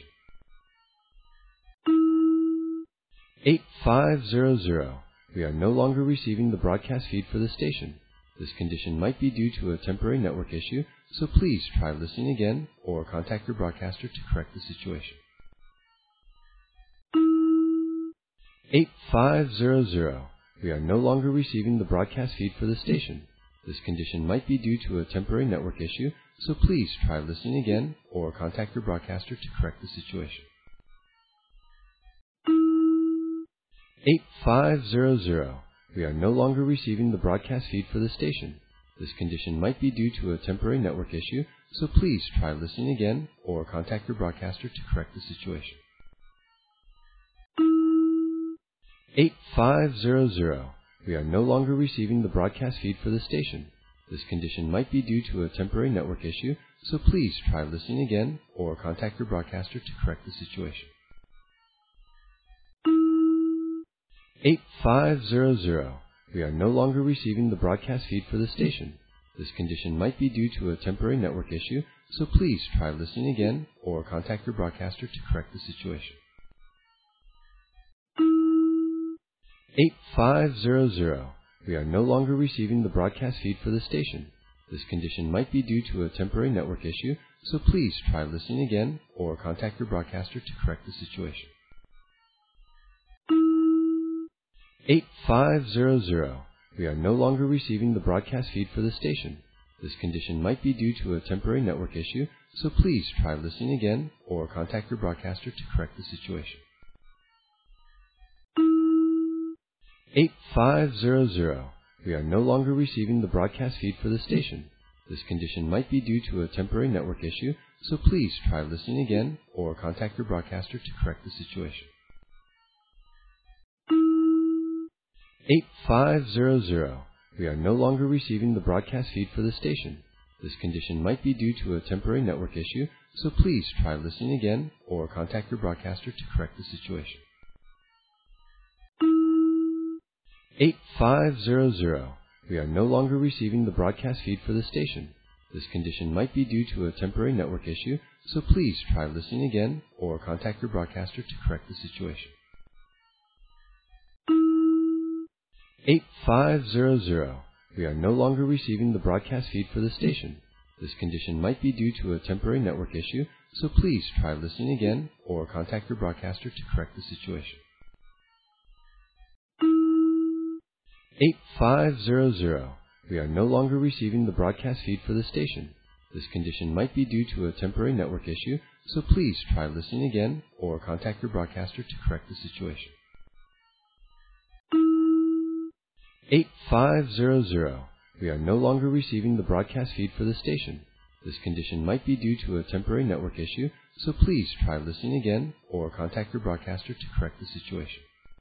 eight five zero zero. We are no longer receiving the broadcast feed for the station. This condition might be due to a temporary network issue, so please try listening again or contact your broadcaster to correct the situation. eight five zero zero. We are no longer receiving the broadcast feed for the station. This condition might be due to a temporary network issue, so please try listening again or contact your broadcaster to correct the situation. eight five zero zero. We are no longer receiving the broadcast feed for the station. This condition might be due to a temporary network issue, so please try listening again or contact your broadcaster to correct the situation. eight five zero zero. We are no longer receiving the broadcast feed for the station. This condition might be due to a temporary network issue, so please try listening again or contact your broadcaster to correct the situation. eight five zero zero. We are no longer receiving the broadcast feed for the station. This condition might be due to a temporary network issue, so please try listening again or contact your broadcaster to correct the situation. eight five zero zero. We are no longer receiving the broadcast feed for the station. This condition might be due to a temporary network issue, so please try listening again or contact your broadcaster to correct the situation. eight five zero zero. We are no longer receiving the broadcast feed for the station. This condition might be due to a temporary network issue, so please try listening again or contact your broadcaster to correct the situation. eight five zero zero. We are no longer receiving the broadcast feed for the station. This condition might be due to a temporary network issue, so please try listening again or contact your broadcaster to correct the situation. eight five zero zero. We are no longer receiving the broadcast feed for the station. This condition might be due to a temporary network issue, so please try listening again or contact your broadcaster to correct the situation. eight five zero zero. We are no longer receiving the broadcast feed for the station. This condition might be due to a temporary network issue, so please try listening again or contact your broadcaster to correct the situation. eight five zero zero. We are no longer receiving the broadcast feed for the station. This condition might be due to a temporary network issue, so please try listening again or contact your broadcaster to correct the situation. eight five zero zero. We are no longer receiving the broadcast feed for the station. This condition might be due to a temporary network issue, so please try listening again or contact your broadcaster to correct the situation. eight five zero zero. We are no longer receiving the broadcast feed for the station. This condition might be due to a temporary network issue, so please try listening again or contact your broadcaster to correct the situation.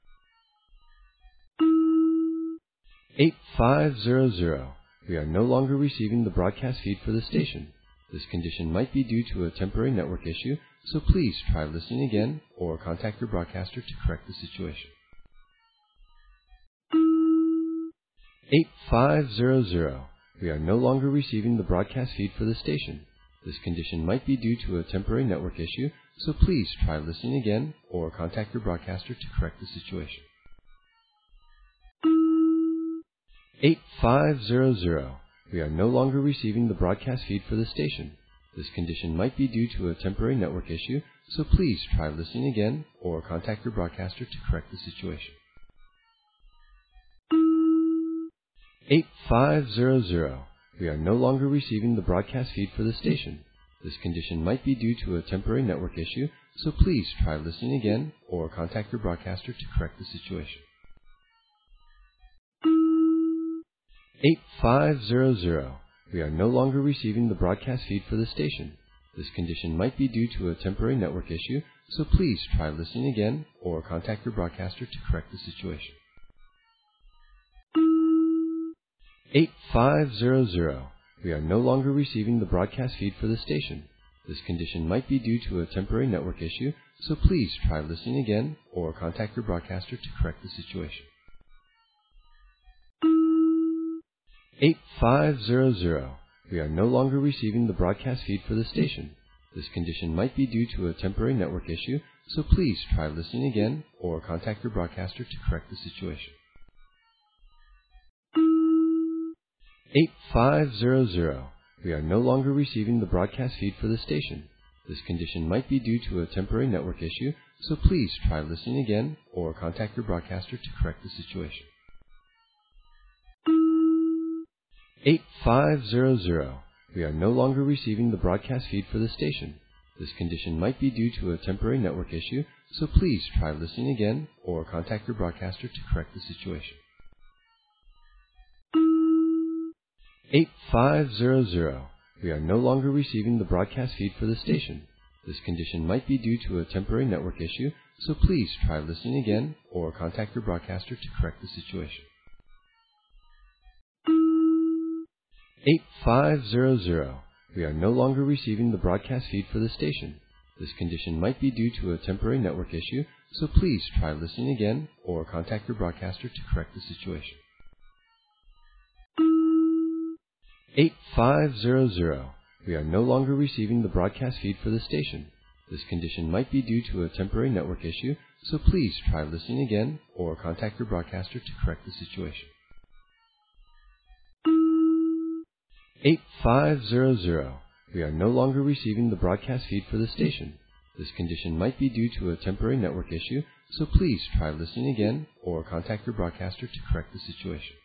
eight five zero zero. We are no longer receiving the broadcast feed for the station. This condition might be due to a temporary network issue, so please try listening again or contact your broadcaster to correct the situation. eight five zero zero. We are no longer receiving the broadcast feed for the station. This condition might be due to a temporary network issue, so please try listening again or contact your broadcaster to correct the situation. eight five zero zero. We are no longer receiving the broadcast feed for the station. This condition might be due to a temporary network issue, so please try listening again or contact your broadcaster to correct the situation. eight five zero zero. We are no longer receiving the broadcast feed for the station. This condition might be due to a temporary network issue, so please try listening again or contact your broadcaster to correct the situation. eight five zero zero. We are no longer receiving the broadcast feed for the station. This condition might be due to a temporary network issue, so please try listening again or contact your broadcaster to correct the situation. eight five zero zero. We are no longer receiving the broadcast feed for the station. This condition might be due to a temporary network issue, so please try listening again or contact your broadcaster to correct the situation. eight five zero zero. We are no longer receiving the broadcast feed for the station. This condition might be due to a temporary network issue, so please try listening again or contact your broadcaster to correct the situation. eight five zero zero. We are no longer receiving the broadcast feed for the station. This condition might be due to a temporary network issue, so please try listening again or contact your broadcaster to correct the situation. eight five zero zero. We are no longer receiving the broadcast feed for the station. This condition might be due to a temporary network issue, so please try listening again or contact your broadcaster to correct the situation. eight five zero zero. We are no longer receiving the broadcast feed for the station. This condition might be due to a temporary network issue, so please try listening again or contact your broadcaster to correct the situation. eight five zero zero. We are no longer receiving the broadcast feed for the station. This condition might be due to a temporary network issue, so please try listening again or contact your broadcaster to correct the situation. eight five zero zero. We are no longer receiving the broadcast feed for the station. This condition might be due to a temporary network issue, so please try listening again or contact your broadcaster to correct the situation. eight five zero zero. We are no longer receiving the broadcast feed for the station. This condition might be due to a temporary network issue, so please try listening again or contact your broadcaster to correct the situation.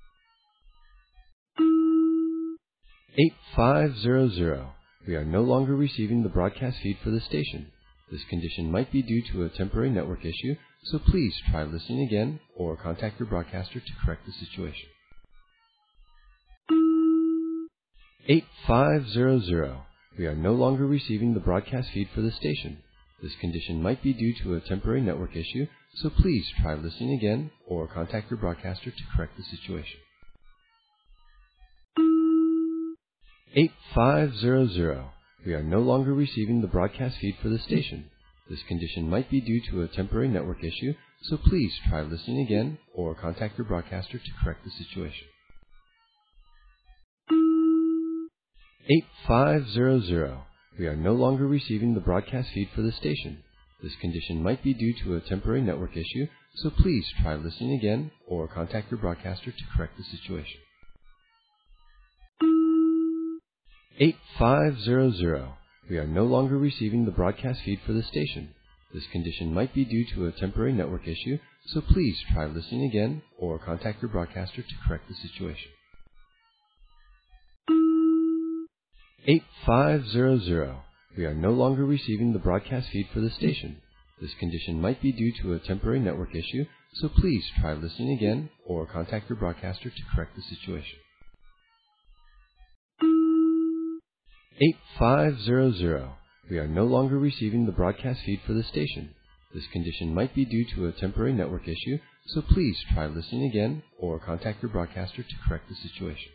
eight five zero zero. We are no longer receiving the broadcast feed for the station. This condition might be due to a temporary network issue, so please try listening again or contact your broadcaster to correct the situation. eight five zero zero. We are no longer receiving the broadcast feed for the station. This condition might be due to a temporary network issue, so please try listening again or contact your broadcaster to correct the situation. eight five zero zero. We are no longer receiving the broadcast feed for the station. This condition might be due to a temporary network issue, so please try listening again or contact your broadcaster to correct the situation. eight five zero zero. We are no longer receiving the broadcast feed for the station. This condition might be due to a temporary network issue, so please try listening again or contact your broadcaster to correct the situation. eight five zero zero. We are no longer receiving the broadcast feed for the station. This condition might be due to a temporary network issue, so please try listening again or contact your broadcaster to correct the situation. eight five zero zero. We are no longer receiving the broadcast feed for the station. This condition might be due to a temporary network issue, so please try listening again or contact your broadcaster to correct the situation. eight five zero zero. We are no longer receiving the broadcast feed for the station. This condition might be due to a temporary network issue, so please try listening again or contact your broadcaster to correct the situation.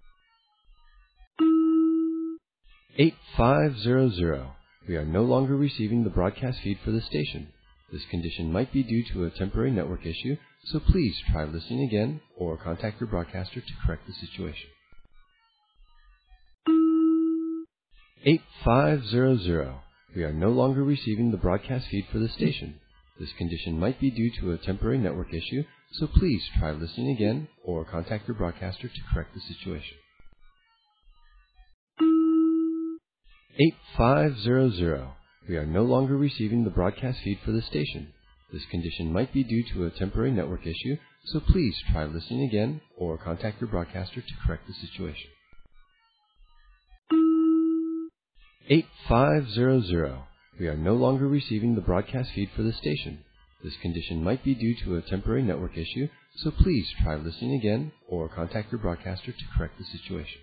eight five zero zero. We are no longer receiving the broadcast feed for the station. This condition might be due to a temporary network issue, so please try listening again or contact your broadcaster to correct the situation. eight five zero zero. We are no longer receiving the broadcast feed for the station. This condition might be due to a temporary network issue, so please try listening again or contact your broadcaster to correct the situation. eight five zero zero. We are no longer receiving the broadcast feed for the station. This condition might be due to a temporary network issue, so please try listening again or contact your broadcaster to correct the situation. eight five zero zero. We are no longer receiving the broadcast feed for the station. This condition might be due to a temporary network issue, so please try listening again or contact your broadcaster to correct the situation.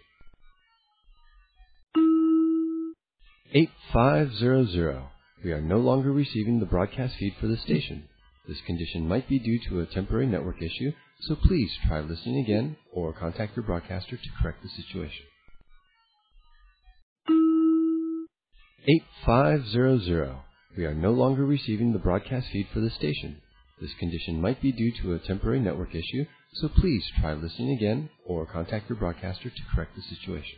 eight five zero zero. We are no longer receiving the broadcast feed for the station. This condition might be due to a temporary network issue, so please try listening again or contact your broadcaster to correct the situation. eight five zero zero. We are no longer receiving the broadcast feed for the station. This condition might be due to a temporary network issue, so please try listening again or contact your broadcaster to correct the situation.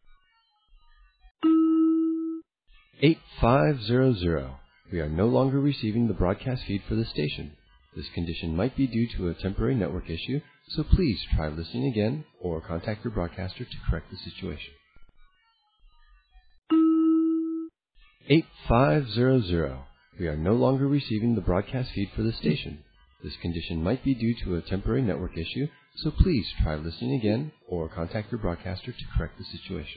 eight five zero zero. We are no longer receiving the broadcast feed for the station. This condition might be due to a temporary network issue, so please try listening again or contact your broadcaster to correct the situation. eight five zero zero. We are no longer receiving the broadcast feed for the station. This condition might be due to a temporary network issue, so please try listening again or contact your broadcaster to correct the situation.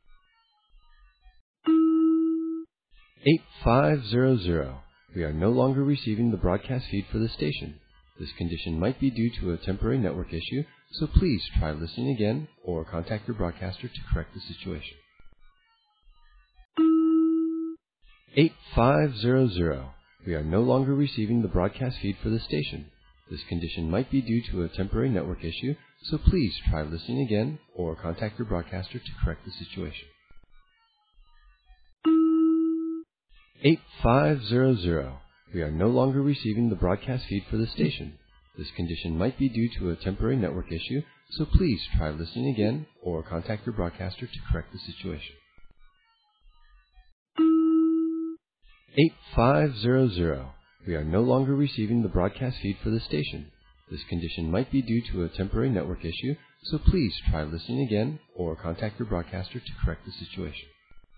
eight five zero zero. We are no longer receiving the broadcast feed for the station. This condition might be due to a temporary network issue, so please try listening again or contact your broadcaster to correct the situation. eight five zero zero. We are no longer receiving the broadcast feed for the station. This condition might be due to a temporary network issue, so please try listening again or contact your broadcaster to correct the situation. eight five zero zero. We are no longer receiving the broadcast feed for the station. This condition might be due to a temporary network issue, so please try listening again or contact your broadcaster to correct the situation. eight five zero zero. We are no longer receiving the broadcast feed for the station. This condition might be due to a temporary network issue, so please try listening again or contact your broadcaster to correct the situation.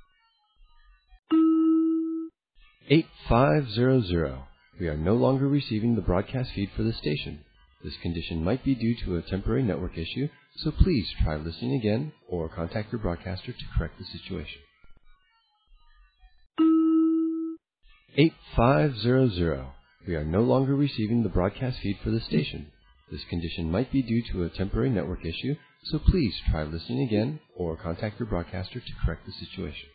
eight five zero zero. We are no longer receiving the broadcast feed for the station. This condition might be due to a temporary network issue, so please try listening again or contact your broadcaster to correct the situation. eight five zero zero. We are no longer receiving the broadcast feed for the station. This condition might be due to a temporary network issue, so please try listening again or contact your broadcaster to correct the situation.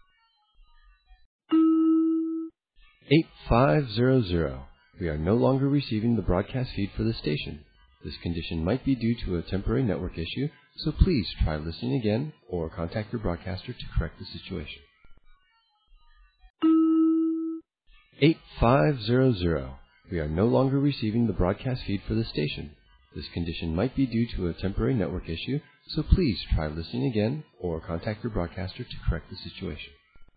eight five zero zero. We are no longer receiving the broadcast feed for the station. This condition might be due to a temporary network issue, so please try listening again or contact your broadcaster to correct the situation. eight five zero zero. We are no longer receiving the broadcast feed for the station. This condition might be due to a temporary network issue, so please try listening again or contact your broadcaster to correct the situation.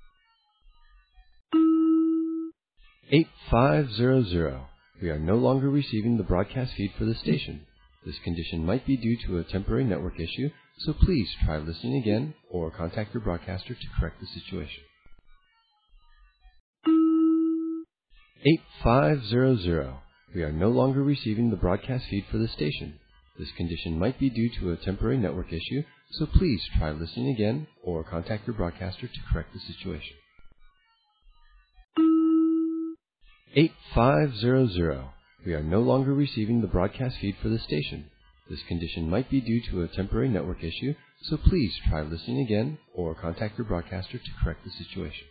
eight five zero zero. We are no longer receiving the broadcast feed for the station. This condition might be due to a temporary network issue, so please try listening again or contact your broadcaster to correct the situation. eight five zero zero. We are no longer receiving the broadcast feed for the station. This condition might be due to a temporary network issue, so please try listening again or contact your broadcaster to correct the situation. eight five zero zero. We are no longer receiving the broadcast feed for the station. This condition might be due to a temporary network issue, so please try listening again or contact your broadcaster to correct the situation.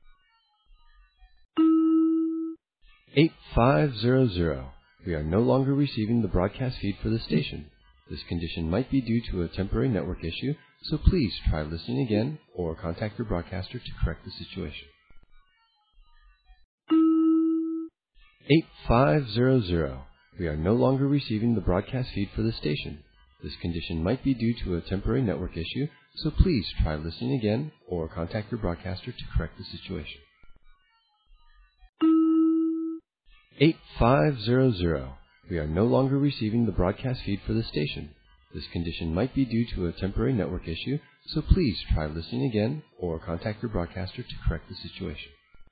eight five zero zero. We are no longer receiving the broadcast feed for the station. This condition might be due to a temporary network issue, so please try listening again or contact your broadcaster to correct the situation. eight five zero zero. We are no longer receiving the broadcast feed for the station. This condition might be due to a temporary network issue, so please try listening again or contact your broadcaster to correct the situation. eight five zero zero. We are no longer receiving the broadcast feed for the station. This condition might be due to a temporary network issue, so please try listening again or contact your broadcaster to correct the situation.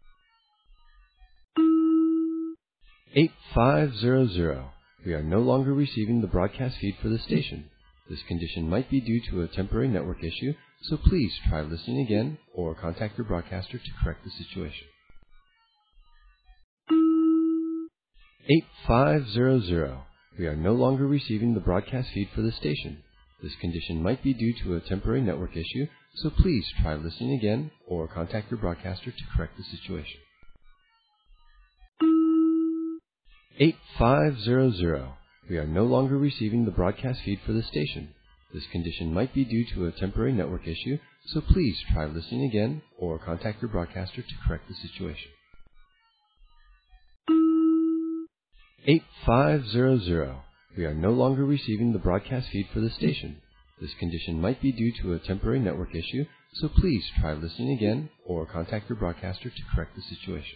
eight five zero zero. We are no longer receiving the broadcast feed for the station. This condition might be due to a temporary network issue, so please try listening again or contact your broadcaster to correct the situation. eight five zero zero. We are no longer receiving the broadcast feed for the station. This condition might be due to a temporary network issue, so please try listening again or contact your broadcaster to correct the situation. eight five zero zero. We are no longer receiving the broadcast feed for the station. This condition might be due to a temporary network issue, so please try listening again or contact your broadcaster to correct the situation. eight five zero zero. We are no longer receiving the broadcast feed for the station. This condition might be due to a temporary network issue, so please try listening again or contact your broadcaster to correct the situation.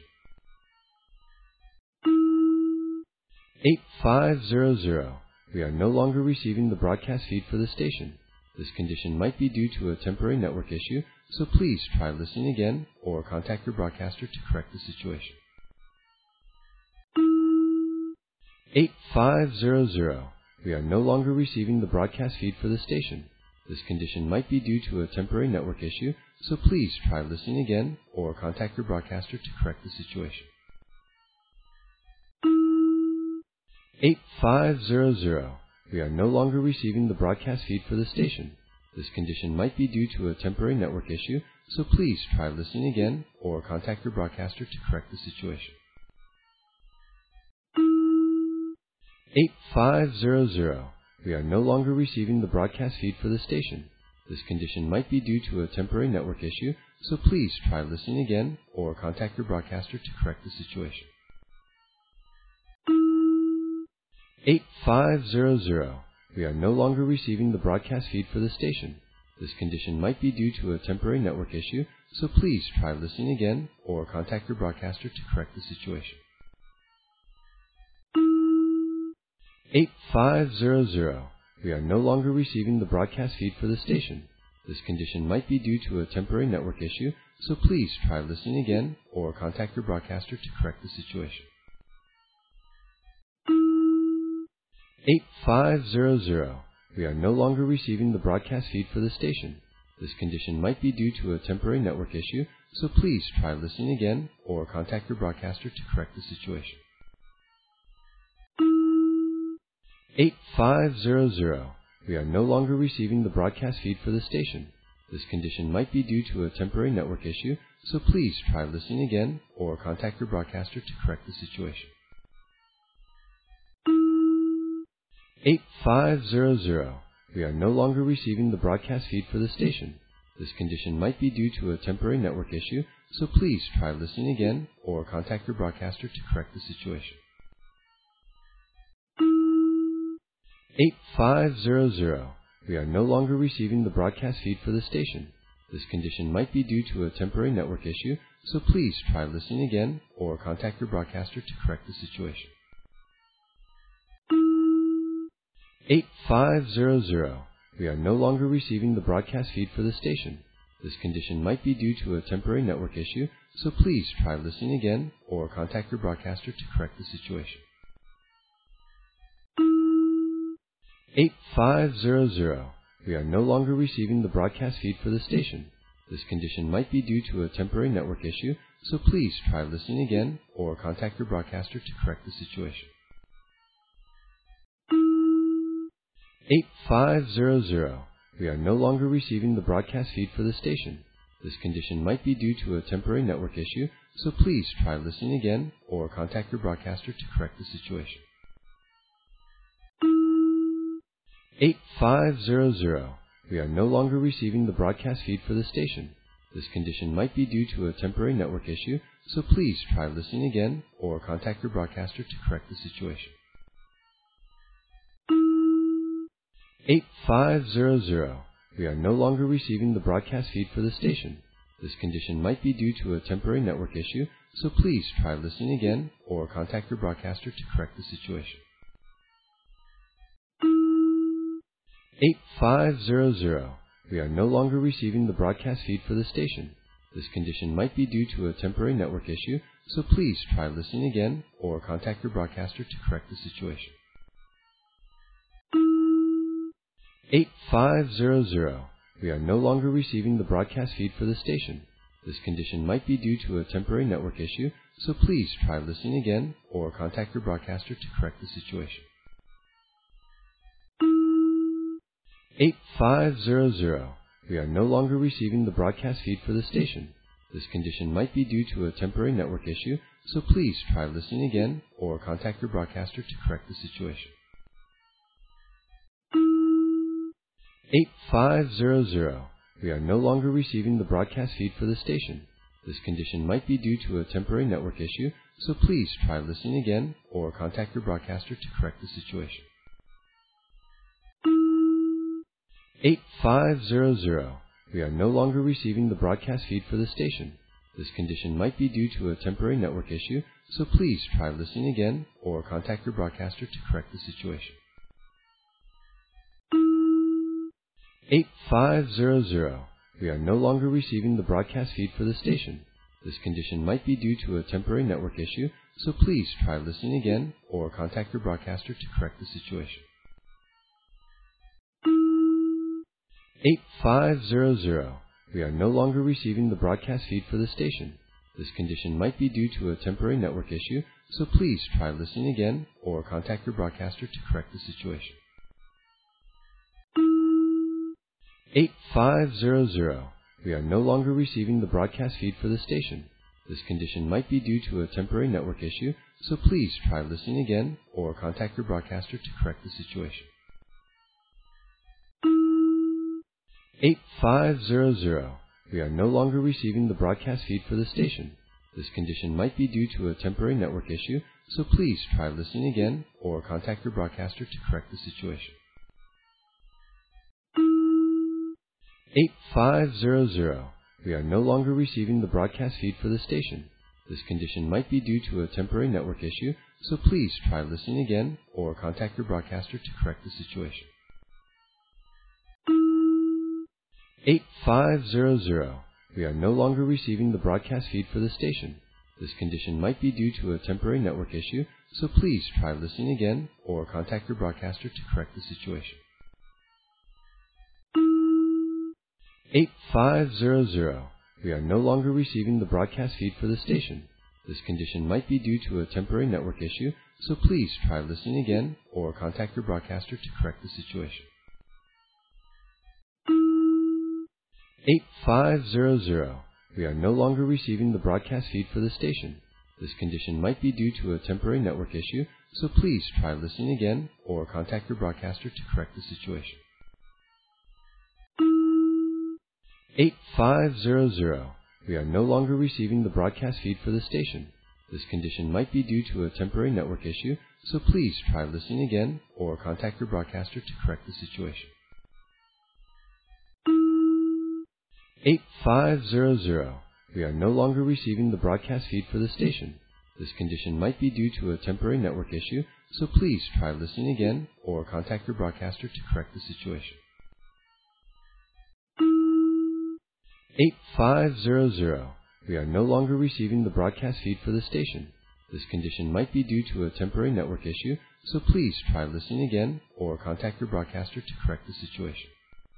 eight five zero zero. We are no longer receiving the broadcast feed for the station. This condition might be due to a temporary network issue, so please try listening again or contact your broadcaster to correct the situation. eight five zero zero. We are no longer receiving the broadcast feed for the station. This condition might be due to a temporary network issue, so please try listening again or contact your broadcaster to correct the situation. eight five zero zero. We are no longer receiving the broadcast feed for the station. This condition might be due to a temporary network issue, so please try listening again or contact your broadcaster to correct the situation. eight five zero zero. We are no longer receiving the broadcast feed for the station. This condition might be due to a temporary network issue, so please try listening again or contact your broadcaster to correct the situation. eight five zero zero. We are no longer receiving the broadcast feed for the station. This condition might be due to a temporary network issue, so please try listening again or contact your broadcaster to correct the situation. eight five zero zero. We are no longer receiving the broadcast feed for the station. This condition might be due to a temporary network issue, so please try listening again or contact your broadcaster to correct the situation. eight five zero zero. We are no longer receiving the broadcast feed for the station. This condition might be due to a temporary network issue, so please try listening again or contact your broadcaster to correct the situation. eight five zero zero. We are no longer receiving the broadcast feed for the station. This condition might be due to a temporary network issue, so please try listening again or contact your broadcaster to correct the situation. eight five zero zero. We are no longer receiving the broadcast feed for the station. This condition might be due to a temporary network issue, so please try listening again or contact your broadcaster to correct the situation. eight five zero zero. We are no longer receiving the broadcast feed for the station. This condition might be due to a temporary network issue, so please try listening again or contact your broadcaster to correct the situation. eight five zero zero. We are no longer receiving the broadcast feed for the station. This condition might be due to a temporary network issue, so please try listening again or contact your broadcaster to correct the situation. eight five zero zero. We are no longer receiving the broadcast feed for the station. This condition might be due to a temporary network issue, so please try listening again or contact your broadcaster to correct the situation. eight five zero zero. We are no longer receiving the broadcast feed for the station. This condition might be due to a temporary network issue, so please try listening again or contact your broadcaster to correct the situation. eight five zero zero. We are no longer receiving the broadcast feed for the station. This condition might be due to a temporary network issue, so please try listening again or contact your broadcaster to correct the situation. eight five zero zero. We are no longer receiving the broadcast feed for the station. This condition might be due to a temporary network issue, so please try listening again or contact your broadcaster to correct the situation. eight five zero zero. We are no longer receiving the broadcast feed for the station. This condition might be due to a temporary network issue, so please try listening again or contact your broadcaster to correct the situation. eight five zero zero. We are no longer receiving the broadcast feed for the station. This condition might be due to a temporary network issue, so please try listening again or contact your broadcaster to correct the situation. eight five zero zero. We are no longer receiving the broadcast feed for the station. This condition might be due to a temporary network issue, so please try listening again or contact your broadcaster to correct the situation. eight five zero zero. We are no longer receiving the broadcast feed for the station. This condition might be due to a temporary network issue, so please try listening again or contact your broadcaster to correct the situation. eight five zero zero. We are no longer receiving the broadcast feed for the station. This condition might be due to a temporary network issue, so please try listening again or contact your broadcaster to correct the situation. eight five zero zero. We are no longer receiving the broadcast feed for the station. This condition might be due to a temporary network issue, so please try listening again or contact your broadcaster to correct the situation. eight five zero zero. We are no longer receiving the broadcast feed for the station. This condition might be due to a temporary network issue, so please try listening again or contact your broadcaster to correct the situation. eight five zero zero. We are no longer receiving the broadcast feed for the station. This condition might be due to a temporary network issue, so please try listening again or contact your broadcaster to correct the situation. eight five zero zero. We are no longer receiving the broadcast feed for the station. This condition might be due to a temporary network issue, so please try listening again or contact your broadcaster to correct the situation. eight five zero zero. We are no longer receiving the broadcast feed for the station. This condition might be due to a temporary network issue, so please try listening again or contact your broadcaster to correct the situation. eight five zero zero. We are no longer receiving the broadcast feed for the station. This condition might be due to a temporary network issue, so please try listening again or contact your broadcaster to correct the situation. eight five zero zero. We are no longer receiving the broadcast feed for the station. This condition might be due to a temporary network issue, so please try listening again or contact your broadcaster to correct the situation. eight five zero zero. We are no longer receiving the broadcast feed for the station. This condition might be due to a temporary network issue, so please try listening again or contact your broadcaster to correct the situation. eight five zero zero. We are no longer receiving the broadcast feed for the station. This condition might be due to a temporary network issue, so please try listening again or contact your broadcaster to correct the situation. eight five zero zero. We are no longer receiving the broadcast feed for the station. This condition might be due to a temporary network issue, so please try listening again or contact your broadcaster to correct the situation. eight five zero zero. We are no longer receiving the broadcast feed for the station. This condition might be due to a temporary network issue, so please try listening again or contact your broadcaster to correct the situation.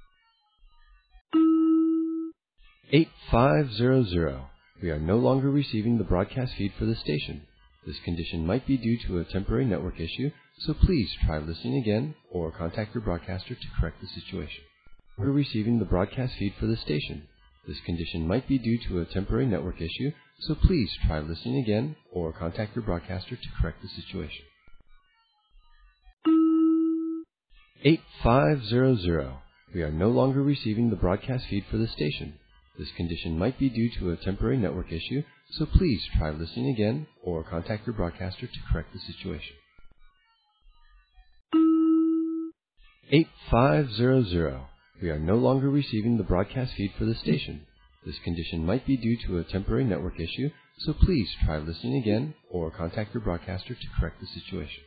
eight five zero zero. We are no longer receiving the broadcast feed for the station. This condition might be due to a temporary network issue, so please try listening again or contact your broadcaster to correct the situation. We're receiving the broadcast feed for the station. This condition might be due to a temporary network issue, so please try listening again or contact your broadcaster to correct the situation. eight five zero zero. We are no longer receiving the broadcast feed for the station. This condition might be due to a temporary network issue, so please try listening again or contact your broadcaster to correct the situation. eight five zero zero. We are no longer receiving the broadcast feed for the station. This condition might be due to a temporary network issue, so please try listening again or contact your broadcaster to correct the situation.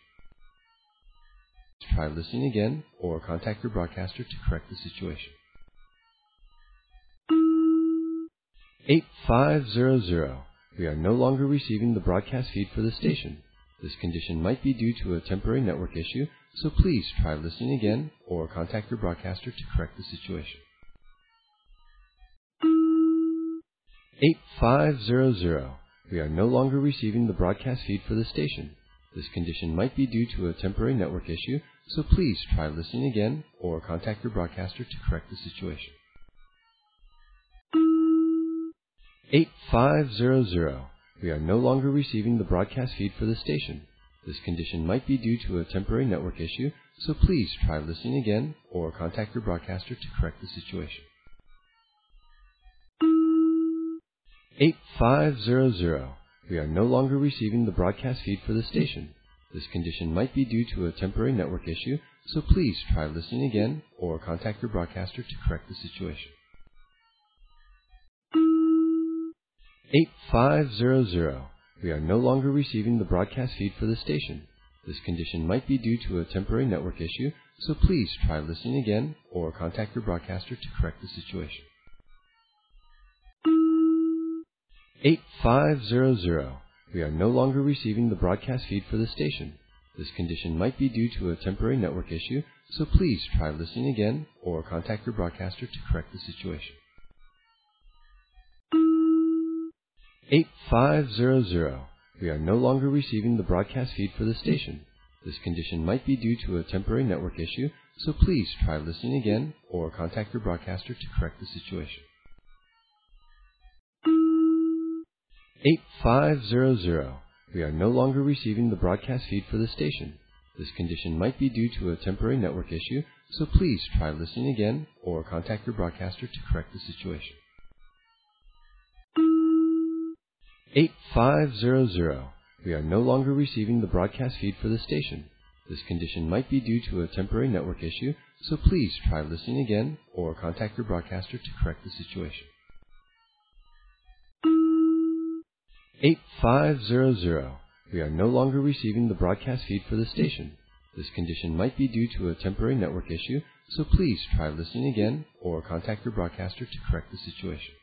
Try listening again or contact your broadcaster to correct the situation. eight five zero zero. We are no longer receiving the broadcast feed for the station. This condition might be due to a temporary network issue, so please try listening again or contact your broadcaster to correct the situation. eight five zero zero. We are no longer receiving the broadcast feed for the station. This condition might be due to a temporary network issue, so please try listening again or contact your broadcaster to correct the situation. eight five zero zero. We are no longer receiving the broadcast feed for the station. This condition might be due to a temporary network issue, so please try listening again or contact your broadcaster to correct the situation. eight five zero zero. We are no longer receiving the broadcast feed for the station. This condition might be due to a temporary network issue, so please try listening again or contact your broadcaster to correct the situation. eight five zero zero. We are no longer receiving the broadcast feed for the station. This condition might be due to a temporary network issue, so please try listening again or contact your broadcaster to correct the situation. eight five zero zero. We are no longer receiving the broadcast feed for the station. This condition might be due to a temporary network issue, so please try listening again or contact your broadcaster to correct the situation. eight five zero zero. We are no longer receiving the broadcast feed for the station. This condition might be due to a temporary network issue, so please try listening again or contact your broadcaster to correct the situation. eight five zero zero. We are no longer receiving the broadcast feed for the station. This condition might be due to a temporary network issue, so please try listening again or contact your broadcaster to correct the situation. eight five zero zero. We are no longer receiving the broadcast feed for the station. This condition might be due to a temporary network issue, so please try listening again or contact your broadcaster to correct the situation. eight five zero zero. We are no longer receiving the broadcast feed for the station. This condition might be due to a temporary network issue, so please try listening again or contact your broadcaster to correct the situation.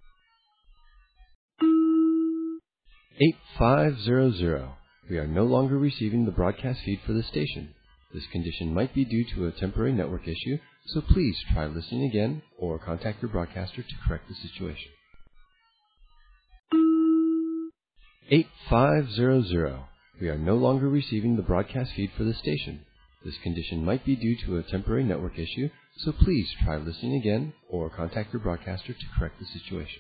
eight five zero zero. We are no longer receiving the broadcast feed for the station. This condition might be due to a temporary network issue, so please try listening again or contact your broadcaster to correct the situation. eight five zero zero. We are no longer receiving the broadcast feed for the station. This condition might be due to a temporary network issue, so please try listening again or contact your broadcaster to correct the situation.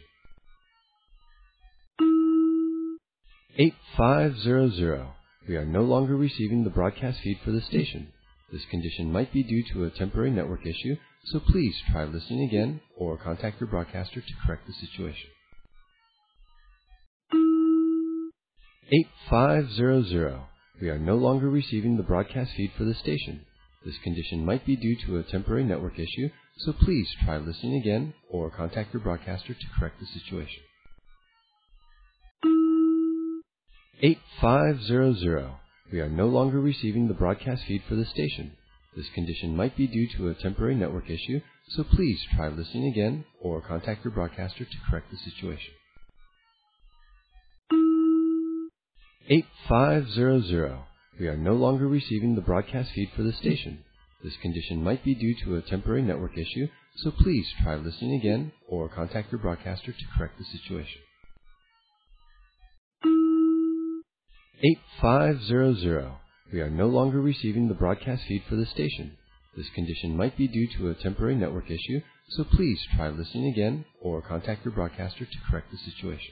eight five zero zero. We are no longer receiving the broadcast feed for the station. This condition might be due to a temporary network issue, so please try listening again or contact your broadcaster to correct the situation. eight five zero zero. We are no longer receiving the broadcast feed for the station. This condition might be due to a temporary network issue, so please try listening again or contact your broadcaster to correct the situation. eight five zero zero. We are no longer receiving the broadcast feed for the station. This condition might be due to a temporary network issue, so please try listening again or contact your broadcaster to correct the situation. eight five zero zero. We are no longer receiving the broadcast feed for the station. This condition might be due to a temporary network issue, so please try listening again or contact your broadcaster to correct the situation. eight five zero zero. We are no longer receiving the broadcast feed for the station. This condition might be due to a temporary network issue, so please try listening again or contact your broadcaster to correct the situation.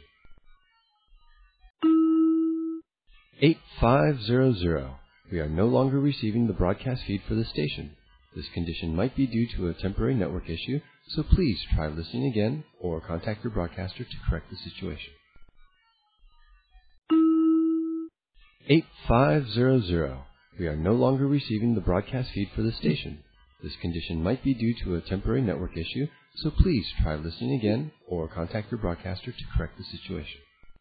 eight five zero zero. We are no longer receiving the broadcast feed for the station. This condition might be due to a temporary network issue, so please try listening again or contact your broadcaster to correct the situation. eight five zero zero. We are no longer receiving the broadcast feed for the station. This condition might be due to a temporary network issue, so please try listening again or contact your broadcaster to correct the situation.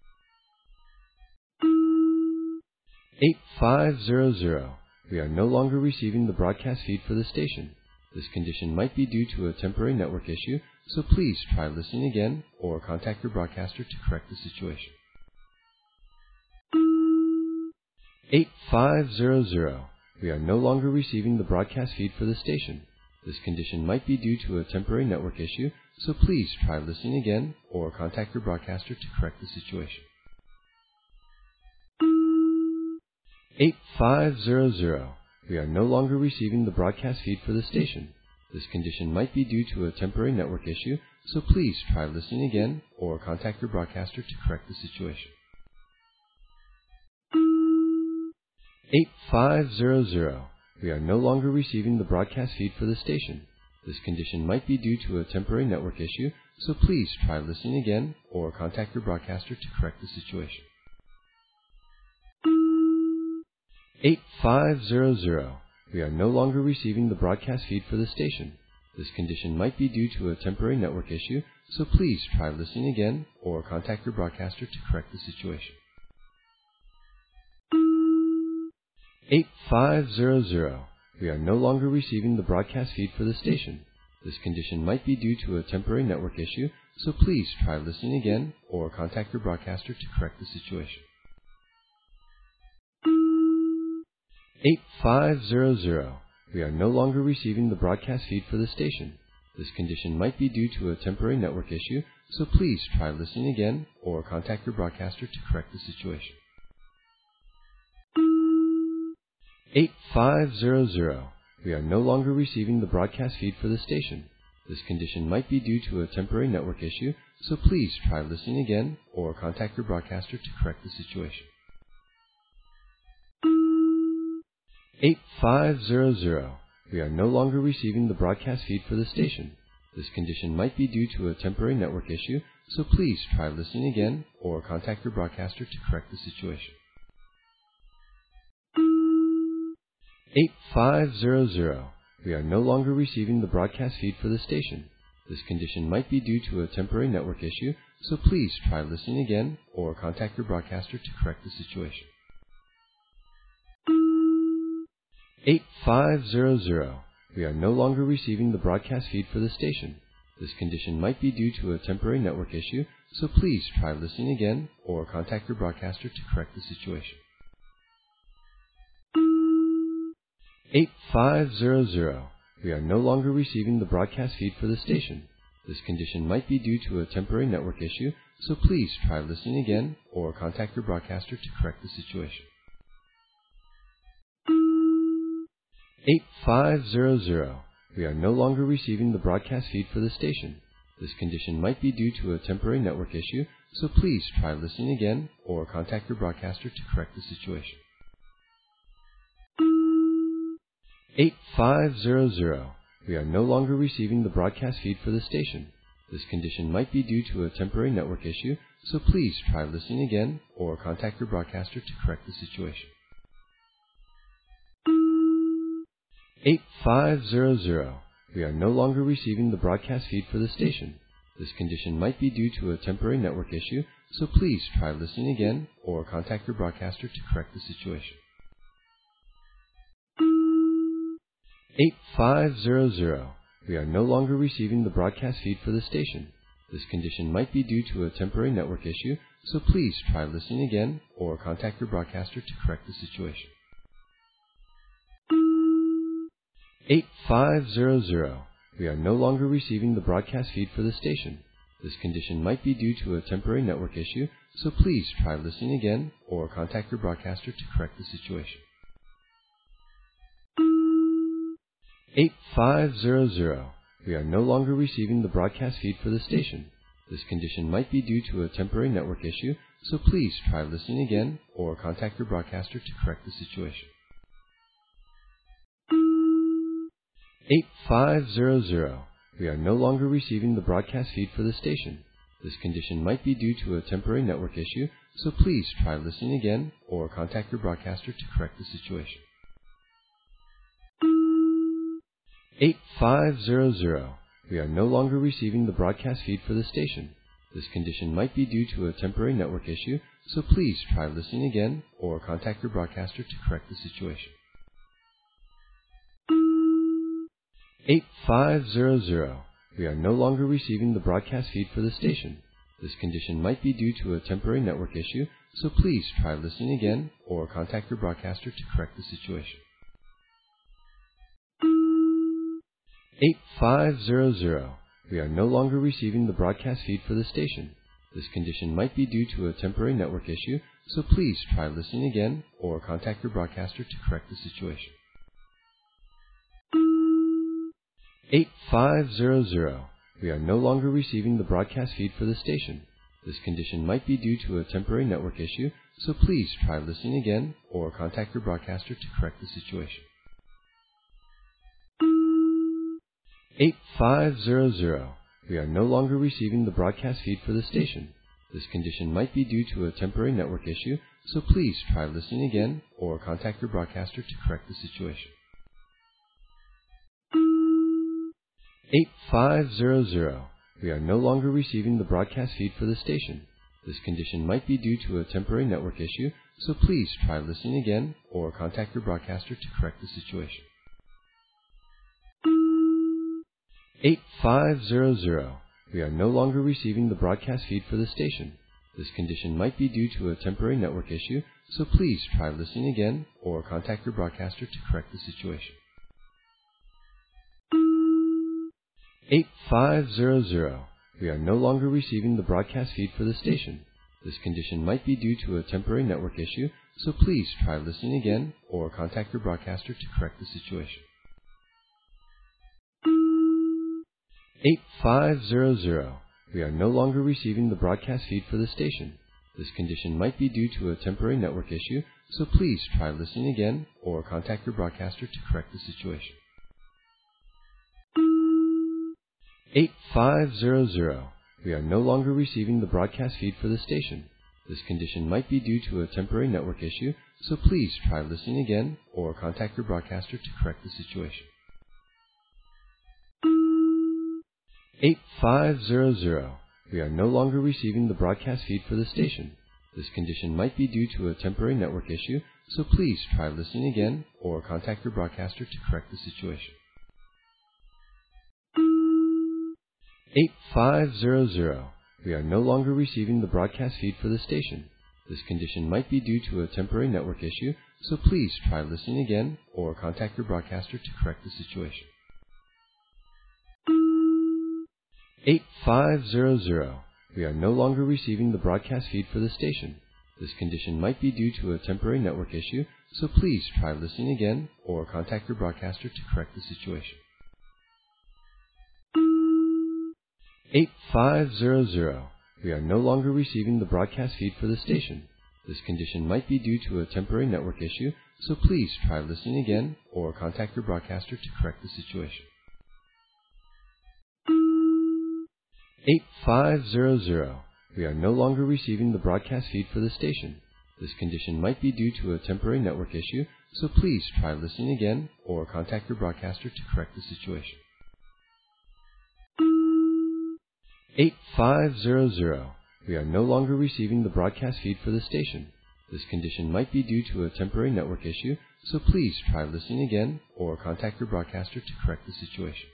eight five zero zero. We are no longer receiving the broadcast feed for the station. This condition might be due to a temporary network issue, so please try listening again or contact your broadcaster to correct the situation. eight five zero zero. We are no longer receiving the broadcast feed for the station. This condition might be due to a temporary network issue, so please try listening again or contact your broadcaster to correct the situation. eight five zero zero. We are no longer receiving the broadcast feed for the station. This condition might be due to a temporary network issue, so please try listening again or contact your broadcaster to correct the situation. eight five zero zero. We are no longer receiving the broadcast feed for the station. This condition might be due to a temporary network issue, so please try listening again or contact your broadcaster to correct the situation. eight five zero zero. We are no longer receiving the broadcast feed for the station. This condition might be due to a temporary network issue, so please try listening again or contact your broadcaster to correct the situation. eight five zero zero. We are no longer receiving the broadcast feed for the station. This condition might be due to a temporary network issue, so please try listening again or contact your broadcaster to correct the situation. eight five zero zero. We are no longer receiving the broadcast feed for the station. This condition might be due to a temporary network issue, so please try listening again or contact your broadcaster to correct the situation. eight five zero zero. We are no longer receiving the broadcast feed for the station. This condition might be due to a temporary network issue, so please try listening again or contact your broadcaster to correct the situation. eight five zero zero. We are no longer receiving the broadcast feed for the station. This condition might be due to a temporary network issue, so please try listening again or contact your broadcaster to correct the situation. eight five zero zero. We are no longer receiving the broadcast feed for the station. This condition might be due to a temporary network issue, so please try listening again or contact your broadcaster to correct the situation. eight five zero zero. We are no longer receiving the broadcast feed for the station. This condition might be due to a temporary network issue, so please try listening again or contact your broadcaster to correct the situation. eight five zero zero. We are no longer receiving the broadcast feed for the station. This condition might be due to a temporary network issue, so please try listening again or contact your broadcaster to correct the situation. eight five zero zero. We are no longer receiving the broadcast feed for the station. This condition might be due to a temporary network issue, so please try listening again or contact your broadcaster to correct the situation. eight five zero zero. We are no longer receiving the broadcast feed for the station. This condition might be due to a temporary network issue, so please try listening again or contact your broadcaster to correct the situation. eight five zero zero. We are no longer receiving the broadcast feed for the station. This condition might be due to a temporary network issue, so please try listening again or contact your broadcaster to correct the situation. eight five zero zero. We are no longer receiving the broadcast feed for the station. This condition might be due to a temporary network issue, so please try listening again or contact your broadcaster to correct the situation. eight five zero zero. We are no longer receiving the broadcast feed for the station. This condition might be due to a temporary network issue, so please try listening again or contact your broadcaster to correct the situation. eight five zero zero. We are no longer receiving the broadcast feed for the station. This condition might be due to a temporary network issue, so please try listening again or contact your broadcaster to correct the situation. eight five zero zero. We are no longer receiving the broadcast feed for the station. This condition might be due to a temporary network issue, so please try listening again or contact your broadcaster to correct the situation. eight five zero zero. We are no longer receiving the broadcast feed for the station. This condition might be due to a temporary network issue, so please try listening again or contact your broadcaster to correct the situation. eight five zero zero. We are no longer receiving the broadcast feed for the station. This condition might be due to a temporary network issue, so please try listening again or contact your broadcaster to correct the situation. eight five zero zero. We are no longer receiving the broadcast feed for the station. This condition might be due to a temporary network issue, so please try listening again or contact your broadcaster to correct the situation. eight five zero zero. We are no longer receiving the broadcast feed for the station. This condition might be due to a temporary network issue, so please try listening again or contact your broadcaster to correct the situation. eight five zero zero. We are no longer receiving the broadcast feed for the station. This condition might be due to a temporary network issue, so please try listening again or contact your broadcaster to correct the situation. eight five zero zero. We are no longer receiving the broadcast feed for the station. This condition might be due to a temporary network issue, so please try listening again or contact your broadcaster to correct the situation. eight five zero zero. We are no longer receiving the broadcast feed for the station. This condition might be due to a temporary network issue, so please try listening again or contact your broadcaster to correct the situation. eight five zero zero. We are no longer receiving the broadcast feed for the station. This condition might be due to a temporary network issue, so please try listening again or contact your broadcaster to correct the situation. eight five zero zero. We are no longer receiving the broadcast feed for the station. This condition might be due to a temporary network issue, so please try listening again or contact your broadcaster to correct the situation. eight five zero zero. We are no longer receiving the broadcast feed for the station. This condition might be due to a temporary network issue, so please try listening again or contact your broadcaster to correct the situation. eight five zero zero. We are no longer receiving the broadcast feed for the station. This condition might be due to a temporary network issue, so please try listening again or contact your broadcaster to correct the situation. eight five zero zero. We are no longer receiving the broadcast feed for the station. This condition might be due to a temporary network issue, so please try listening again or contact your broadcaster to correct the situation. eight five zero zero. We are no longer receiving the broadcast feed for the station. This condition might be due to a temporary network issue, so please try listening again or contact your broadcaster to correct the situation. eight five zero zero. We are no longer receiving the broadcast feed for the station. This condition might be due to a temporary network issue, so please try listening again or contact your broadcaster to correct the situation. eight five zero zero. We are no longer receiving the broadcast feed for the station. This condition might be due to a temporary network issue, so please try listening again or contact your broadcaster to correct the situation. eight five zero zero. We are no longer receiving the broadcast feed for the station. This condition might be due to a temporary network issue, so please try listening again or contact your broadcaster to correct the situation.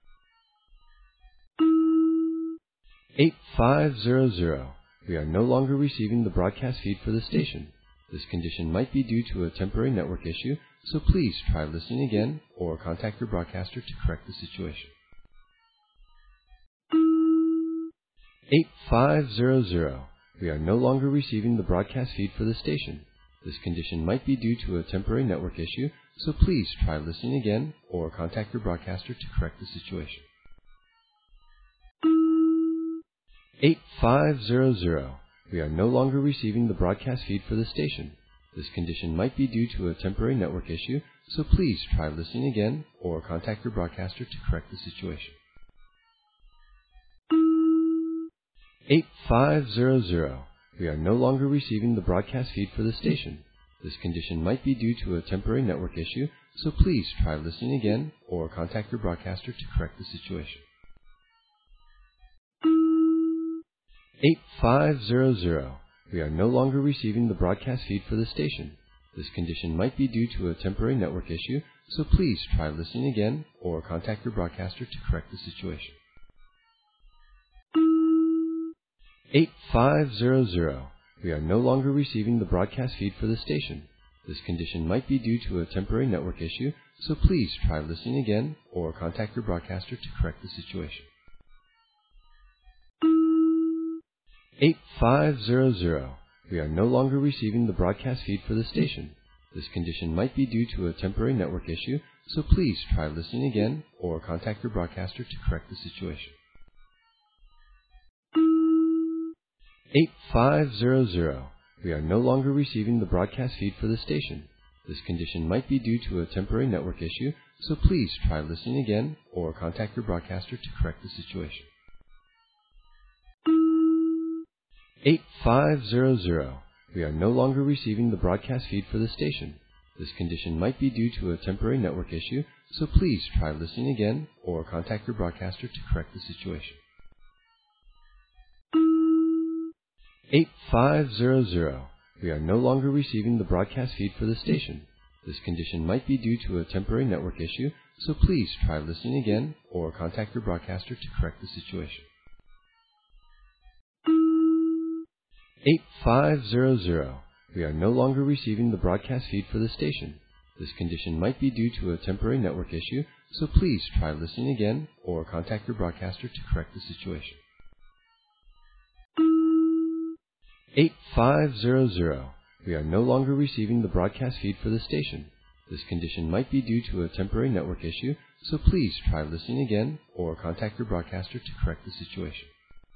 eight five zero zero. We are no longer receiving the broadcast feed for the station. This condition might be due to a temporary network issue, so please try listening again or contact your broadcaster to correct the situation. eight five zero zero. We are no longer receiving the broadcast feed for the station. This condition might be due to a temporary network issue, so please try listening again or contact your broadcaster to correct the situation. eight five zero zero. We are no longer receiving the broadcast feed for the station. This condition might be due to a temporary network issue, so please try listening again or contact your broadcaster to correct the situation. eight five zero zero. We are no longer receiving the broadcast feed for the station. This condition might be due to a temporary network issue, so please try listening again or contact your broadcaster to correct the situation. eight five zero zero. We are no longer receiving the broadcast feed for the station. This condition might be due to a temporary network issue, so please try listening again or contact your broadcaster to correct the situation. eight five zero zero. We are no longer receiving the broadcast feed for the station. This condition might be due to a temporary network issue, so please try listening again or contact your broadcaster to correct the situation. eight five zero zero. We are no longer receiving the broadcast feed for the station. This condition might be due to a temporary network issue, so please try listening again or contact your broadcaster to correct the situation. eight five zero zero. We are no longer receiving the broadcast feed for the station. This condition might be due to a temporary network issue, so please try listening again or contact your broadcaster to correct the situation. eight five zero zero. We are no longer receiving the broadcast feed for the station. This condition might be due to a temporary network issue, so please try listening again or contact your broadcaster to correct the situation. eight five zero zero. We are no longer receiving the broadcast feed for the station. This condition might be due to a temporary network issue, so please try listening again or contact your broadcaster to correct the situation. eight five zero zero. We are no longer receiving the broadcast feed for the station. This condition might be due to a temporary network issue, so please try listening again or contact your broadcaster to correct the situation. eight five zero zero. We are no longer receiving the broadcast feed for the station. This condition might be due to a temporary network issue, so please try listening again or contact your broadcaster to correct the situation.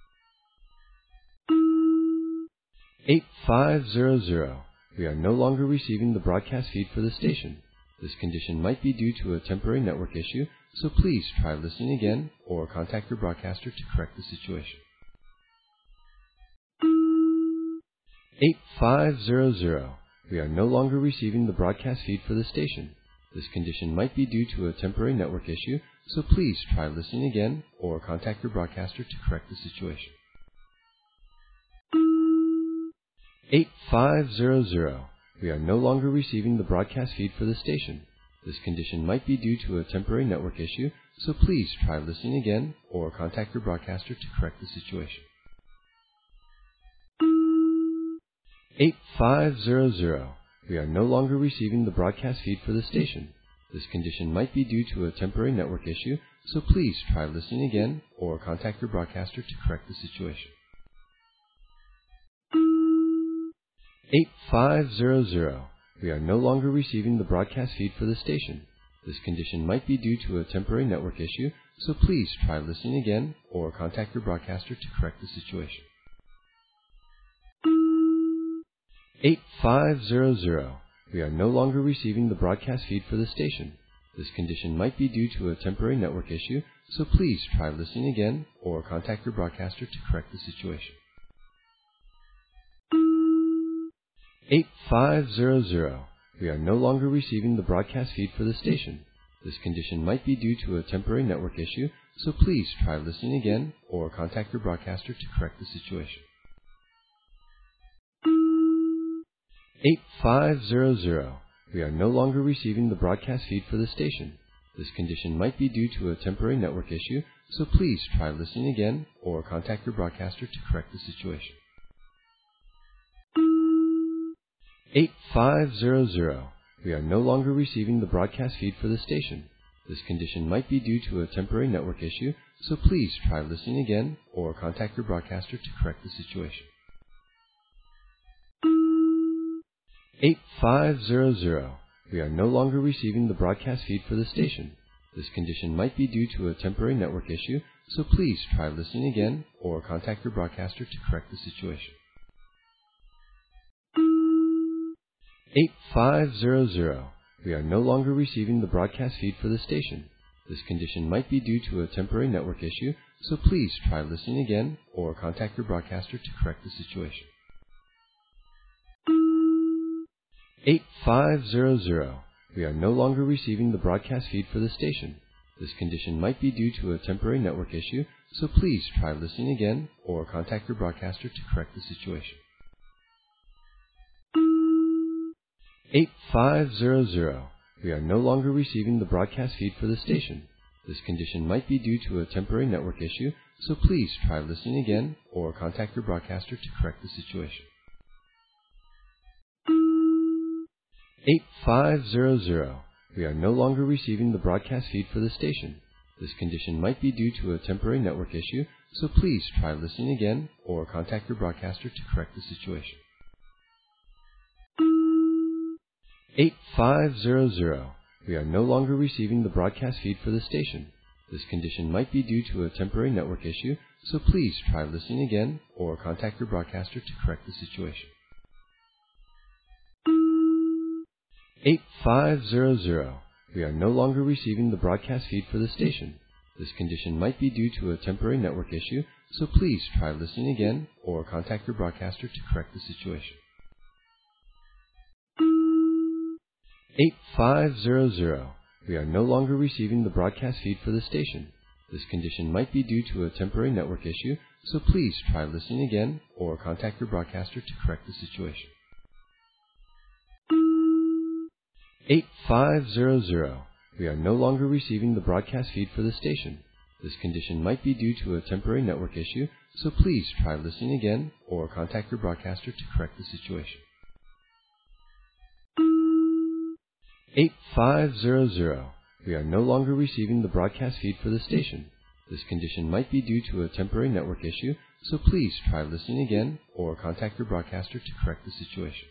eight five zero zero. We are no longer receiving the broadcast feed for the station. This condition might be due to a temporary network issue, so please try listening again or contact your broadcaster to correct the situation. eight five zero zero. We are no longer receiving the broadcast feed for the station. This condition might be due to a temporary network issue, so please try listening again or contact your broadcaster to correct the situation. eight five zero zero. We are no longer receiving the broadcast feed for the station. This condition might be due to a temporary network issue, so please try listening again or contact your broadcaster to correct the situation. eight five zero zero. We are no longer receiving the broadcast feed for the station. This condition might be due to a temporary network issue, so please try listening again or contact your broadcaster to correct the situation. eight five zero zero. We are no longer receiving the broadcast feed for the station. This condition might be due to a temporary network issue, so please try listening again or contact your broadcaster to correct the situation. eight five zero zero. We are no longer receiving the broadcast feed for the station. This condition might be due to a temporary network issue, so please try listening again or contact your broadcaster to correct the situation. eight five zero zero. We are no longer receiving the broadcast feed for the station. This condition might be due to a temporary network issue, so please try listening again or contact your broadcaster to correct the situation. eight five zero zero. We are no longer receiving the broadcast feed for the station. This condition might be due to a temporary network issue, so please try listening again or contact your broadcaster to correct the situation. eight five zero zero. We are no longer receiving the broadcast feed for the station. This condition might be due to a temporary network issue, so please try listening again or contact your broadcaster to correct the situation. eight five zero zero. We are no longer receiving the broadcast feed for the station. This condition might be due to a temporary network issue, so please try listening again or contact your broadcaster to correct the situation. eight five zero zero. We are no longer receiving the broadcast feed for the station. This condition might be due to a temporary network issue, so please try listening again or contact your broadcaster to correct the situation. eight five zero zero. We are no longer receiving the broadcast feed for the station. This condition might be due to a temporary network issue, so please try listening again or contact your broadcaster to correct the situation. eight five zero zero. We are no longer receiving the broadcast feed for the station. This condition might be due to a temporary network issue, so please try listening again or contact your broadcaster to correct the situation. eight five zero zero. We are no longer receiving the broadcast feed for the station. This condition might be due to a temporary network issue, so please try listening again or contact your broadcaster to correct the situation. eight five zero zero. We are no longer receiving the broadcast feed for the station. This condition might be due to a temporary network issue, so please try listening again or contact your broadcaster to correct the situation. eight five zero zero. We are no longer receiving the broadcast feed for the station. This condition might be due to a temporary network issue, so please try listening again or contact your broadcaster to correct the situation. eight five zero zero. We are no longer receiving the broadcast feed for the station. This condition might be due to a temporary network issue, so please try listening again or contact your broadcaster to correct the situation. eight five zero zero. We are no longer receiving the broadcast feed for the station. This condition might be due to a temporary network issue, so please try listening again or contact your broadcaster to correct the situation. eight five zero zero. We are no longer receiving the broadcast feed for the station. This condition might be due to a temporary network issue, so please try listening again or contact your broadcaster to correct the situation.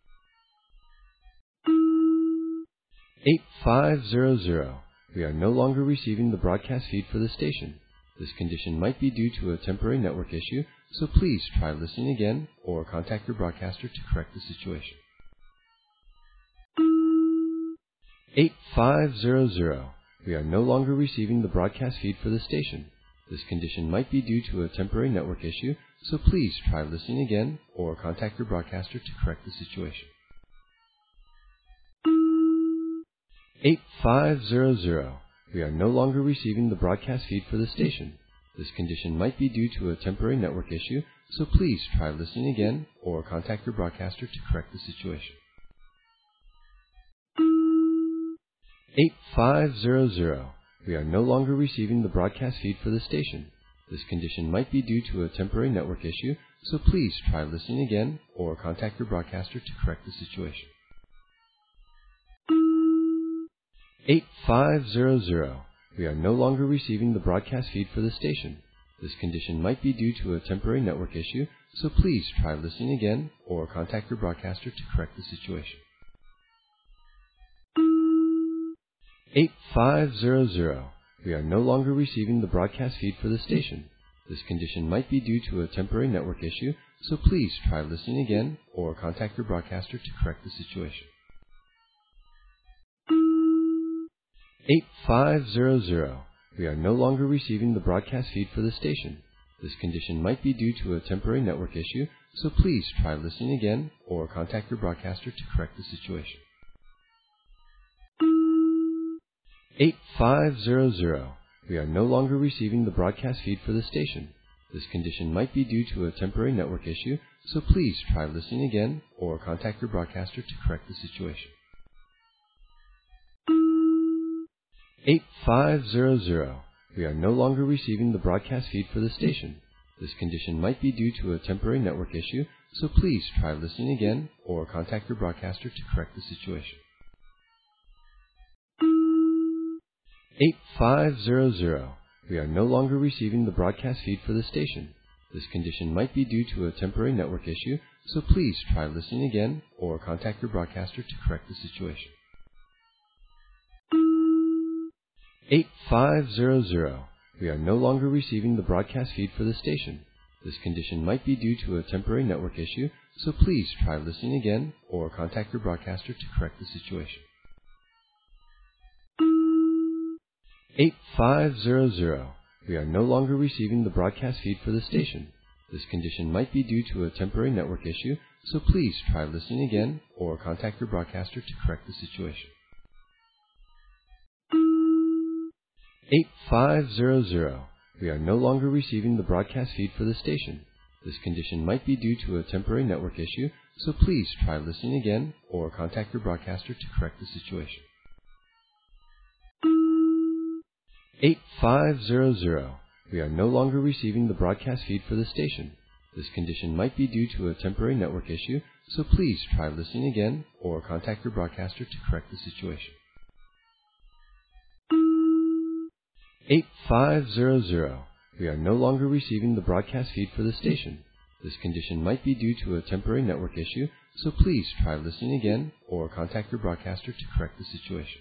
eight five zero zero. We are no longer receiving the broadcast feed for the station. This condition might be due to a temporary network issue, so please try listening again or contact your broadcaster to correct the situation. eight five zero zero. We are no longer receiving the broadcast feed for the station. This condition might be due to a temporary network issue, so please try listening again or contact your broadcaster to correct the situation. eight five zero zero. We are no longer receiving the broadcast feed for the station. This condition might be due to a temporary network issue, so please try listening again or contact your broadcaster to correct the situation. eight five zero zero. We are no longer receiving the broadcast feed for the station. This condition might be due to a temporary network issue, so please try listening again or contact your broadcaster to correct the situation. eight five zero zero. We are no longer receiving the broadcast feed for the station. This condition might be due to a temporary network issue, so please try listening again or contact your broadcaster to correct the situation. eight five zero zero. We are no longer receiving the broadcast feed for the station. This condition might be due to a temporary network issue, so please try listening again or contact your broadcaster to correct the situation. eight five zero zero. We are no longer receiving the broadcast feed for the station. This condition might be due to a temporary network issue, so please try listening again or contact your broadcaster to correct the situation. eight five zero zero. We are no longer receiving the broadcast feed for the station. This condition might be due to a temporary network issue, so please try listening again or contact your broadcaster to correct the situation. eight five zero zero. We are no longer receiving the broadcast feed for the station. This condition might be due to a temporary network issue, so please try listening again or contact your broadcaster to correct the situation. eight five zero zero. We are no longer receiving the broadcast feed for the station. This condition might be due to a temporary network issue, so please try listening again or contact your broadcaster to correct the situation. eight five zero zero. We are no longer receiving the broadcast feed for the station. This condition might be due to a temporary network issue, so please try listening again or contact your broadcaster to correct the situation. eight five zero zero. We are no longer receiving the broadcast feed for the station. This condition might be due to a temporary network issue, so please try listening again or contact your broadcaster to correct the situation. eight five zero zero. We are no longer receiving the broadcast feed for the station. This condition might be due to a temporary network issue, so please try listening again or contact your broadcaster to correct the situation. eight five zero zero. We are no longer receiving the broadcast feed for the station. This condition might be due to a temporary network issue, so please try listening again or contact your broadcaster to correct the situation. eight five zero zero. We are no longer receiving the broadcast feed for the station. This condition might be due to a temporary network issue, so please try listening again or contact your broadcaster to correct the situation.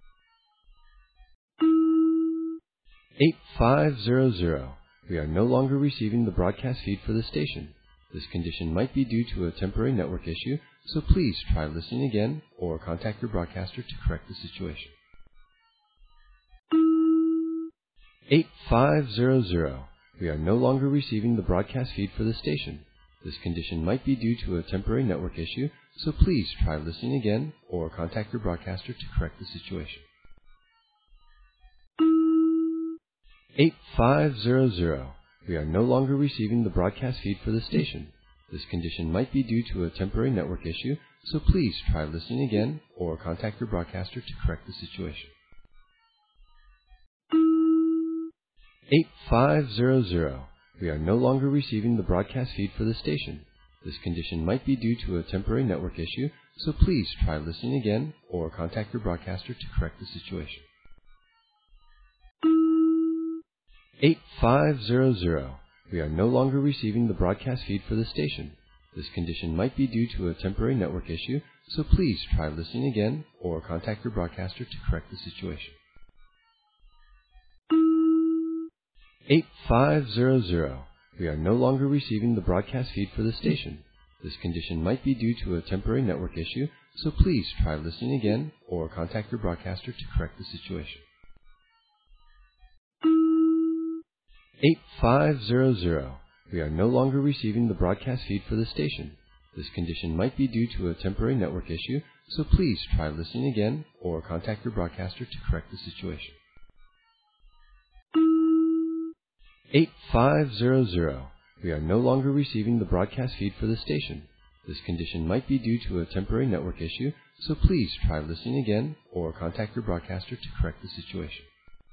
eight five zero zero. We are no longer receiving the broadcast feed for the station. This condition might be due to a temporary network issue, so please try listening again or contact your broadcaster to correct the situation. eight five zero zero. We are no longer receiving the broadcast feed for the station. This condition might be due to a temporary network issue, so please try listening again or contact your broadcaster to correct the situation. eight five zero zero. We are no longer receiving the broadcast feed for the station. This condition might be due to a temporary network issue, so please try listening again or contact your broadcaster to correct the situation. eight five zero zero. We are no longer receiving the broadcast feed for the station. This condition might be due to a temporary network issue, so please try listening again or contact your broadcaster to correct the situation. eight five zero zero. We are no longer receiving the broadcast feed for the station. This condition might be due to a temporary network issue, so please try listening again or contact your broadcaster to correct the situation. eight five zero zero. We are no longer receiving the broadcast feed for the station. This condition might be due to a temporary network issue, so please try listening again or contact your broadcaster to correct the situation. eight five zero zero. We are no longer receiving the broadcast feed for the station. This condition might be due to a temporary network issue, so please try listening again or contact your broadcaster to correct the situation. eight five zero zero. We are no longer receiving the broadcast feed for the station. This condition might be due to a temporary network issue, so please try listening again or contact your broadcaster to correct the situation.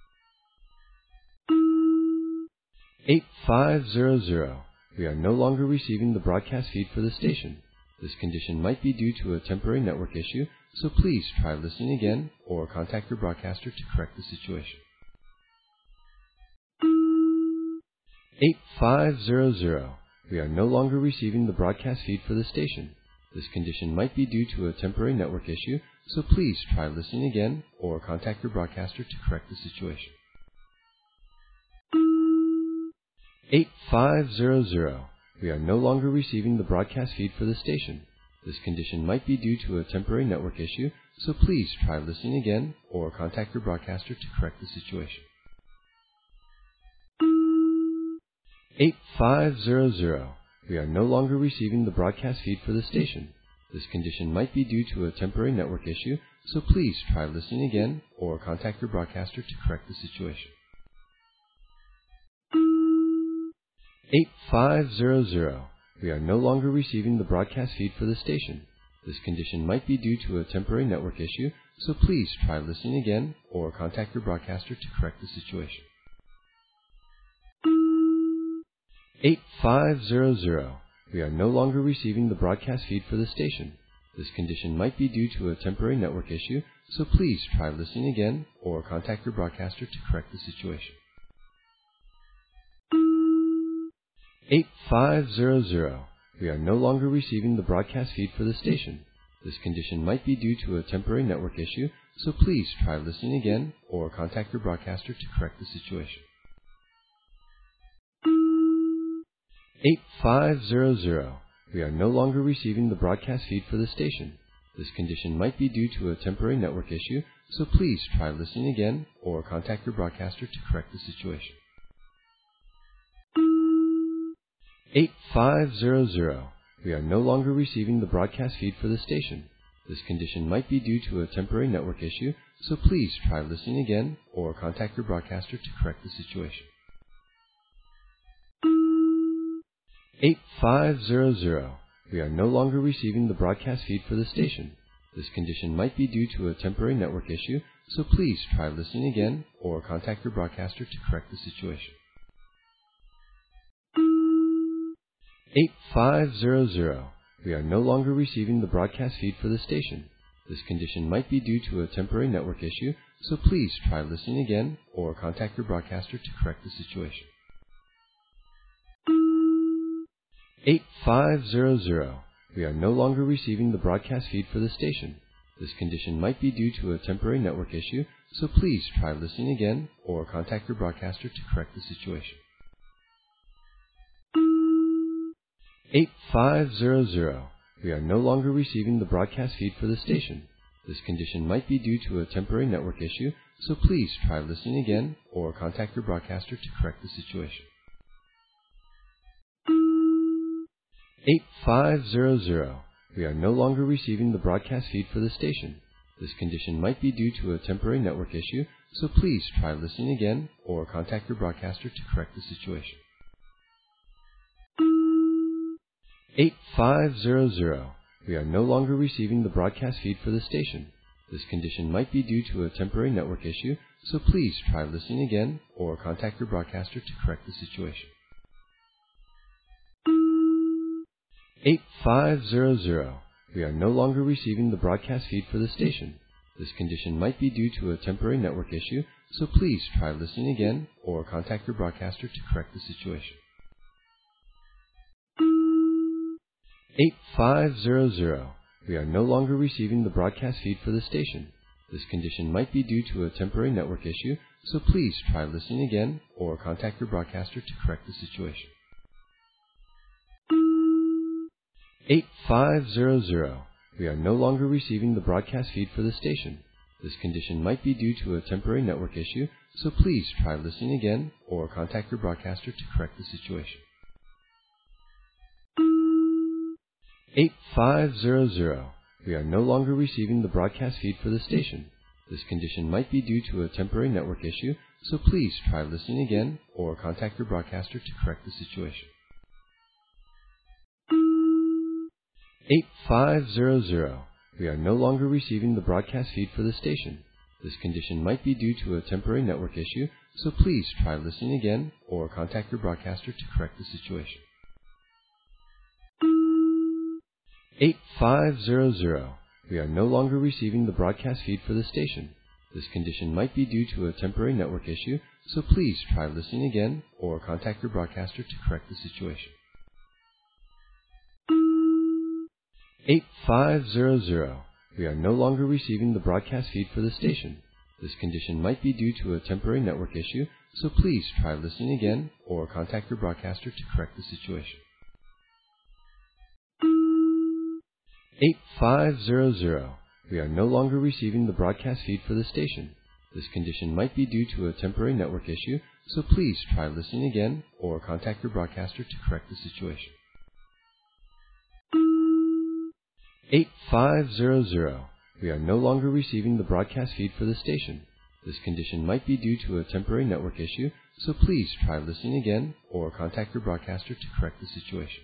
eight five zero zero. We are no longer receiving the broadcast feed for the station. This condition might be due to a temporary network issue, so please try listening again or contact your broadcaster to correct the situation. eight five zero zero. We are no longer receiving the broadcast feed for the station. This condition might be due to a temporary network issue, so please try listening again or contact your broadcaster to correct the situation. eight five zero zero. We are no longer receiving the broadcast feed for the station. This condition might be due to a temporary network issue, so please try listening again or contact your broadcaster to correct the situation. eight five zero zero. We are no longer receiving the broadcast feed for the station. This condition might be due to a temporary network issue, so please try listening again or contact your broadcaster to correct the situation. eight five zero zero. We are no longer receiving the broadcast feed for the station. This condition might be due to a temporary network issue, so please try listening again or contact your broadcaster to correct the situation. eight five zero zero. We are no longer receiving the broadcast feed for the station. This condition might be due to a temporary network issue, so please try listening again or contact your broadcaster to correct the situation. eight five zero zero. We are no longer receiving the broadcast feed for the station. This condition might be due to a temporary network issue, so please try listening again or contact your broadcaster to correct the situation. eight five zero zero. We are no longer receiving the broadcast feed for the station. This condition might be due to a temporary network issue, so please try listening again or contact your broadcaster to correct the situation. eight five zero zero. We are no longer receiving the broadcast feed for the station. This condition might be due to a temporary network issue, so please try listening again or contact your broadcaster to correct the situation. eight five zero zero. We are no longer receiving the broadcast feed for the station. This condition might be due to a temporary network issue, so please try listening again or contact your broadcaster to correct the situation. eight five zero zero. We are no longer receiving the broadcast feed for the station. This condition might be due to a temporary network issue, so please try listening again or contact your broadcaster to correct the situation. eight five zero zero. We are no longer receiving the broadcast feed for the station. This condition might be due to a temporary network issue, so please try listening again or contact your broadcaster to correct the situation. eight five zero zero. We are no longer receiving the broadcast feed for the station. This condition might be due to a temporary network issue, so please try listening again or contact your broadcaster to correct the situation. eight five zero zero. We are no longer receiving the broadcast feed for the station. This condition might be due to a temporary network issue, so please try listening again or contact your broadcaster to correct the situation. eight five zero zero. We are no longer receiving the broadcast feed for the station. This condition might be due to a temporary network issue, so please try listening again or contact your broadcaster to correct the situation. eight five zero zero. We are no longer receiving the broadcast feed for the station. This condition might be due to a temporary network issue, so please try listening again or contact your broadcaster to correct the situation. eight five zero zero. We are no longer receiving the broadcast feed for the station. This condition might be due to a temporary network issue, so please try listening again or contact your broadcaster to correct the situation. eight five zero zero. We are no longer receiving the broadcast feed for the station. This condition might be due to a temporary network issue, so please try listening again or contact your broadcaster to correct the situation. eight five zero zero. We are no longer receiving the broadcast feed for the station. This condition might be due to a temporary network issue, so please try listening again or contact your broadcaster to correct the situation. eight five zero zero. We are no longer receiving the broadcast feed for the station. This condition might be due to a temporary network issue, so please try listening again or contact your broadcaster to correct the situation. eight five zero zero. We are no longer receiving the broadcast feed for the station. This condition might be due to a temporary network issue, so please try listening again or contact your broadcaster to correct the situation. eight five zero zero. We are no longer receiving the broadcast feed for the station. This condition might be due to a temporary network issue, so please try listening again or contact your broadcaster to correct the situation. eight five zero zero. We are no longer receiving the broadcast feed for the station. This condition might be due to a temporary network issue, so please try listening again or contact your broadcaster to correct the situation. eight five zero zero. We are no longer receiving the broadcast feed for the station. This condition might be due to a temporary network issue, so please try listening again or contact your broadcaster to correct the situation.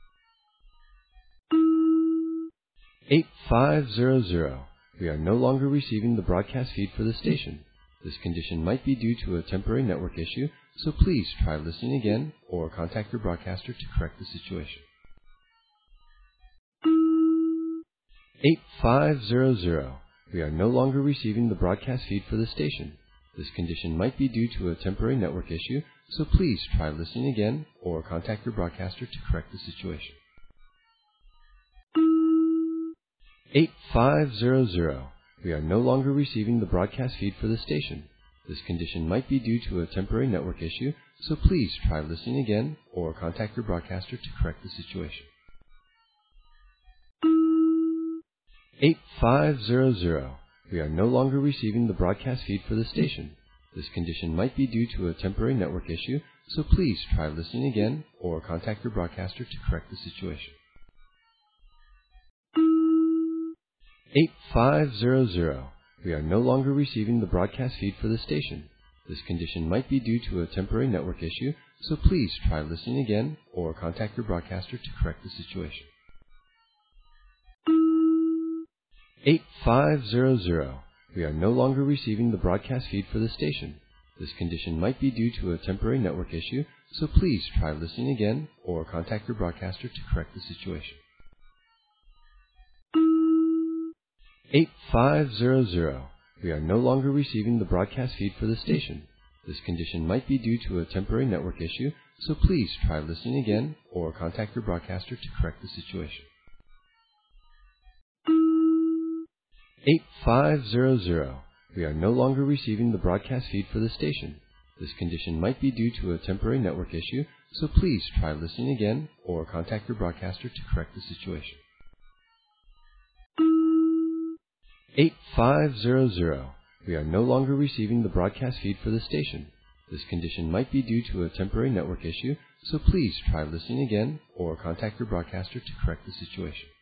eight five zero zero. We are no longer receiving the broadcast feed for the station. This condition might be due to a temporary network issue, so please try listening again or contact your broadcaster to correct the situation. eight five zero zero. We are no longer receiving the broadcast feed for the station. This condition might be due to a temporary network issue, so please try listening again or contact your broadcaster to correct the situation. eight five zero zero. We are no longer receiving the broadcast feed for the station. This condition might be due to a temporary network issue, so please try listening again or contact your broadcaster to correct the situation. eight five zero zero. We are no longer receiving the broadcast feed for the station. This condition might be due to a temporary network issue, so please try listening again or contact your broadcaster to correct the situation. eight five zero zero. We are no longer receiving the broadcast feed for the station. This condition might be due to a temporary network issue, so please try listening again or contact your broadcaster to correct the situation. eight five zero zero. We are no longer receiving the broadcast feed for the station. This condition might be due to a temporary network issue, so please try listening again or contact your broadcaster to correct the situation. eight five zero zero. We are no longer receiving the broadcast feed for the station. This condition might be due to a temporary network issue, so please try listening again or contact your broadcaster to correct the situation. eight five zero zero. We are no longer receiving the broadcast feed for the station. This condition might be due to a temporary network issue, so please try listening again or contact your broadcaster to correct the situation. eight five zero zero. We are no longer receiving the broadcast feed for the station. This condition might be due to a temporary network issue, so please try listening again or contact your broadcaster to correct the situation.